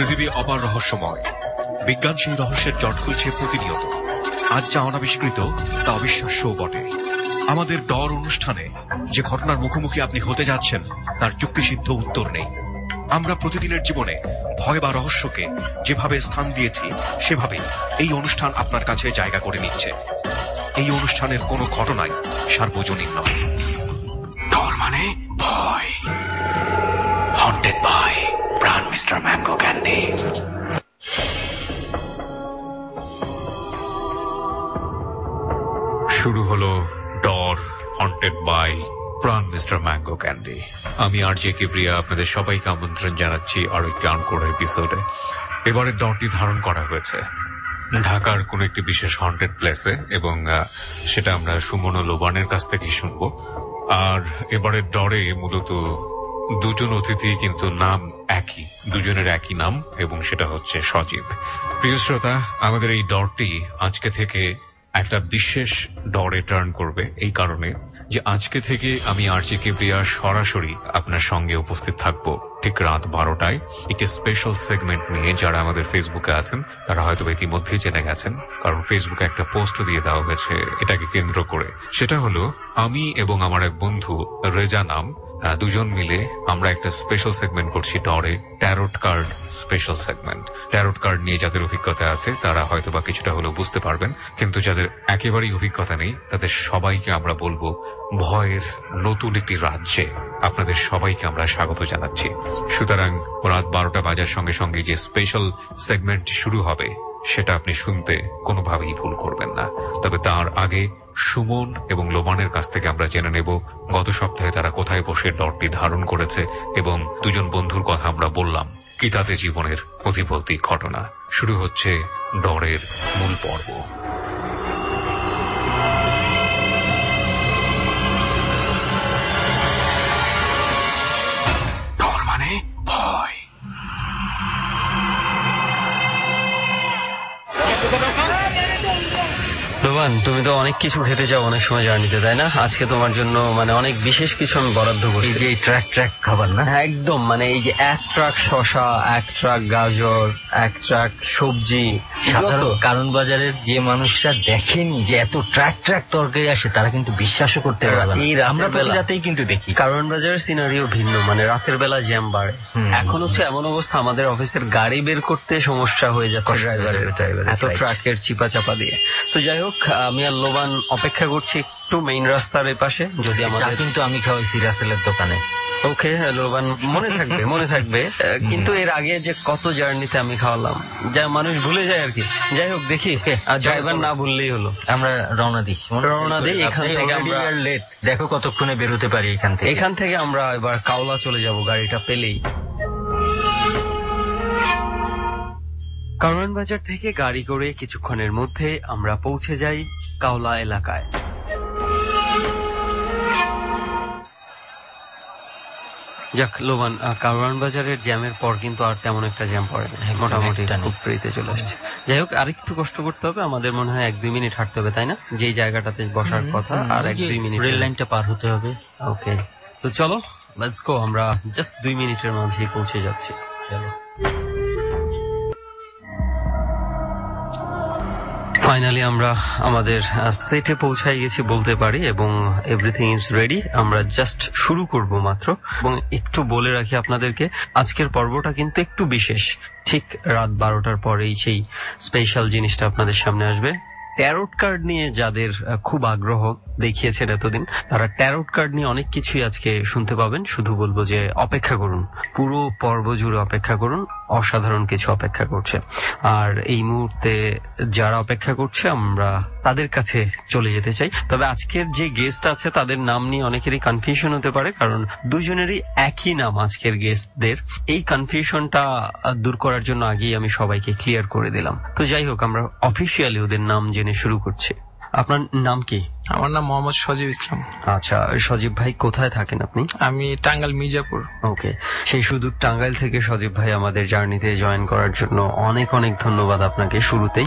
পৃথিবী অপার রহস্যময়। বিজ্ঞান সেই রহস্যের জট খুলছে প্রতিনিয়ত। আজ যা অনাবিষ্কৃত তা অবিশ্বাস্যও বটে। আমাদের ডর অনুষ্ঠানে যে ঘটনার মুখোমুখি আপনি হতে যাচ্ছেন তার যুক্তিসিদ্ধ উত্তর নেই। আমরা প্রতিদিনের জীবনে ভয় বা রহস্যকে যেভাবে স্থান দিয়েছি সেভাবে এই অনুষ্ঠান আপনার কাছে জায়গা করে নিচ্ছে। এই অনুষ্ঠানের কোনো ঘটনাই সার্বজনীন নয়। ডর মানে ভয়। Haunted by Pran mister mango candy. শুরু হলো ডর haunted by Pran mister mango candy. আমি আরজে কিবরিয়া আপনাদের সবাইকে আমন্ত্রণ জানাচ্ছি আরো একটি আনকোর এপিসোডে। এবারের ডরটি ধারণ করা হয়েছে ঢাকার কোন একটি বিশেষ হন্টেড প্লেসে, এবং সেটা আমরা সুমন ও লোবানের কাছ থেকে শুনবো। আর এবারের ডরে মূলত দুজন অতিথি, কিন্তু নাম একই, দুজনের একই নাম, এবং সেটা হচ্ছে সজীব। প্রিয় শ্রোতা, আমাদের এই ডরটি আজকে থেকে একটা বিশেষ ডরে টার্ন করবে, এই কারণে যে আজকে থেকে আমি আরজে কিবরিয়া সরাসরি আপনার সঙ্গে উপস্থিত থাকবো ঠিক রাত 12টায় একটি স্পেশাল সেগমেন্ট নিয়ে। যারা আমাদের ফেসবুকে আছেন তারা হয়তো ইতিমধ্যেই জেনে গেছেন, কারণ ফেসবুকে একটা পোস্ট দিয়ে দেওয়া হয়েছে এটাকে কেন্দ্র করে। সেটা হলো আমি এবং আমার এক বন্ধু রেজা নাম, দুজন মিলে আমরা একটা স্পেশাল সেগমেন্ট করছি ডরে, tarot card special segment. Tarot card নিয়ে যাদের অভিজ্ঞতা আছে তারা হয়তো বা কিছুটা হলেও বুঝতে পারবেন, কিন্তু যাদের একেবারেই অভিজ্ঞতা নেই তাদের সবাইকে আমরা বলবো ভয়ের নতুন একটি রাজ্যে আপনাদের সবাইকে আমরা স্বাগত জানাচ্ছি। সুতরাং রাত 12টা বাজার সঙ্গে সঙ্গে যে স্পেশাল সেগমেন্ট শুরু হবে সেটা আপনি শুনতে কোনোভাবেই ভুল করবেন না। তবে তার আগে সুমন এবং লোবানের কাছ থেকে আমরা জেনে নেব গত সপ্তাহে তারা কোথায় বসে ডরটি ধারণ করেছে, এবং দুজন বন্ধুর কথা আমরা বললাম কি তাতে জীবনের অতিভৌতিক ঘটনা। শুরু হচ্ছে ডরের মূল পর্ব। ডর মানে ভয়। রোমান, তুমি তো অনেক কিছু খেতে চাও অনেক সময় জার্নিতে, তাই না? আজকে তোমার জন্য অনেক বিশেষ কিছু আমি বরাদ্দ করছি। এই যে ট্রাক খাবার না? একদম, এই যে এক ট্রাক শসা, এক ট্রাক গাজর, এক ট্রাক সবজি। কারণ বাজারের যে মানুষরা দেখেনি যে এত ট্রাক তরকারি আসে তারা কিন্তু বিশ্বাসও করতে পারবে না। এই আমরা প্রতি রাতেই কিন্তু দেখি কারণ বাজারের সিনারিও ভিন্ন, রাতের বেলা জ্যাম বাড়ে। এখন হচ্ছে এমন অবস্থা আমাদের অফিসের গাড়ি বের করতে সমস্যা হয়ে যাচ্ছে ড্রাইভারের এত ট্রাকের চিপা চাপা দিয়ে। তো যাই হোক, আমি আর লোবান অপেক্ষা করছি একটু মেইন রাস্তার এই পাশে। যদি আমাদের কিন্তু আমি খাওয়াইছি রাসেলের দোকানে। ওকে লোবান, মনে থাকবে কিন্তু এর আগে যে কত জার্নিতে আমি খাওয়ালাম, যা মানুষ ভুলে যায় আর কি। যাই হোক, দেখি ড্রাইভার না ভুললেই হলো। আমরা রওনা দিই। এখান থেকে আমরা লেট, দেখো কতক্ষণে বেরোতে পারি এখান থেকে আমরা এবার কাওলা চলে যাব গাড়িটা পেলেই। কারওয়ান বাজার থেকে গাড়ি করে কিছুক্ষণের মধ্যে আমরা পৌঁছে যাই কাওলা এলাকায়। যাক লোবান, কারওয়ান বাজারের জ্যামের পর কিন্তু আর তেমন একটা জ্যাম পড়ে না, মোটামুটি খুব ফ্রিতে চলে আসছে। যাই হোক, আরেকটু কষ্ট করতে হবে আমাদের, মনে হয় 1-2 মিনিট হাঁটতে হবে, তাই না? যেই জায়গাটাতে বসার কথা আর 1-2 মিনিট রেল লাইনটা পার হতে হবে। ওকে, তো চলো লেটস গো, আমরা জাস্ট 2 মিনিটের মাঝেই পৌঁছে যাচ্ছি। চলো। ফাইনালি আমরা আমাদের সেটে পৌঁছাই গেছি বলতে পারি, এবং এভরিথিং ইজ রেডি। আমরা জাস্ট শুরু করব মাত্র। এবং একটু বলে রাখি আপনাদেরকে, আজকের পর্বটা কিন্তু একটু বিশেষ। ঠিক রাত 12টার পরেই সেই স্পেশাল জিনিসটা আপনাদের সামনে আসবে। ট্যারোট কার্ড নিয়ে যাদের খুব আগ্রহ দেখিয়েছেন এতদিন, তারা ট্যারোট কার্ড নিয়ে অনেক কিছুই আজকে শুনতে পাবেন। শুধু বলবো যে অপেক্ষা করুন, পুরো পর্ব জুড়ে অপেক্ষা করুন, অসাধারণ কিছু অপেক্ষা করছে। আর এই মুহূর্তে যারা অপেক্ষা করছে আমরা তাদের কাছে চলে যেতে চাই। তবে আজকের যে গেস্ট আছে তাদের নাম নিয়ে অনেকেরই কনফিউশন হতে পারে, কারণ দুজনেরই একই নাম আজকের গেস্টদের। এই কনফিউশনটা দূর করার জন্য আগেই আমি সবাইকে ক্লিয়ার করে দিলাম। তো যাই হোক, আমরা অফিসিয়ালি ওদের নাম জেনে শুরু করছি। আপনার নাম কি? আমার নাম মোহাম্মদ সজীব ইসলাম। আচ্ছা সজীব ভাই, কোথায় থাকেন আপনি? আমি টাঙ্গাইল মির্জাপুর। ওকে, সেই সুদূর টাঙ্গাইল থেকে সজীব ভাই আমাদের জার্নিতে জয়েন করার জন্য অনেক অনেক ধন্যবাদ আপনাকে শুরুতেই।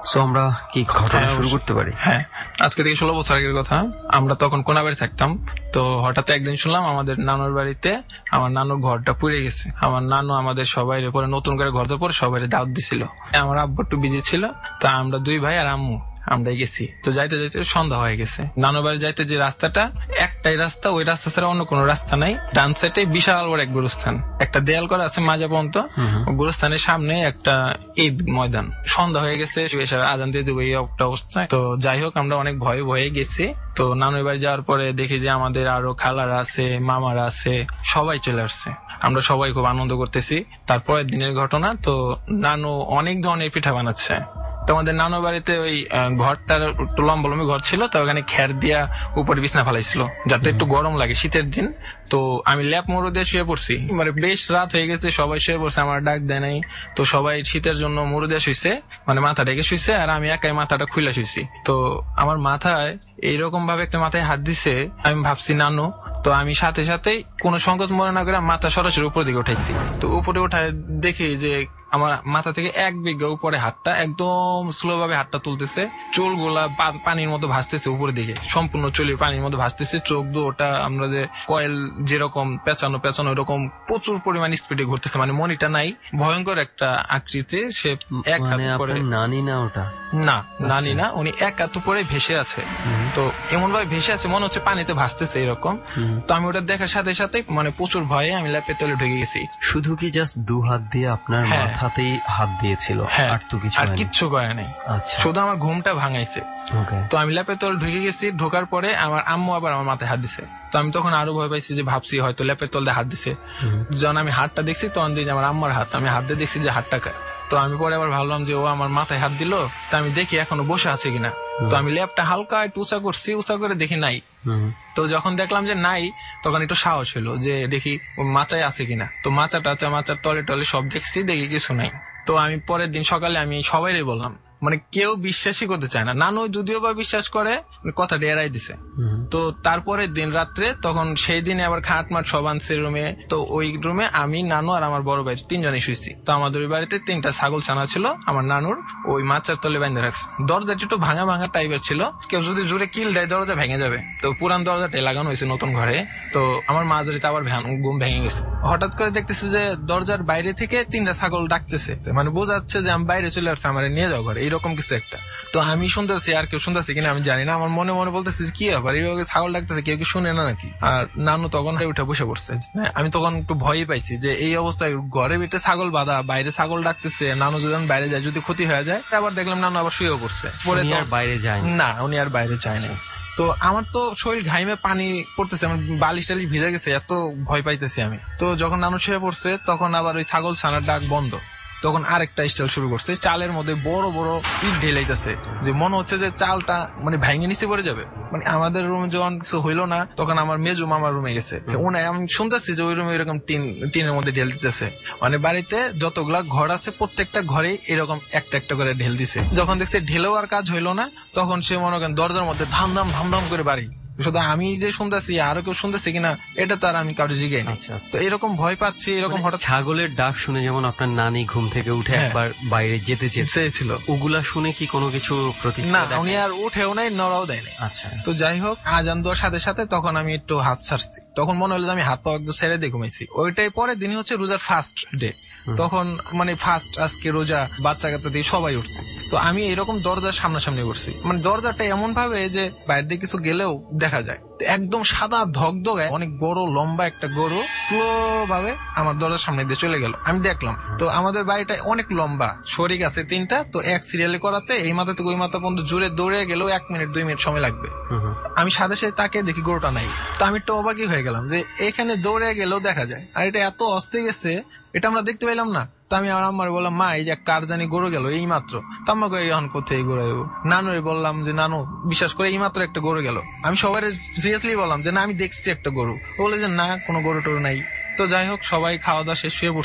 সো আমরা কি ঘটনা শুরু করতে পারি? হ্যাঁ, আজকে থেকে 16 বছর আগের কথা। আমরা তখন কোনাবাড়ি থাকতাম। তো হঠাৎ একদিন শুনলাম আমাদের নানুর বাড়িতে আমার নানুর ঘরটা পুড়ে গেছে। আমার নানু আমাদের সবাই পরে নতুন করে ঘর দেওয়ার পর সবাই দাওয়াত দিছিল। আমার আব্বু একটু বিজি ছিল, তা আমরা 2 ভাই আর আম্মু আমরা গেছি। তো যাইতে যাইতে সন্ধ্যা হয়ে গেছে। নানুর বাড়ি যাইতে যে রাস্তাটা, একটাই রাস্তা, ওই রাস্তা ছাড়া অন্য কোনো রাস্তা নাই। ডান সাইডে বিশাল বড় এক গোরস্থান, একটা দেয়াল করা আছে মাজা পর্যন্ত। গোরস্থানের সামনে একটা ঈদ ময়দান। সন্ধ্যা হয়ে গেছে, আজান দিয়ে দেবো এই একটা অবস্থায়। তো যাই হোক, আমরা অনেক ভয়ে ভয়ে গেছি। তো নানুর বাড়ি যাওয়ার পরে দেখি যে আমাদের আরো খালারা আছে, মামারা আছে, সবাই চলে আসছে। আমরা সবাই খুব আনন্দ করতেছি। তারপরের দিনের ঘটনা, তো নানু অনেক ধরনের পিঠা বানাচ্ছে। তো আমাদের নানু বাড়িতে ওই ঘরটার একটু লম্বলম্বী ঘর ছিল, তো ওখানে খের দিয়া উপরে বিছনা ফেলাইছিল যাতে একটু গরম লাগে শীতের দিন। তো আমি ল্যাপ মুড়ো দিয়ে শুয়ে পড়ছি। মানে বেশ রাত হয়ে গেছে, সবাই শুয়ে পড়ছে, আমার ডাক দেয় নাই। তো সবাই শীতের জন্য মুড়ো দিয়ে শুইছে, মানে মাথা ডেকে শুইছে, আর আমি একাই মাথাটা খুলে শুইছি। তো আমার মাথায় এইরকম ভাবে একটা মাথায় হাত দিছে, আমি ভাবছি নানু। তো আমি সাথে সাথেই কোনো সংকোচ মনে না করে মাথা সরাসরি উপর দিকে উঠাইছি। তো উপরে উঠায় দেখি যে আমার মাথা থেকে 1 বিঘা উপরে হাতটা একদম স্লো ভাবে হাতটা তুলতেছে, চুলগুলা পানির মতো ভাসতেছে উপরের দিকে, সম্পূর্ণ চুল পানির মতো ভাসতেছে। চোখ দুটা আমরা যে কয়েল যেরকম পেঁচানো পেঁচানো এরকম প্রচুর পরিমাণ স্পিডে ঘুরতেছে, মানে মনিটা নাই, ভয়ঙ্কর একটা আকৃতি। সে এক হাত উপরে, নানি না ওটা? না, নানি না, উনি এক হাত উপরে ভেসে আছে। তো এমন ভাবে ভেসে আছে মনে হচ্ছে পানিতে ভাসতেছে এরকম। তো আমি ওটা দেখার সাথে সাথে মানে প্রচুর ভয়ে আমি ল্যাপের তলে ঢুকে গেছি। শুধু কি জাস্ট 2 হাত দিয়ে আপনার মাথাতেই হাত দিয়েছিল, আর তো কিছু আর কিচ্ছু করে নাই? আচ্ছা, শুধু আমার ঘুমটা ভাঙাইছে। তো আমি ল্যাপের তলে ঢুকে গেছি। ঢোকার পরে আমার আম্মু আবার আমার মাথায় হাত দিছে। তো আমি তখন আরো ভয় পাইছি, যে ভাবছি হয়তো ল্যাপের তলে হাত দিছে। যখন আমি হাতটা দেখছি তখন দেখি আমার আম্মার হাত, আমি হাত দিয়ে দেখছি যে হাতটা কার। তো আমি পরে আবার ভাবলাম যে ও আমার মাথায় হাত দিল, তা আমি দেখি এখনো বসে আছে কিনা। তো আমি ল্যাপটা হালকা একটু উঁচা করছি, উঁচা করে দেখি নাই। তো যখন দেখলাম যে নাই, তখন একটু সাহস হলো যে দেখি মাচায় আছে কিনা। তো মাচার তলে টলে সব দেখছি, দেখি কিছু নাই। তো আমি পরের দিন সকালে আমি সবাইরে বললাম, মানে কেউ বিশ্বাসই করতে চায় না। নানু যদিও বা বিশ্বাস করে, কথাটা এড়াই দিছে। তো তারপরের দিন রাত্রে, তখন সেই দিনে আবার খাট মাঠ সব আনছে রুমে। তো ওই রুমে আমি, নানু আর আমার বড় ভাই 3 জনই শুয়েছি। তো আমাদের ওই বাড়িতে 3টা ছাগল ছানা ছিল, আমার নানুর ওই মাচার তলে বেঁধে রাখছে। দরজাটা একটু ভাঙা ভাঙা টাইপের ছিল, কেউ যদি জোরে কিল দেয় দরজা ভেঙে যাবে। তো পুরান দরজাটাই লাগানো হয়েছে নতুন ঘরে। তো আমার মাঝারিতে আবার ঘুম ভেঙে গেছে। হঠাৎ করে দেখতেছি যে দরজার বাইরে থেকে 3টা ছাগল ডাকতেছে, মানে বোঝাচ্ছে যে আমি বাইরে চলে আসছি, আমার নিয়ে যাও ঘরে, এইরকম কিছু একটা। তো আমি শুনতেছি, আর কেউ শুনতেছি কিনা আমি জানি না, আমার মনে মনে বলতেছি কি ব্যাপার, এইভাবে ছাগল ডাকতেছে, কেউ কি শুনে না নাকি? আর নানু তখন উঠে বসে পড়ছে। আমি তখন একটু ভয়ই পাইছি যে এই অবস্থায় ঘরে ভিতরে ছাগল বাঁধা, বাইরে ছাগল ডাকতেছে, নানু যদি বাইরে যায়, যদি ক্ষতি হয়ে যায়। আবার দেখলাম নানু আবার শুয়েও পড়ছে। পরে আর বাইরে যায় না, উনি আর বাইরে যায় না। তো আমার তো শরীর ঘাইমে পানি পড়তেছে, আমার বালিশ টালিশ ভিজে গেছে, এত ভয় পাইতেছি আমি। তো যখন নানু শুয়ে পড়ছে, তখন আবার ওই ছাগল ছানার ডাক বন্ধ। তখন আরেকটা স্টাইল শুরু করছে, চালের মধ্যে বড় বড় ইট ঢেলাইতেছে, যে মনে হচ্ছে যে চালটা মানে ভেঙে নিচে পড়ে যাবে। মানে আমাদের রুমে যখন কিছু হইলো না, তখন আমার মেজু মামার রুমে গেছে। আমি শুনতেছি যে ওই রুমে এরকম টিনের মধ্যে ঢেল দিতেছে। মানে বাড়িতে যতগুলা ঘর আছে প্রত্যেকটা ঘরে এরকম একটা একটা করে ঢেল দিছে। যখন দেখছে ঢেলেও আর কাজ হইলো না, তখন সে মনে করেন দরজার মধ্যে ধাম ধাম করে বাড়ি। শুধু আমি যে শুনতেছি, আরো কেউ শুনতেছে কিনা এটা তার আমি কারো জিজ্ঞাই না। তো এরকম ভয় পাচ্ছি, এরকম হঠাৎ ছাগলের ডাক শুনে যেমন আপনার নানি ঘুম থেকে উঠে একবার বাইরে যেতে চেয়েছিল, ওগুলা শুনে কি কোনো কিছু প্রতিক্রিয়া? না, উনি আর উঠেও নাই, নড়াও দেয় নাই। আচ্ছা, তো যাই হোক, আজান দেওয়ার সাথে সাথে তখন আমি একটু হাত ছাড়ছি। তখন মনে হলো যে আমি হাত পা একদম ছেড়ে দিয়ে ঘুমাইছি। ওইটাই পরের দিনই হচ্ছে রোজার ফার্স্ট ডে। তখন মানে ফার্স্ট আজকে রোজা, বাচ্চা কাচ্চা দিয়ে সবাই উঠছে। তো আমি এরকম দরজার সামনাসামনি করছি, মানে দরজাটা এমন ভাবে যে বাইরে দিয়ে কিছু গেলেও দেখা যায়। একদম সাদা ধগধগে অনেক বড় লম্বা একটা গরু স্লো ভাবে আমার দরজার সামনে দিয়ে চলে গেল। আমি দেখলাম। তো আমাদের বাড়িটা অনেক লম্বা, শরিক আছে 3টা। তো এক সিরিয়ালে করাতে এই মাথা থেকে ওই মাথা পর্যন্ত জুড়ে দৌড়ে গেলেও 1 মিনিট 2 মিনিট সময় লাগবে। আমি সাথে সাথে তাকে দেখি গরুটা নাই। তো আমি একটু অবাকই হয়ে গেলাম যে এখানে দৌড়ে গেলেও দেখা যায়, আর এটা এত অস্তে গেছে, এটা আমরা দেখতে পেলাম না। তো আমি আমার আম্মার বললাম, মা এই যে কার জানি গরু গেল এই মাত্র। তো আম্মাকে এখন কোথায় গরু আইব? নানুরে বললাম যে নানু বিশ্বাস করে এই মাত্র একটা গরু গেল। আমি সবাই সিরিয়াসলি বললাম যে না আমি দেখছি একটা গরু। ও বলে যে না, কোনো গরু টরু নাই। তো যাই হোক, সবাই খাওয়া দাওয়া শেষ, শুয়ে পড়ছি।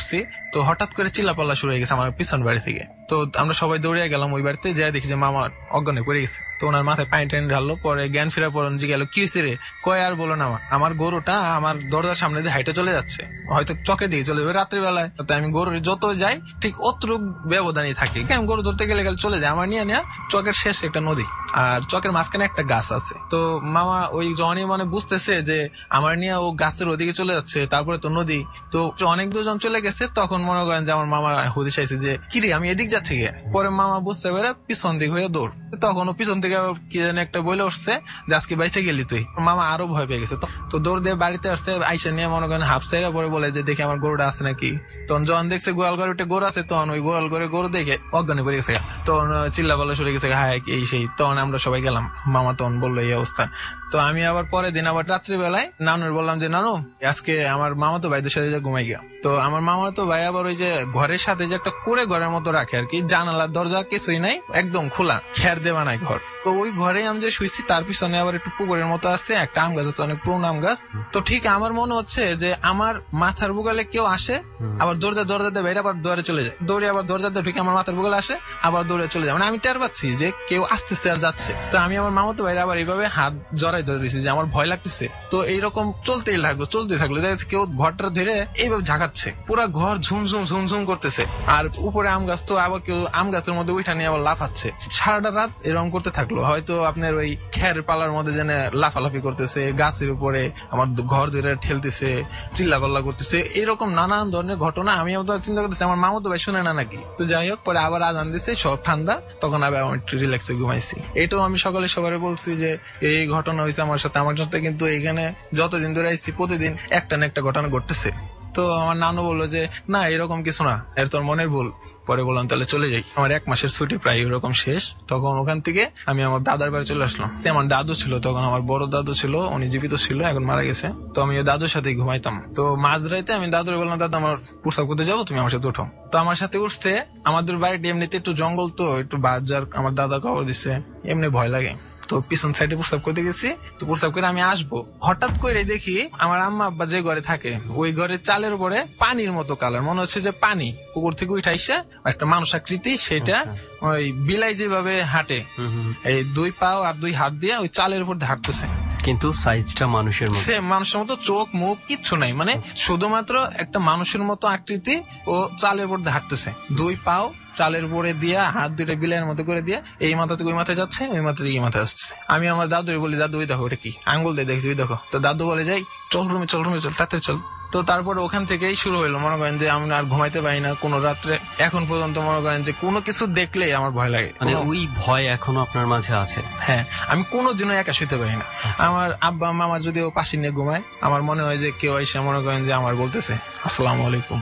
তো হঠাৎ করে চিল্লাপাল্লা শুরু হয়ে গেছে আমার পিছন বাড়ি থেকে। তো আমরা সবাই দৌড়িয়ে গেলাম ওই বাড়িতে, যাই দেখি যে মামা অজ্ঞানে পড়ে গেছে। তো ওনার মাথায় পানি টানি ঢাললো, পরে জ্ঞান ফেরার পর গেল কি হয়েছে রে, কয় আর বলো না আমার গরুটা আমার দরজার সামনে দিয়ে হাইটে চলে যাচ্ছে, হয়তো চকে দিয়ে চলে যাবে রাত্রিবেলায়। তো আমি গরুর যত যাই ঠিক অতটুক ব্যবধানই থাকি, কেন গরু ধরতে গেলে চলে যায়। আমার নিয়ে চকের শেষে একটা নদী আর চকের মাঝখানে একটা গাছ আছে। তো মামা ওই জনই মানে বুঝতেছে যে আমার নিয়ে ও গাছের ওদিকে চলে যাচ্ছে, তারপরে তো নদী। তো অনেক দুজন চলে গেছে, তখন মনে করেন যে আমার মামা হুদিস আইছে যে কিরে আমি এদিক যাচ্ছি গিয়ে। পরে মামা বুঝতে পারে পিছন দিক হয়ে দৌড়, তখন ও পিছন থেকে কি জানি একটা বলে উঠছে যে আজকে বাইসে গেলি তুই। মামা আরো ভয় পেয়ে গেছে, তো দৌড় দিয়ে বাড়িতে আসছে, আইসা নিয়ে মনে করেন হাফ সাইডা পরে বলে যে দেখি আমার গরুটা আছে নাকি। তখন যখন দেখছে গোয়াল ঘরে উঠে গরু আছে, তখন ওই গোয়াল ঘরে গরু দেখে অজ্ঞানে পড়ে গেছে। তখন চিল্লা বলা শুরু গেছে হ্যাঁ এই সেই। তখন আমরা সবাই গেলাম, মামা তখন বললো এই অবস্থা। তো আমি আবার পরের দিন আবার রাত্রিবেলায় নানুর বললাম যে নানু আজকে আমার মামাতো ভাইদের সাথে ঘুমাই গিয়া। তো আমার মামাতো ভাই আবার ওই যে ঘরের সাথে যে একটা কুড়ে ঘরের মতো রাখে আর কি, জানালার দরজা কিছুই নাই, একদম খোলা, খের দিয়ে বানায় ঘর। তো ওই ঘরে আমি যে শুয়েছি তার পিছনে আবার একটু পুকুরের মতো আছে, একটা আম গাছ আছে, অনেক পুরোনো আম গাছ। তো ঠিক আমার মনে হচ্ছে যে আমার মাথার বুগালে কেউ আসে, আবার দরজাতে বের আবার দৌড়ে চলে যায়, দৌড়ে আবার দরজাতে ঢুকে আমার মাথার বুগালে আসে, আবার দৌড়ে চলে যায়। মানে আমি টের পাচ্ছি যে কেউ আসতেছে আর যাচ্ছে। তো আমি আমার মামাতো ভাইরা আবার এইভাবে হাত জড়াই ধরে দিয়েছি যে আমার ভয় লাগতেছে। তো এইরকম চলতে থাকলো, কেউ ঘরটা ধরে এইভাবে ঝাঁকাচ্ছে, পুরো ঘর ঝুমঝুম ঝুমঝুম করতেছে। আর উপরে আম গাছ, তো আবার কেউ আম গাছের মধ্যে উঠা নিয়ে আবার লাফাচ্ছে। সারাটা রাত এরকম করতে থাকলো। হয়তো আপনার ওই খের পালার মধ্যে যেন লাফালাফি করতেছে, গাছের উপরে আমার ঘর ধরে ঠেলতেছে, চিল্লাপাল্লা করতেছে, এরকম নানান ধরনের ঘটনা। আমি চিন্তা করতেছি আমার মামাতো ভাই শুনে না নাকি। তো যাই হোক, পরে আবার আজান দিছে, সব ঠান্ডা, তখন আবার আমি একটু রিল্যাক্সে ঘুমাইছি। এটাও আমি সকালে সবাই বলছি যে এই ঘটনা হয়েছে আমার সাথে। কিন্তু এখানে যতদিন ধরে আইছি প্রতিদিন একটা না একটা ঘটনা ঘটতেছে। তো আমার নানু বললো যে না এরকম কিছু না, এর তোর মনের ভুল। পরে বললাম তাহলে চলে যাই। আমার 1 মাসের ছুটি প্রায় এরকম শেষ। তখন ওখান থেকে আমি আমার দাদার বাড়ি চলে আসলাম। আমার দাদু ছিল তখন, আমার বড় দাদু ছিল, উনি জীবিত ছিল, এখন মারা গেছে। তো আমি দাদুর সাথে ঘুমাইতাম। তো মাঝরাইতে আমি দাদুর বললাম দাদা আমার প্রস্রাব করতে যাবো, তুমি আমার সাথে উঠো। তো আমার সাথে উঠছে। আমাদের বাড়িতে এমনিতে একটু জঙ্গল, তো একটু বাজার আমার দাদা খবর দিচ্ছে, এমনি ভয় লাগে। তো পিছন সাইডে প্রস্তাব করতে গেছি। তো প্রস্তাব করে আমি আসবো, হঠাৎ করে দেখি আমার আম্মা আব্বা যে ঘরে থাকে ওই ঘরের চালের উপরে পানির মতো কালার, মনে হচ্ছে যে পানি পুকুর থেকে উঠাইছে, একটা মানুষ আকৃতি, সেটা ওই বিলাই যেভাবে হাঁটে এই 2 পা আর 2 হাত দিয়ে ওই চালের উপর হাঁটতেছে, কিন্তু সাইজটা মানুষের মতো, মানুষের মতো, চোখ মুখ কিচ্ছু নাই, মানে শুধুমাত্র একটা মানুষের মতো আকৃতি, ও চালের উপর হাঁটতেছে, 2 পাও চালের উপরে দিয়া, হাত 2টা বিলাইয়ের মতো করে দিয়া এই মাথা থেকে ওই মাথায় যাচ্ছে, ওই মাথা থেকে এই মাথায় আসছে। আমি আমার দাদুরে বলি দাদু ওই দেখো ওটা কি, আঙ্গুল দিয়ে দেখছি ওই দেখো। তো দাদু বলে যাই চল রুমে চল তাড়াতাড়ি চল। তো তারপরে ওখান থেকেই শুরু হইলো, মনে করেন যে আমি আর ঘুমাইতে পারি না কোন রাত্রে, এখন পর্যন্ত মনে করেন যে কোনো কিছু দেখলেই আমার ভয় লাগে। মানে ওই ভয় এখনো আপনার মাঝে আছে? হ্যাঁ, আমি কোনোদিনও একা শুতে পারি না। আমার আব্বা মামা যদি ও পাশে নিয়ে ঘুমায়, আমার মনে হয় যে কেউ এসে মনে করেন যে আমার বলতেছে আসসালামু আলাইকুম।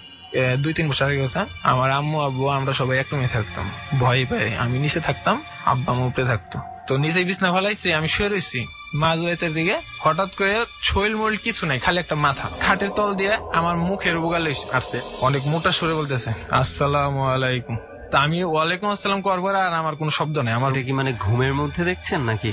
2-3 বছর আগে কথা, আমার আম্মু আব্বু আমরা সবাই এক রুমে থাকতাম, ভয় পাই, আমি নিচে থাকতাম, আব্বা আম্মু উপরে থাকতো। তো নিচে বিছনা ফেলাইছি, আমি শুয়ে রয়েছি মাঝরাতের দিকে, হঠাৎ করে শৈল মরিল কিছু নাই, খালি একটা মাথা খাটের তল দিয়ে আমার মুখের বুগালে আসছে, অনেক মোটা সুরে বলতেছে আসসালামু আলাইকুম। তা আমি ওয়ালাইকুম আসসালাম করবো আর আমার কোনো শব্দ নেই। আমার কি মানে ঘুমের মধ্যে দেখছেন নাকি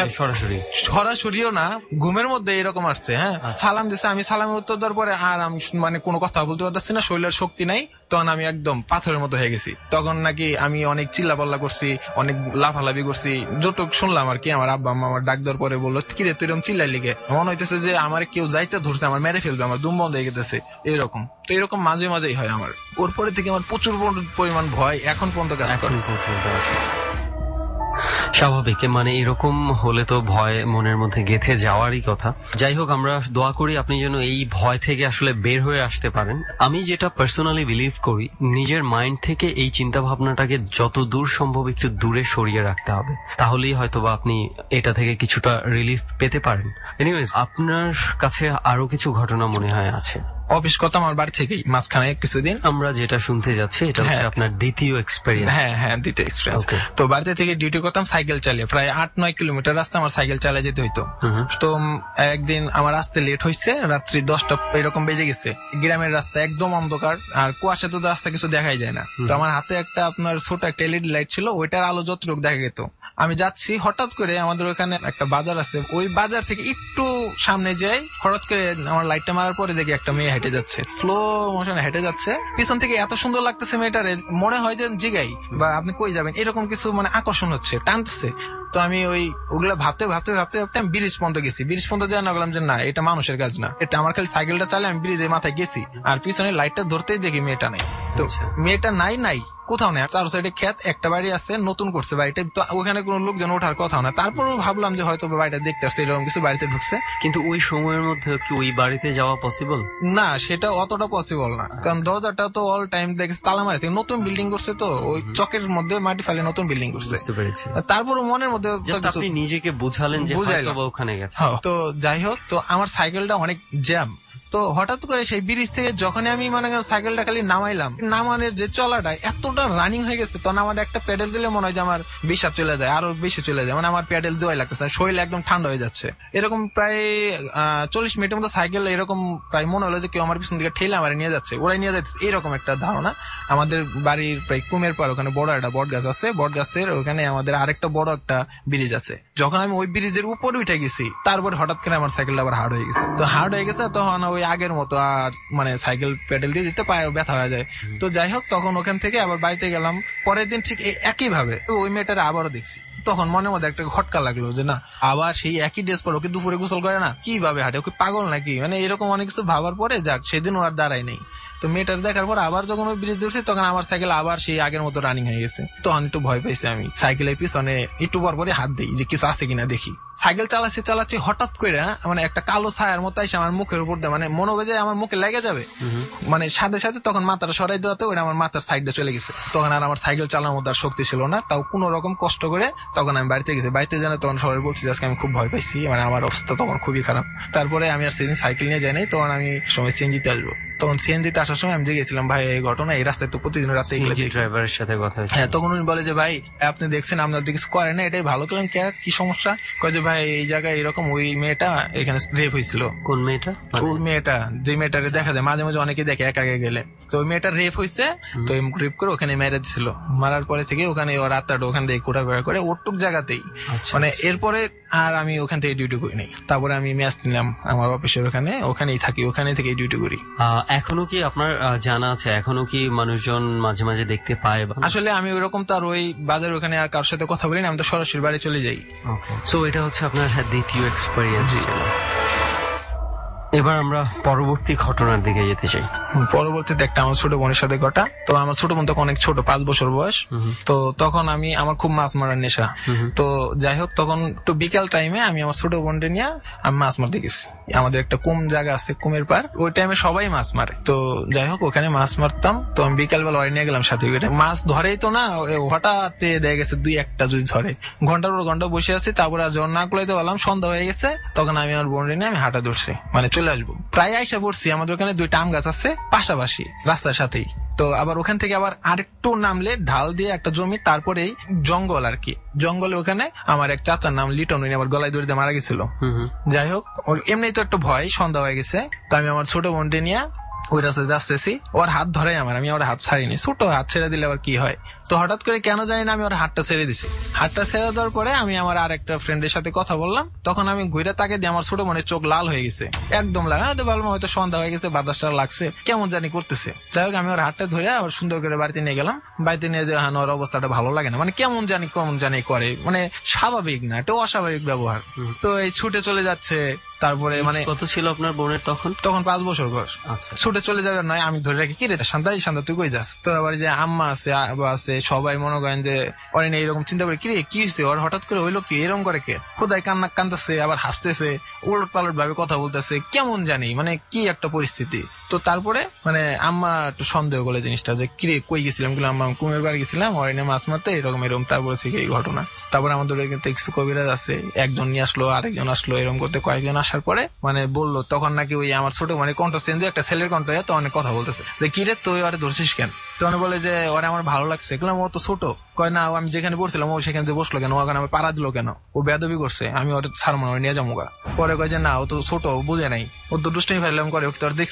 সরাসরিও না, ঘুমের মধ্যে এরকম আসছে। হ্যাঁ, সালাম দিছে, আমি সালামের উত্তর দেওয়ার পরে আর আমি মানে কোনো কথা বলতে পারতেছি না, শরীরের শক্তি নাই, তখন আমি একদম পাথরের মতো হয়ে গেছি। তখন নাকি আমি অনেক চিল্লাপাল্লা করছি, অনেক লাফালাফি করছি, যতটুকু শুনলাম আর কি। আমার আব্বা আম্মা আমার ডাক দেওয়ার পরে বললো কিরে তুই এরকম চিল্লাই লিগে, মনে হইতেছে যে আমার কেউ যাইতে ধরছে, আমার মেরে ফেলবে, আমার দুম বন্ধ হয়ে গেছে এরকম। তো এরকম মাঝে মাঝেই হয় আমার। ওর পরে থেকে আমার প্রচুর পরিমাণ ভয় এখন পর্যন্ত কাজ করে। স্বাভাবিক, মানে এরকম হলে তো ভয় মনের মধ্যে গেঁথে যাওয়ারই কথা। যাই হোক, আমরা দোয়া করি আপনি যেন এই ভয় থেকে আসলে বের হয়ে আসতে পারেন। আমি যেটা পার্সোনালি বিলিভ করি, নিজের মাইন্ড থেকে এই চিন্তা ভাবনাটাকে যত দূর সম্ভব একটু দূরে সরিয়ে রাখতে হবে, তাহলেই হয়তো বা আপনি এটা থেকে কিছুটা রিলিফ পেতে পারেন। এনিওয়েজ, আপনার কাছে আরো কিছু ঘটনা মনে হয় আছে? অফিস করতাম আমার বাড়ি থেকেই, মাঝখানে কিছুদিন আমরা যেটা শুনতে যাচ্ছি এটা হচ্ছে আপনার দ্বিতীয় এক্সপেরিয়েন্স। হ্যাঁ, দ্বিতীয় এক্সপেরিয়েন্স। তো বাড়িতে থেকে ডিউটি করতাম, সাইকেল চালিয়ে প্রায় 8-9 কিলোমিটার রাস্তা আমার সাইকেল চালিয়ে যেতে হইতো। তো একদিন আমার আসতে লেট হয়েছে, রাত্রি 10টা এরকম বেজে গেছে। গ্রামের রাস্তা একদম অন্ধকার, আর কুয়াশাতে তো রাস্তা কিছু দেখাই যায় না। তো আমার হাতে একটা আপনার ছোট একটা এলইডি লাইট ছিল, ওইটার আলো যতটুকু দেখা যেত। আমি যাচ্ছি, হঠাৎ করে আমাদের ওখানে একটা বাজার আছে, ওই বাজার থেকে একটু সামনে যাই, হঠাৎ করে আমার লাইটটা মারার পরে দেখি একটা মেয়ে হেঁটে যাচ্ছে, স্লো মোশনে হেঁটে যাচ্ছে। পিছন থেকে এত সুন্দর লাগতেছে মেয়েটারে, মনে হয় যে জিগাই বা আপনি কই যাবেন এরকম কিছু মানে আকর্ষণ হচ্ছে, টানতেছে। তো আমি ওগুলা ভাবতে ভাবতে ভাবতে ভাবতে আমি ব্রিজ পর্যন্ত গেছি। ব্রিজ পর্যন্ত জানা গেলাম যে না, এটা মানুষের কাজ না, এটা আমার খালি সাইকেলটা চালে আমি ব্রিজের মাথায় গেছি, আর পিছনে লাইটটা ধরতেই দেখি মেয়েটা নেই। তো মেয়েটা নাই কোথাও নেই, চার সাইডে ক্ষেত, একটা বাড়ি আছে নতুন করছে বাড়িটা, তো ওখানে কোনো লোকজন ওঠার কথা না। তারপরেও ভাবলাম যে হয়তো বাড়িটা দেখতে আসছে, এরকম কিছু বাড়িতে ঢুকছে। কিন্তু ওই সময়ের মধ্যে কি ওই বাড়িতে যাওয়া পসিবল? না, সেটা অতটা পসিবল না, কারণ দরজাটা তো অল টাইম দেখছি তালা মারি থেকে, নতুন বিল্ডিং করছে, তো ওই চকের মধ্যে মাটি ফেলে নতুন বিল্ডিং করছে। বুঝতে পেরেছি। তারপরে মনের মধ্যে আপনি নিজেকে বুঝালেন যে হয়তো ওখানে গেছে। তো যাই হোক, তো আমার সাইকেলটা অনেক জ্যাম। তো হঠাৎ করে সেই ব্রিজ থেকে যখন আমি মানে সাইকেলটা খালি নামাইলাম, নামানোর যে চলাটা এতটা রানিং হয়ে গেছে, তখন আমার একটা প্যাডেল দিলে মনে হয় যে আমার বিশ্বাস চলে যায়, আরো বেশি চলে যায়, মানে আমার প্যাডেল দেওয়াই লাগতেছে, শরীর একদম ঠান্ডা হয়ে যাচ্ছে। এরকম প্রায় 40 মিনিটের মতো সাইকেল এরকম প্রায় মনে হলো যে কেউ আমার পিছন দিকে ঠেলে আমার নিয়ে যাচ্ছে, ওরাই নিয়ে যাচ্ছে, এরকম একটা ধারণা। আমাদের বাড়ির প্রায় কুমের পর ওখানে বড় একটা বট গাছ আছে, বট গাছের ওখানে আমাদের আরেকটা বড় একটা ব্রিজ আছে। যখন আমি ওই ব্রিজের উপরে উঠে গেছি, তারপরে হঠাৎ করে আমার সাইকেলটা আবার হার্ড হয়ে গেছে। তো হার্ড হয়ে গেছে, তখন ওই আগের মতো আর মানে সাইকেল প্যাডেল দিয়ে দিতে পায়ে ব্যথা হয়ে যায়। তো যাই হোক, তখন ওখান থেকে আবার বাড়িতে গেলাম। পরের দিন ঠিক একই ভাবে ওই মেয়েটারে আবারও দেখছি। তখন মনের মধ্যে একটা খটকা লাগলো যে না, আবার সেই একই ড্রেস পরে, ওকে দুপুরে গোসল করে না, কিভাবে হাঁটে, ওকে পাগল নাকি, মানে এরকম অনেক কিছু ভাবার পরে যাক সেদিন ও আর দাঁড়ায় নেই। তো মেয়েটার দেখার পর আবার যখন ওই ব্রিজ উঠছি, তখন আমার সাইকেল আবার সেই আগের মতো রানিং হয়ে গেছে। তখন একটু ভয় পাইছি, আমি সাইকেলের পিছনে একটু পর পরে হাত দিই যে কিছু আছে কিনা দেখি। সাইকেল চালাচ্ছি হঠাৎ করে মানে একটা কালো ছায়ার মতো এসে আমার মুখের উপর দেয়, মানে মনে হবে যে আমার মুখে লেগে যাবে, মানে সাথে সাথে তখন মাথাটা সরাই দেওয়াতে ওটা আমার মাথার সাইডে চলে গেছে। তখন আর আমার সাইকেল চালানোর মতো আর শক্তি ছিল না, তাও কোন রকম কষ্ট করে তখন আমি বাড়িতে গেছি। বাড়িতে জানে তখন সবাই বলছি আজকে আমি খুব ভয় পাইছি, মানে আমার অবস্থা তখন খুবই খারাপ। তারপরে আমি আর সেদিন সাইকেল নিয়ে যাই নাই, তখন আমি সময় সিএনজিতে আসবো। তখন সিএনজিতে আসার সময় আমি গেছিলাম, ভাই এই ঘটনা, এই রাস্তায় তো প্রতিদিন রাতে ড্রাইভারের সাথে কথা হয়েছে। হ্যাঁ, তখন উনি বলে যে ভাই আপনি দেখছেন আপনার দিকে করে না, এটাই ভালো করলেন, কি সমস্যা? কয় যে ভাই এই জায়গায় এরকম ওই মেয়েটা এখানে রেপ হয়েছিল। কোন মেয়েটা? ওই মেয়েটা, যে মেয়েটাকে দেখা যায় মাঝে মাঝে অনেকে দেখে একা একা গেলে, তো ওই মেয়েটা রেপ হয়েছে, তো রেপ করে ওখানে মেরে দিছিল। মারার পরে থেকে ওখানে ওর আত্মাটা ওখান থেকে ঘোরাফেরা করে ওটুক জায়গাতেই, মানে এরপরে আর আমি ওখান থেকে ডিউটি করি নাই। তারপরে আমি ম্যাচ নিলাম আমার অফিসের ওখানেই থাকি, ওখানে থেকে ডিউটি করি। এখনো কি আপনার জানা আছে, এখনো কি মানুষজন মাঝে মাঝে দেখতে পায়? আসলে আমি ওইরকম তো আর ওই বাজার ওখানে আর কারোর সাথে কথা বলি না, আমি তো সরাসরি বাড়ি চলে যাই। সো এটা হচ্ছে আপনার দ্বিতীয় এক্সপেরিয়েন্স। এবার আমরা পরবর্তী ঘটনার দিকে যেতে চাই। পরবর্তীতে একটা আমার ছোট বোনের সাথে ঘটা। তো আমার ছোট বোন তখন অনেক ছোট, 5 বছর বয়স। তো তখন আমার খুব মাছ মারার নেশা। তো যাই হোক, তখন একটু বিকেল টাইমে আমি আমার ছোট বোনকে নিয়ে আমি মাছ মারতে গেছি। আমাদের একটা কুম জায়গা আছে, কুমের পার, ওই টাইমে সবাই মাছ মারে। তো যাই হোক, ওখানে মাছ মারতাম। তো আমি বিকাল বেলা ওই নিয়ে গেলাম সাথে করে। মাছ ধরেই তো না, হঠাৎ দেখা গেছে 2-1টা যদি ধরে, ঘন্টার পর ঘন্টা বসে আছি। তারপর আর যখন না কুলাইতে পারলাম, সন্ধ্যা হয়ে গেছে, তখন আমি আমার বোনকে নিয়ে আমি হাঁটা ধরছি, মানে চলে আসবো। প্রায় আইসা পড়ছি, আমাদের ওখানে 2টা আম গাছ আছে পাশাপাশি রাস্তার সাথেই। তো আবার ওখান থেকে আবার আরেকটু নামলে ঢাল দিয়ে একটা জমি, তারপরেই জঙ্গল আর কি। জঙ্গলে ওখানে আমার এক চাচার নাম লিটন, উনি আমার গলায় দড়িতে মারা গেছিল। যাই হোক, এমনি তো একটু ভয়, সন্ধ্যা হয়ে গেছে। তো আমি আমার ছোট বোনকে নিয়ে ওই রাস্তায় যাচ্ছি, ওর হাত ধরে আমি ওর হাত ছাড়িনি। ছোট হাত ছেড়ে দিলে আবার কি হয়, তো হঠাৎ করে কেন জানি না আমি ওর হাতটা ছেড়ে দিছি। হাতটা ছেড়ে দেওয়ার পরে আমি আমার আর একটা ফ্রেন্ডের সাথে কথা বললাম। তখন আমি ঘুরে তাকে দিয়ে আমার ছোট বোনের চোখ লাল হয়ে গেছে, একদম লাল। ভাবলাম হয়তো সন্ধ্যা হয়ে গেছে, বাতাসটা লাগছে, কেমন জানি করতেছে। যাই হোক, আমি ওর হাতটা ধরে আবার সুন্দর করে বাড়িতে নিয়ে গেলাম। বাড়িতে নিয়ে যে ওর অবস্থাটা ভালো লাগে না, মানে কেমন জানি করে, মানে স্বাভাবিক না, এটা অস্বাভাবিক ব্যবহার। তো এই ছুটে চলে যাচ্ছে। তারপরে মানে কত ছিল আপনার বোনের তখন? তখন 5 বছর বয়স। ছুটে চলে যাবে নয়, আমি ধরে রাখি, কি রে শান্তা তুই কই যাস? তো আবার যে আম্মা আছে, আব্বা আছে, সবাই মনে করেন যে অনেক এইরকম চিন্তা করে, কি রে কি হয়েছে ওর, হঠাৎ করে হইলো কি, এরকম করে কে? খোদাই কান্দাছে, আবার হাসতেছে, উলট পালট ভাবে কথা বলতেছে, কেমন জানি মানে কি একটা পরিস্থিতি। তো তারপরে মানে আম্মা একটু সন্দেহ করলে জিনিসটা, যে কি রে কই গেছিলাম, আম্মা কুমের বাড়ি গেছিলাম, অরণ্যে মাছ মারতে, এরকম। তারপরে থেকে এই ঘটনা। তারপরে আমাদের কিছু কবিরাজ আছে, একজন নিয়ে আসলো, আরেকজন আসলো, এরকম করতে কয়েকজন আসার পরে মানে বললো, তখন নাকি ওই আমার ছোট মানে কণ্ঠ চেঞ্জ, একটা ছেলের কণ্ঠ, তো অনেক কথা বলতেছে যে কি রে তুই ওরে ধরছিস কেন? তখন বলে যে ওরে আমার ভালো লাগছে। ও তো ছোট। কয় না, আমি যেখানে পড়ছিলাম ও সেখানে যে বসলো কেন, ওখানে আমি পাড়া দিল কেন, ও বেয়াদবি করছে, আমি ওর ছাড় মনে নিয়ে যাবো গা। পরে কয় যে না, ও তো ছোট, বুঝে নাই, ও তো দুষ্টামি ফেললাম করে, ওকে তো আর দেখছে, এই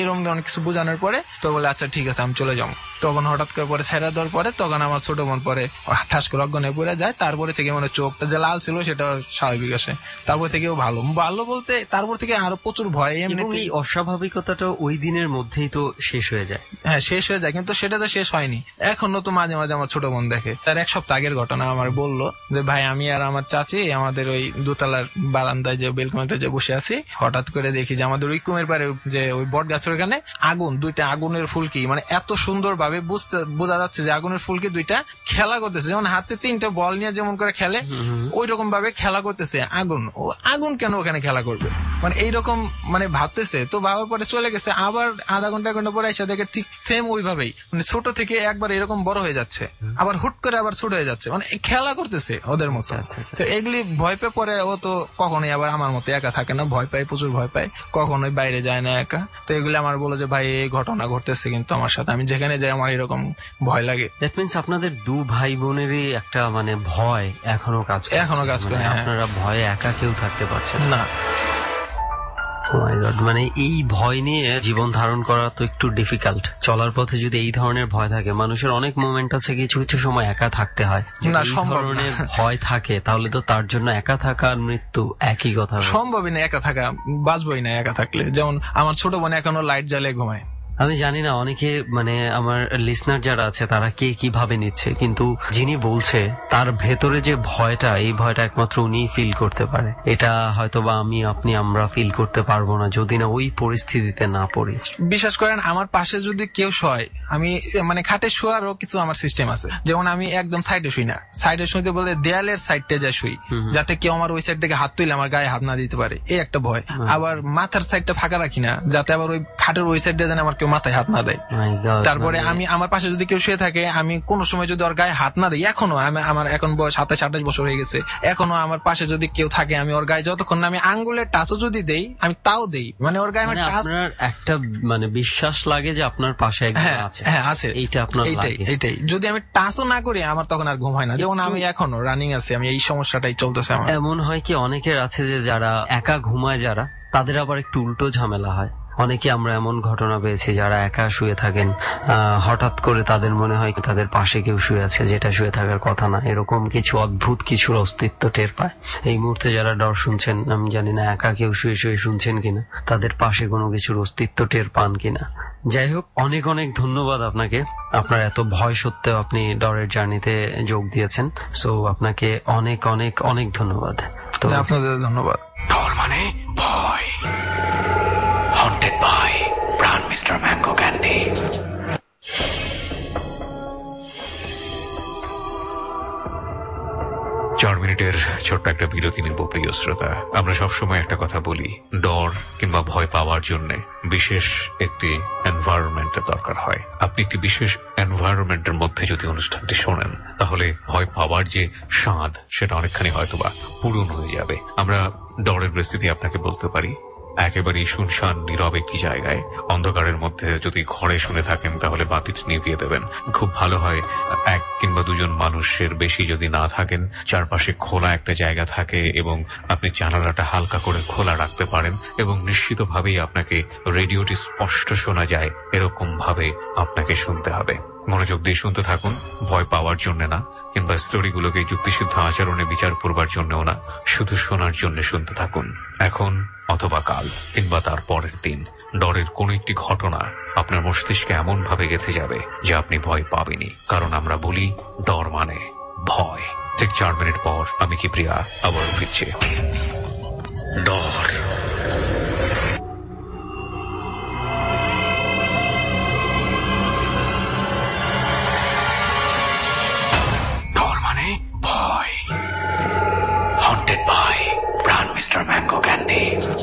এরকম অনেক কিছু বোঝানোর পরে তো বলে আচ্ছা ঠিক আছে আমি চলে যাবো। তখন হঠাৎ করে পরে ছেড়ে দেওয়ার পরে তখন আমার ছোট বোন পরে ঠাস করে অজ্ঞানে পড়ে যায়। তারপরে থেকে মানে চোখটা যে লাল ছিল সেটা স্বাভাবিক আসে। তারপর থেকেও ভালো বলতে তারপর থেকে আরো প্রচুর ভয়। এমনি অস্বাভাবিকতাটা ওই দিনের মধ্যেই তো শেষ হয়ে যায়। হ্যাঁ শেষ হয়ে যায়, কিন্তু সেটা তো শেষ হয়নি। এখনো তো মাঝে মাঝে আমার ছোট বোন দেখে। তার 1 সপ্তাহ আগের ঘটনা আমার বললো যে ভাই আমি আর আমার চাচি আমাদের ওই দোতলার বারান্দায় যে বেলকনিতে যে বসে আছি, হঠাৎ করে দেখি যে আমাদের ওই কুমের পারে যে ওই বট গাছের ওখানে আগুন, 2টা আগুনের ফুলকি, মানে এত সুন্দর ভাবে বোঝা যাচ্ছে যে আগুনের ফুলকি 2টা খেলা করতেছে, যেমন হাতে 3টা বল নিয়ে যেমন করে খেলে ওই রকম ভাবে খেলা করতেছে। আগুন কেন ওখানে খেলা করবে, মানে এইরকম মানে ভাবতেছে। তো ভাবার পরে চলে গেছে। আবার আধা ঘন্টা পরে এসে দেখে ঠিক সেম ওইভাবেই, মানে ছোট থেকে একবার এরকম বড় হয়ে যাচ্ছে, আবার হুট করে আবার ছোট হয়ে যাচ্ছে, মানে খেলা করতেছে ওদের মতো। তো এগুলি ভয় পেয়ে পরে ও তো কখনোই আবার আমার মতো একা থাকে না, ভয় পায়, প্রচুর ভয় পায়, কখনোই বাইরে যায় না একা। তো এগুলি আমার বলে যে ভাই এই ঘটনা ঘটতেছে কিন্তু আমার সাথে, আমি যেখানে যাই আমার এরকম ভয় লাগে। দ্যাট মিন্স আপনাদের 2 ভাই বোনেরই একটা মানে ভয় এখনো কাজ করে। আপনারা ভয়ে একা কেউ থাকতে পারছেন না। মানে এই ভয় নিয়ে জীবন ধারণ করা তো একটু ডিফিকাল্ট। চলার পথে যদি এই ধরনের ভয় থাকে, মানুষের অনেক মোমেন্ট আছে কিছু কিছু সময় একা থাকতে হয়। না, ধরনের ভয় থাকে তাহলে তো তার জন্য একা থাকা আর মৃত্যু একই কথা, সম্ভবই না একা থাকা, বাঁচবই না একা থাকলে। যেমন আমার ছোট বোন এখনো লাইট জ্বালিয়ে ঘুমায়। আমি জানি না অনেকে মানে আমার লিসনার যারা আছে তারা কে কিভাবে নিচ্ছে, কিন্তু যিনি বলছে তার ভেতরে যে ভয়টা, এই ভয়টা একমাত্র উনিই ফিল করতে পারে। এটা হয়তোবা আমি আপনি আমরা ফিল করতে পারবো না যদি না ওই পরিস্থিতিতে না পড়ি। বিশ্বাস করেন আমার পাশে যদি কেউ শোয়, আমি মানে খাটে শোয়ারও কিছু আমার সিস্টেম আছে। যেমন আমি একদম সাইডে শুই না, সাইডে শুইতে বলে দেয়ালের সাইডটা যা শুই, যাতে কেউ আমার ওই সাইড থেকে হাত তুলে আমার গায়ে হাত না দিতে পারে, এই একটা ভয়। আবার মাথার সাইডটা ফাঁকা রাখি না, যাতে আবার ওই খাটের ওই সাইডটা যেন আমার মাথায় হাত না দেয়। তারপরে আমি আমার পাশে যদি কেউ শুয়ে থাকে, আমি কোন সময় যদি ওর গায়ে হাত না দেই, এখনো আমার এখন বয়স 27-28 বছর হয়ে গেছে, এখনো আমার পাশে যদি কেউ থাকে আমি ওর গায়ে যতক্ষণ আমি আঙ্গুলের টাচও যদি দেই, আমি তাও দেই, মানে ওর গায়ে আপনার একটা মানে বিশ্বাস লাগে যে আপনার পাশে একজন আছে। হ্যাঁ আছে, এইটা আপনার এইটাই। যদি আমি টাচও না করি আমার তখন আর ঘুম হয় না। যেমন আমি এখনো রানিং আছে, আমি এই সমস্যাটাই চলতেছে আমার। এমন হয় কি অনেকের আছে যে যারা একা ঘুমায়, যারা তাদের আবার একটু উল্টো ঝামেলা হয়। অনেকে আমরা এমন ঘটনা পেয়েছি যারা একা শুয়ে থাকেন, হঠাৎ করে তাদের মনে হয় তাদের পাশে কেউ শুয়ে আছে, যেটা শুয়ে থাকার কথা না। এরকম কিছু অদ্ভুত কিছুর অস্তিত্ব টের পায়। এই মুহূর্তে যারা ডর শুনছেন, আমি জানি না একা কেউ শুয়ে শুয়ে শুনছেন কিনা, তাদের পাশে কোনো কিছুর অস্তিত্ব টের পান কিনা। যাই হোক, অনেক অনেক ধন্যবাদ আপনাকে। আপনার এত ভয় সত্ত্বেও আপনি ডরের জার্নিতে যোগ দিয়েছেন। সো আপনাকে অনেক অনেক অনেক ধন্যবাদ। তো আপনাদের ধন্যবাদ। ডর মানে ভয়। Haunted by Pran Mr. Mango Candy. 4 মিনিটের ছোট্ট একটা বিরতি নেব প্রিয় শ্রোতা। আমরা সবসময় একটা কথা বলি, ডর কিংবা ভয় পাওয়ার জন্য বিশেষ একটি এনভায়রনমেন্টের দরকার হয়। আপনি একটি বিশেষ এনভায়রনমেন্টের মধ্যে যদি অনুষ্ঠানটি শোনেন, তাহলে ভয় পাওয়ার যে স্বাদ সেটা অনেকখানি হয়তোবা পূরণ হয়ে যাবে। আমরা ডরের রেসিপি আপনাকে বলতে পারি। একেবারেই শুনশান নীরব একটি জায়গায়, অন্ধকারের মধ্যে যদি ঘরে শুনে থাকেন তাহলে বাতিটা নিভিয়ে দেবেন। খুব ভালো হয় 1 কিংবা 2 জন মানুষের বেশি যদি না থাকেন, চারপাশে খোলা একটা জায়গা থাকে এবং আপনি জানালাটা হালকা করে খোলা রাখতে পারেন এবং নিশ্চিতভাবেই আপনাকে রেডিওটি স্পষ্ট শোনা যায়, এরকম ভাবে আপনাকে শুনতে হবে। মনোযোগ দিয়ে শুনতে থাকুন, ভয় পাওয়ার জন্য না, কিংবা স্টোরিগুলোকে যুক্তিসিদ্ধ আচরণে বিচার করবার জন্যও না, শুধু শোনার জন্য শুনতে থাকুন। এখন অথবা কাল কিংবা তার পরের দিন ডরের কোন একটি ঘটনা আপনার মস্তিষ্কে এমন ভাবে গেঁথে যাবে যে আপনি ভয় পাবেনই। কারণ আমরা বলি ডর মানে ভয়। ঠিক 4 মিনিট পর আমি কি প্রিয়া আবার ফিরছি। ডর। ডর মানে ভয়। Haunted by Pran Mr. Mango Candy.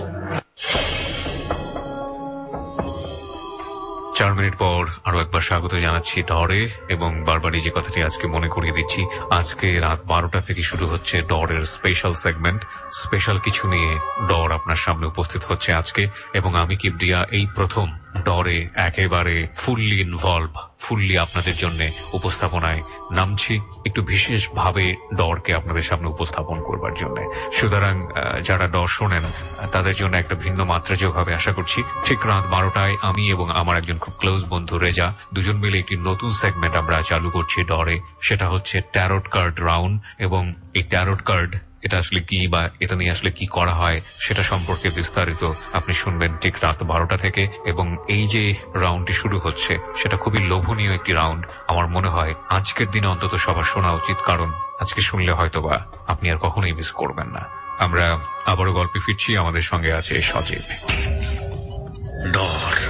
4 minute পর আরো একবার স্বাগত জানাচ্ছি ডরে, এবং বারবারই যে কথাটি আজকে মনে করিয়ে দিচ্ছি, আজকে রাত 12টা থেকে শুরু হচ্ছে ডরের স্পেশাল সেগমেন্ট। স্পেশাল কিছু নিয়ে ডর আপনার সামনে উপস্থিত হচ্ছে আজকে, এবং আমি কি প্রিয়া এই প্রথম ডরে একেবারে ফুললি ইনভলভ, ফুললি আপনাদের জন্য উপস্থাপনায় নামছি, একটু বিশেষভাবে ডরকে আপনাদের সামনে উপস্থাপন করবার জন্য। সুতরাং যারা ডর শোনেন তাদের জন্য একটা ভিন্ন মাত্রা যোগ হবে আশা করছি। ঠিক রাত 12টায় আমি এবং আমার একজন খুব ক্লোজ বন্ধু রেজা দুজন মিলে একটি নতুন সেগমেন্ট আমরা চালু করছি ডরে, সেটা হচ্ছে ট্যারোট কার্ড রাউন্ড। এবং এই ট্যারোট কার্ড এটা আসলে কি বা এটা নিয়ে আসলে কি করা হয় সেটা সম্পর্কে বিস্তারিত আপনি শুনবেন ঠিক রাত 12টা থেকে। এবং এই যে রাউন্ডটি শুরু হচ্ছে সেটা খুবই লোভনীয় একটি রাউন্ড। আমার মনে হয় আজকের দিনে অন্তত সবার শোনা উচিত, কারণ আজকে শুনলে হয়তোবা আপনি আর কখনোই মিস করবেন না। আমরা আবারও গল্পে ফিরছি, আমাদের সঙ্গে আছে সজীব। ডর।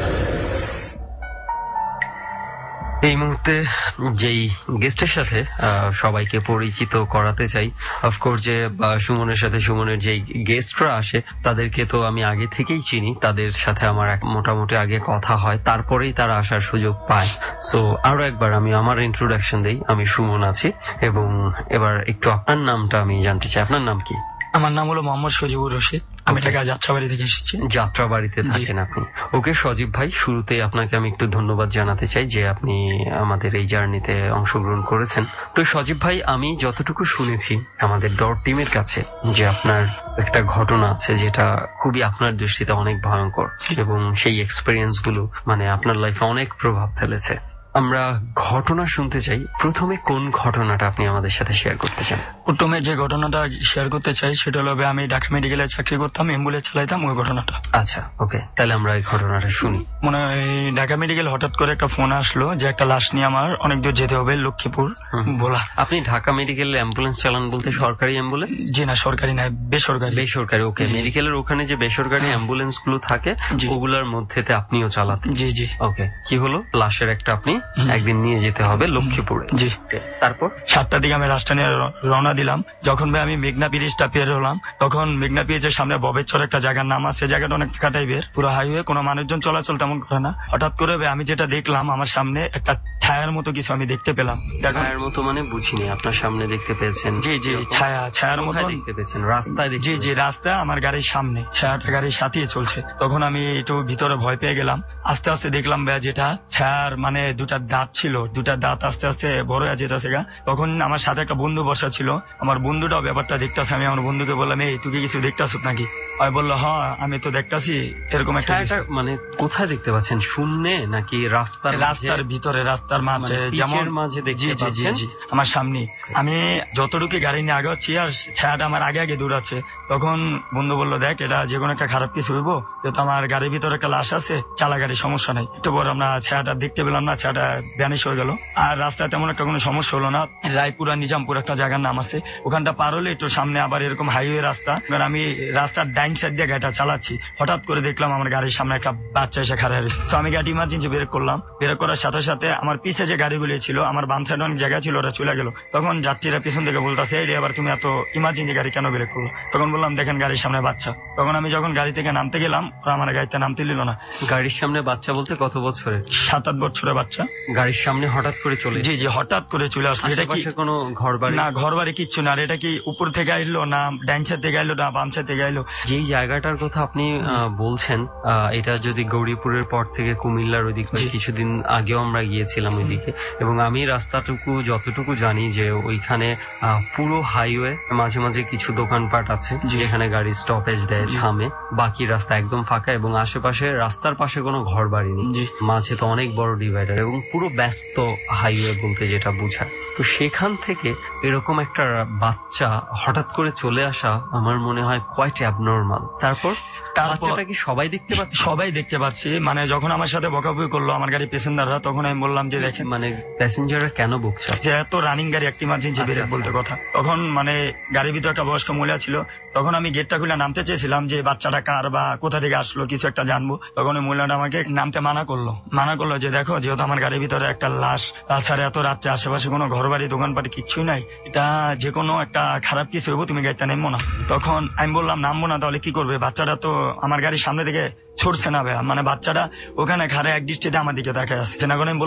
এই মুহূর্তে যেই গেস্টের সাথে সবাইকে পরিচিত করাতে চাই, অফকোর্স যে সুমনের সাথে সুমনের যেই গেস্টরা আসে তাদেরকে তো আমি আগে থেকেই চিনি, তাদের সাথে আমার মোটামুটি আগে কথা হয়, তারপরেই তারা আসার সুযোগ পায়। সো আরো একবার আমি আমার ইন্ট্রোডাকশন দেই। আমি সুমন আছি এবং এবার একটু আপনার নামটা আমি জানতে চাই। আপনার নাম কি? আমার নাম হলো মোহাম্মদ সজিবুর রশিদ। আমি ঢাকা যাত্রাবাড়ি থেকে এসেছি। যাত্রাবাড়িতে থাকেন আপনি? ওকে সজীব ভাই, শুরুতে আপনাকে আমি একটু ধন্যবাদ জানাতে চাই যে আপনি আমাদের এই জার্নিতে অংশগ্রহণ করেছেন। তো সজীব ভাই, আমি যতটুকু শুনেছি আমাদের ডর টিমের কাছে যে আপনার একটা ঘটনা আছে যেটা খুবই আপনার দৃষ্টিতে অনেক ভয়ঙ্কর এবং সেই এক্সপেরিয়েন্স গুলো মানে আপনার লাইফে অনেক প্রভাব ফেলেছে। আমরা ঘটনা শুনতে চাই। প্রথমে কোন ঘটনাটা আপনি আমাদের সাথে শেয়ার করতে চান? প্রথমে যে ঘটনাটা শেয়ার করতে চাই সেটা হলো আমি ঢাকা মেডিকেলে চাকরি করতাম, অ্যাম্বুলেন্স চালাইতাম, ওই ঘটনাটা। আচ্ছা, ওকে, তাহলে আমরা এই ঘটনাটা শুনি। মনে হয় ঢাকা মেডিকেল হঠাৎ করে একটা ফোন আসলো যে একটা লাশ নিয়ে আমার অনেক দূর যেতে হবে, লক্ষ্মীপুর বলা। আপনি ঢাকা মেডিকেল অ্যাম্বুলেন্স চালান বলতে সরকারি অ্যাম্বুলেন্স? জি না, সরকারি না, বেসরকারি। বেসরকারি, ওকে। মেডিকেলের ওখানে যে বেসরকারি অ্যাম্বুলেন্স গুলো থাকে ওগুলোর মধ্যে আপনিও চালাতেন? জি জি। ওকে, কি হলো? লাশের একটা আপনি একদিন নিয়ে যেতে হবে লক্ষ্মীপুরে। জি। তারপর 7টার দিকে আমি রাস্তা নিয়ে রওনা দিলাম। যখন ভাই আমি মেঘনা ব্রিজটা পের হলাম, তখন মেঘনা ব্রিজের সামনে ববেশ্বর একটা জায়গার নাম আছে, জায়গাটা অনেক ফাঁকা টাইপের, পুরো হাইওয়ে, কোনো মানুষজন চলাচল তেমন করে না। হঠাৎ করে আমি যেটা দেখলাম, আমার সামনে একটা ছায়ার মতো কিছু আমি দেখতে পেলাম। ছায়ার মতো মানে বুঝিনি, আপনার সামনে দেখতে পেয়েছেন? জি জি, ছায়ার মতো দেখতে পেয়েছেন? রাস্তায়? জি জি, রাস্তা আমার গাড়ির সামনে, ছায়াটা গাড়ির সাথেই চলছে। তখন আমি একটু ভিতরে ভয় পেয়ে গেলাম। আস্তে আস্তে দেখলাম ভাই যেটা ছায়ার মানে দুটা দাঁত ছিল, দুটা দাঁত আস্তে আস্তে বড় হয়ে যেতেছে। তখন আমার সাথে একটা বন্ধু বসা ছিল, আমার বন্ধুটাও ব্যাপারটা দেখতেছে। আমি আমার বন্ধুকে বললাম, এই তুই কি কিছু দেখতেছ নাকি? আমি বললো, হ্যাঁ আমি তো দেখতেছি এরকম একটা। মানে কোথায় দেখতে পাচ্ছেন? শূন্যে নাকি রাস্তার ভিতরে, রাস্তার মাঝে, যেমন মাঝে দেখছি? জি জি জি, আমার সামনে। আমি যতটুকু গাড়ি নিয়ে আগে হচ্ছি আর ছায়াটা আমার আগে আগে দৌড়াচ্ছে। তখন বন্ধু বললো, দেখ এটা যে কোনো একটা খারাপ কিছু হইব, যেহেতু আমার গাড়ির ভিতরে একটা লাশ আছে, চালা গাড়ির সমস্যা নাই। একটু পর আমরা ছায়াটা দেখতে পেলাম না, ছায়াটা ভ্যানিশ হয়ে গেল। আর রাস্তায় তেমন একটা কোনো সমস্যা হলো না। রায়পুরা নিজামপুর একটা জায়গার নাম আছে, ওখানটা পার হলে একটু সামনে আবার এরকম হাইওয়ে রাস্তা। আমি রাস্তার ডাইন সাইড দিয়ে গাড়িটা চালাচ্ছি, হঠাৎ করে দেখলাম আমার গাড়ির সামনে একটা বাচ্চা এসে খাড়া রয়েছে। তো আমি গাড়ি ইমার্জেন্সি বের করলাম। বের করার সাথে সাথে আমার পিছে যে গাড়িগুলি ছিল, আমার বাম সাইডে অনেক জায়গা ছিল, ওরা চলে গেল। তখন যাত্রীরা পিছন থেকে বলতেছে, এই এবার তুমি এত ইমার্জেন্সি গাড়ি কেন বের করলো? তখন বললাম, দেখেন গাড়ির সামনে বাচ্চা। তখন আমি যখন গাড়ি থেকে নামতে গেলাম, ওরা আমার গাড়িতে নামতে দিল না। গাড়ির সামনে বাচ্চা বলতে কত বছরের? 7-8 বছরের বাচ্চা গাড়ির সামনে হঠাৎ করে চলে? জি জি, হঠাৎ করে চলে আসলো। এটা কি কোনো ঘর বাড়ি? না, ঘর বাড়ি কিচ্ছু না। আর এটা কি উপর থেকে আইলো না ডাইন সাইড থেকে আইলো না বাম সাইড থেকে আইলো? যেই জায়গাটার কথা আপনি বলছেন, এটা যদি গৌরীপুরের পর থেকে কুমিল্লার ওইদিকে, কিছুদিন আগেও আমরা গিয়েছিলাম ওইদিকে, এবং আমি রাস্তাটুকু যতটুকু জানি যে ওইখানে পুরো হাইওয়ে, মাঝে মাঝে কিছু দোকানপাট আছে যেখানে গাড়ি স্টপেজ দেয়, থামে, বাকি রাস্তা একদম ফাঁকা এবং আশেপাশে রাস্তার পাশে কোনো ঘর বাড়ি নেই। মাঝে তো অনেক বড় ডিভাইডার এবং পুরো ব্যস্ত হাইওয়ে বলতে যেটা বোঝায়। তো সেখান থেকে এরকম একটা বাচ্চা হঠাৎ করে চলে আসা আমার মনে হয় কোয়াইট অ্যাবনর্মাল। তারপর বাচ্চাটা কি সবাই দেখতে পাচ্ছে? সবাই দেখতে পাচ্ছি। মানে যখন আমার সাথে বকাবকি করলো আমার গাড়ি প্যাসেঞ্জাররা, তখন আমি বললাম যে দেখেন, মানে প্যাসেঞ্জাররা কেন বকছে? যে এত রানিং গাড়ি, একটা ইমার্জেন্সি ব্রেক বলতে কথা। তখন মানে গাড়ির ভিতরে একটা বয়স্ক মহিলা ছিল। তখন আমি গেটটা খুলে নামতে চেয়েছিলাম যে বাচ্চাটা কার বা কোথা থেকে আসলো, কিছু একটা জানবো। তখন ওই মহিলাটা আমাকে নামতে মানা করলো যে দেখো, যেহেতু আমার গাড়ির ভিতরে একটা লাশ, তাছাড়া এত রাত্রে আশেপাশে কোনো ঘর বাড়ি দোকানপাটি কিচ্ছুই নাই, এটা যে কোনো একটা খারাপ কিছু হইব, তুমি গাড়িটা নামবো না। তখন আমি বললাম, নামবো না তাহলে কি করবে? বাচ্চাটা তো আমার গাড়ির সামনে থেকে ছড়ছে না ভাইয়া, মানে বাচ্চাটা ওখানে ঘাড়ে এক দৃষ্টিতে আমার দিকে তাকায় আসছে। না করে আমি বললাম, আমি কি করবো?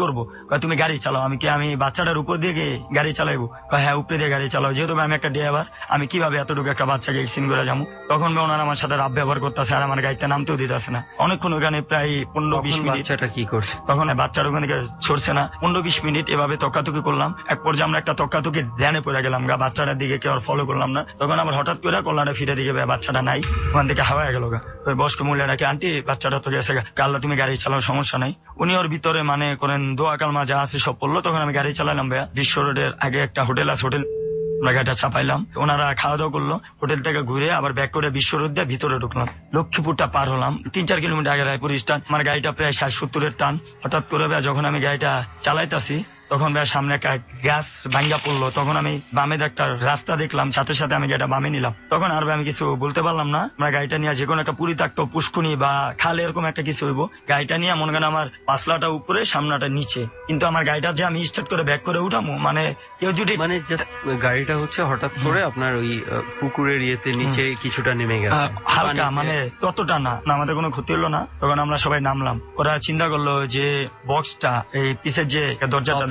করবো? তুমি গাড়ি চালাও। আমি বাচ্চাটার উপর দিয়ে গাড়ি চালাইবো? হ্যাঁ উপরে দিয়ে গাড়ি চালাও। যেহেতু আমি একটা ড্রাইভার, আমি কিভাবে এতটুকু একটা বাচ্চাকে এক্সিডেন্ট করে যাবো? তখন ওনারা আমার সাথে রাব ব্যবহার করতেছে আর আমার গাড়িতে নামতেও দিতেছে না। অনেকক্ষণ ওখানে প্রায় 15-20 মিনিট। বাচ্চাটা কি করছে? তখন বাচ্চাটা ওখানে ছড়ছে না। 15-20 মিনিট এভাবে তক্কাতুকি করলাম। এক পর্যায়ে আমরা একটা তক্কাতুকি ধ্যানে পড়ে গেলাম, বাচ্চাটার দিকে কেউ আর ফলো করলাম না। তখন আবার হঠাৎ করে কল্যাণে ফিরে দিকে বাচ্চাটা নাই, ওখান থেকে হাওয়া গেল। ওই বয়স্ক মহিলাটাকে, আন্টি বাচ্চাটা তো গেছে, আল্লাহ তুমি গাড়ি চালাও, সমস্যা নাই। উনি ওর ভিতরে মানে করেন দোয়া কালমা যা আছে সব পড়লো। তখন আমি গাড়ি চালালাম ভাইয়া। বিশ্ব রোডের আগে একটা হোটেল আছে, হোটেল আমরা গাড়িটা চাপাইলাম। ওনারা খাওয়া দাওয়া করলো, হোটেল থেকে ঘুরে আবার ব্যাক করে বিশ্ব রোড দিয়ে ভিতরে ঢুকলাম। লক্ষ্মীপুরটা পার হলাম, 3-4 কিলোমিটার আগে রায়পুর স্টান। আমার গাড়িটা প্রায় 60-70-এর টান। হঠাৎ করে যখন আমি গাড়িটা চালাইতাছি তখন সামনে একটা গাছ ভাঙ্গা পড়লো। তখন আমি বামে একটা রাস্তা দেখলাম, সাথে সাথে আমি গাড়িটা বামে নিলাম। তখন আর আমি কিছু বলতে পারলাম না। আমরা গাড়িটা নিয়ে যে কোনো একটা পরিত্যক্ত পুষ্কুনি বা খাল এরকম একটা কিছু হইব, গাড়িটা নিয়ে মনে করেন আমার পাশলাটা উপরে সামনাটা নিচে। কিন্তু আমার গাড়িটা যে আমি স্টার্ট করে ব্যাক করে উঠামো, মানে কেউ যদি মানে গাড়িটা হচ্ছে হঠাৎ করে আপনার ওই পুকুরের ইয়েতে নিচে কিছুটা নেমে গেছে হালকা, মানে ততটা না, আমাদের কোনো ক্ষতি হলো না। তখন আমরা সবাই নামলাম। ওরা চিন্তা করলো যে বক্সটা এই পিছের যে দরজাটা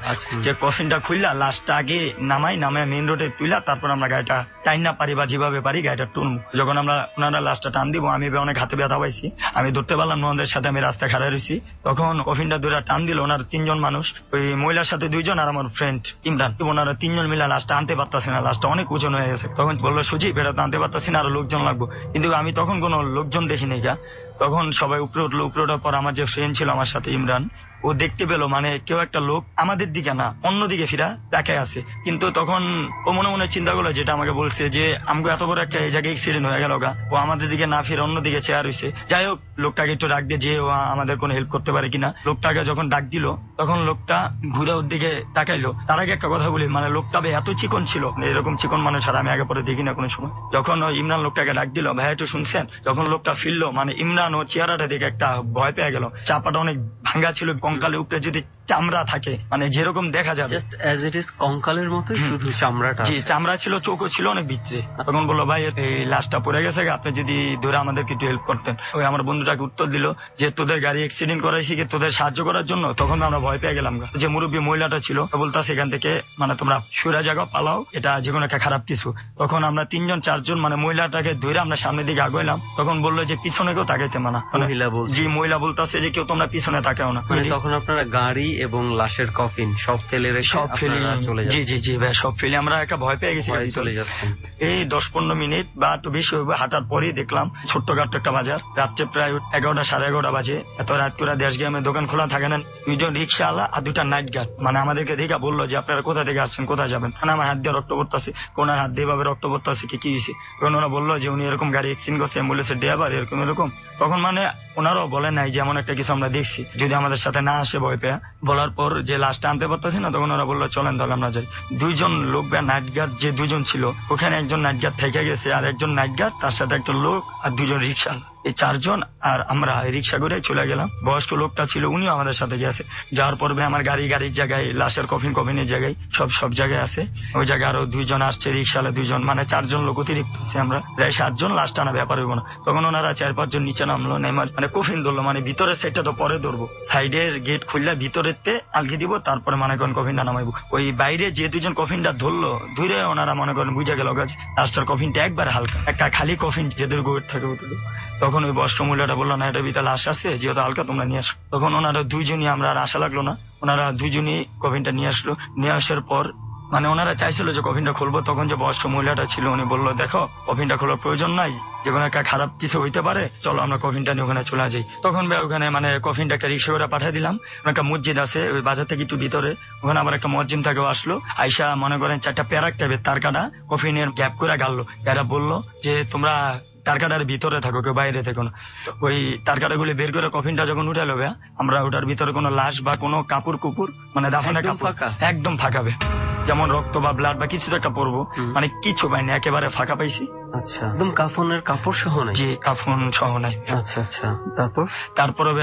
যে কফিনটা খুললা লাস্টটা আগে নামায় মেইন রোডে তুইলা তারপর আমরা গাড়িটা টাইম না পারি বা যেভাবে পারি গাড়িটা টুনবো। যখন ওনারা লাস্টটা টান দিব, আমি অনেক হাতে ব্যথা পাইছি, আমি ধরতে পারলাম না। ওনাদের সাথে আমি রাস্তায় খাড়া রয়েছি। তখন কফিনটা দুইটা টান দিল। ওনার 3 জন মানুষ, ওই মহিলার সাথে 2 জন আর আমার ফ্রেন্ড ইমরান। ওনারা 3 জন মিলে লাস্টটা আনতে পারতেছে না, লাস্টটা অনেক ওজন হয়ে গেছে। তখন বললো সুজিব এটা তো আনতে পারতেছি না, আরো লোকজন লাগবো। কিন্তু আমি তখন কোনো লোকজন দেখিনি। তখন সবাই উপরে উঠলো। উপরে ওঠার পর আমার যে ফ্রেন্ড ছিল আমার সাথে ইমরান, ও দেখতে পেলো মানে কেউ একটা লোক আমাদের দিকে না অন্যদিকে ফিরা তাকায় আছে। কিন্তু তখন ও মনে মনে চিন্তা করলো, যেটা আমাকে বলছে যে আমাকে এত বড় একটা এই জায়গায় অ্যাক্সিডেন্ট হয়ে গেল, ও আমাদের দিকে না ফিরে অন্যদিকে চেয়ার হয়েছে। যাই হোক, লোকটাকে একটু ডাক দিয়ে যে ও আমাদের কোনো হেল্প করতে পারে কিনা। লোকটাকে যখন ডাক দিল তখন লোকটা ঘুরে ওর দিকে তাকাইলো। তার আগে একটা কথা বলি, মানে লোকটা এত চিকন ছিল, এরকম চিকন মানুষ আর আমি আগে পরে দেখি না কোনো সময়। যখন ওই ইমরান লোকটাকে ডাক দিল, ভাই একটু শুনছেন, যখন লোকটা ফিরলো মানে ইমরান ও চেহারাটা দেখে একটা ভয় পেয়ে গেল। চাপাটা অনেক ভাঙ্গা ছিল, কঙ্কালের উপরে যদি চামড়া থাকে মানে যেরকম দেখা যাবে জাস্ট অ্যাজ ইট ইজ কঙ্কালের মতো, শুধু চামড়াটা। জি, চামড়া ছিল, চোখও ছিল অনেক ভিতরে। তখন বললো ভাই এই লাশটা পড়ে গেছে, আপনি যদি ধরে আমাদেরকে একটু হেল্প করতেন। ওই আমার বন্ধুটাকে উত্তর দিল যে তোদের গাড়ি অ্যাক্সিডেন্ট করাইছি কি তোদের সাহায্য করার জন্য। তখন আমরা ভয় পেয়ে গেলাম। যে মুরব্বী মহিলাটা ছিল বলতো সেখান থেকে মানে তোমরা সুরা জায়গা পালাও, এটা যে কোনো একটা খারাপ কিছু। তখন আমরা 3-4 জন মানে মহিলাটাকে ধরে আমরা সামনের দিকে আগাইলাম। তখন বললো যে পিছনে কেউ তাকাইতে মানা। জি, মহিলা বলতেছে যে কেউ তোমরা পিছনে তাকাও না। মানে তখন আপনারা গাড়ি এবং লাশের কফিন সব ফেলে রেখে সব ফেলে চলে যাচ্ছে। জি জি ভাই, সব ফেলে আমরা একটা ভয় পেয়ে গেছি, চলে যাচ্ছে। এই 10-15 মিনিট বা একটু বেশি হইবে হাঁটার পরেই দেখলাম ছোট্টখাট্ট একটা বাজার। রাত্রে প্রায় 11টা সাড়ে 11টা বাজে। এত রাত করে দেশ গ্রামে দোকান খোলা থাকে না। 2 জন রিক্সাওয়ালা আর 2টা নাইট গার্ড মানে আমাদেরকে দেখে বললো যে আপনারা কোথা থেকে আসছেন, কোথায় যাবেন। মানে আমার হাত দিয়ে রক্ত পড়তেছে, কোনার হাত দিয়ে ভাবে রক্ত পড়তেছে, কি হয়েছে। তখন ওরা বললো যে উনি এরকম গাড়ি অ্যাক্সিডেন্ট করছে, অ্যাম্বুলেন্সের ড্রাইভার এরকম। তখন মানে ওনারাও বলে নাই যে এমন একটা কিছু আমরা দেখছি, যদি আমাদের সাথে না আসে ভয় পেয়ে। বলার পর যে লাশটা আনতে পারতেছি না, তখন ওরা বললো চলেন তাহলে আমরা যাই। 2 জন লোক বা নাইট গার্ড যে 2 জন ছিল, ওখানে একজন নাইট গার্ড থেকে গেছে, আর একজন নাইট গার্ড, তার সাথে একজন লোক আর 2 জন রিক্সা। এই 4 জন আর আমরা রিক্সা করে চলে গেলাম। বয়স্ক লোকটা ছিল, উনিও আমাদের সাথে গেছে। যাওয়ার পর্বে আমার গাড়ির জায়গায়, লাশের কফিনের জায়গায় সব জায়গায় আছে। ওই জায়গায় আরো 2 জন আসছে, রিক্সাওয়ালা 2 জন, মানে 4 জন লোক অতিরিক্ত আছে। আমরা প্রায় 7 জন। লাশ টানা ব্যাপার হইব না। তখন ওনারা 4-5 জন নিচে নামলো, মানে কফিন ধরলো, মানে ভিতরের সাইডটা তো পরে ধরবো, সাইডের গেট খুললে ভিতরেতে আলগি দিব, তারপরে মনে করেন কফিনটা নামাইবো। ওই বাইরে যে 2 জন কফিনটা ধরলো, ধরে ওনারা মনে করেন বুঝে গেল গাছ লাস্টার কফিনটা একবার হালকা, একটা খালি কফিন যেদের গোয়েট থাকে। তখন ওই বয়স্ক মহিলাটা বললো না, এটা ভিতরে লাশ আছে, যেহেতু হালকা তোমরা নিয়ে আসো। তখন ওনারা 2 জনই, আমরা আর আশা লাগলো না, ওনারা 2 জনই কফিনটা নিয়ে আসলো। নিয়ে আসার পর মানে ওনারা চাইছিল যে কফিনটা খুলবো। তখন যে বয়স্ক মহিলাটা ছিল উনি বললো দেখো কফিনটা খোলার প্রয়োজন নাই, যে কোনো একটা খারাপ কিছু হইতে পারে, চলো আমরা কফিনটা নিয়ে ওখানে চলে যাই। তখন ওখানে মানে কফিনটা একটা রিক্সা করে পাঠিয়ে দিলাম। একটা মসজিদ আছে ওই বাজার থেকে একটু ভিতরে, ওখানে আবার একটা মসজিদ থেকেও আসলো। আইসা মনে করেন 4টা প্যারাক টাইপের তার কাটা কফিনের গ্যাপ করে গাড়লো। এরা বললো যে তোমরা তারকাটার ভিতরে থাকো, কেউ বাইরে থাকো না। ওই তারকাটাগুলি বের করে কফিনটা যখন উঠে লোবে, আমরা ওটার ভিতরে কোনো লাশ বা কোনো কাপড় কুপুর মানে দাফনের কাপড় একদম ফাঁকাবে, যেমন রক্ত বা ব্লাড বা কিছু একটা পড়বো, মানে কিছু পাইনি, একেবারে ফাঁকা পাইছি। আচ্ছা, একদম কাফনের কাপড় সহ নাই? জি, কাফন সহ নাই। আচ্ছা, তারপরে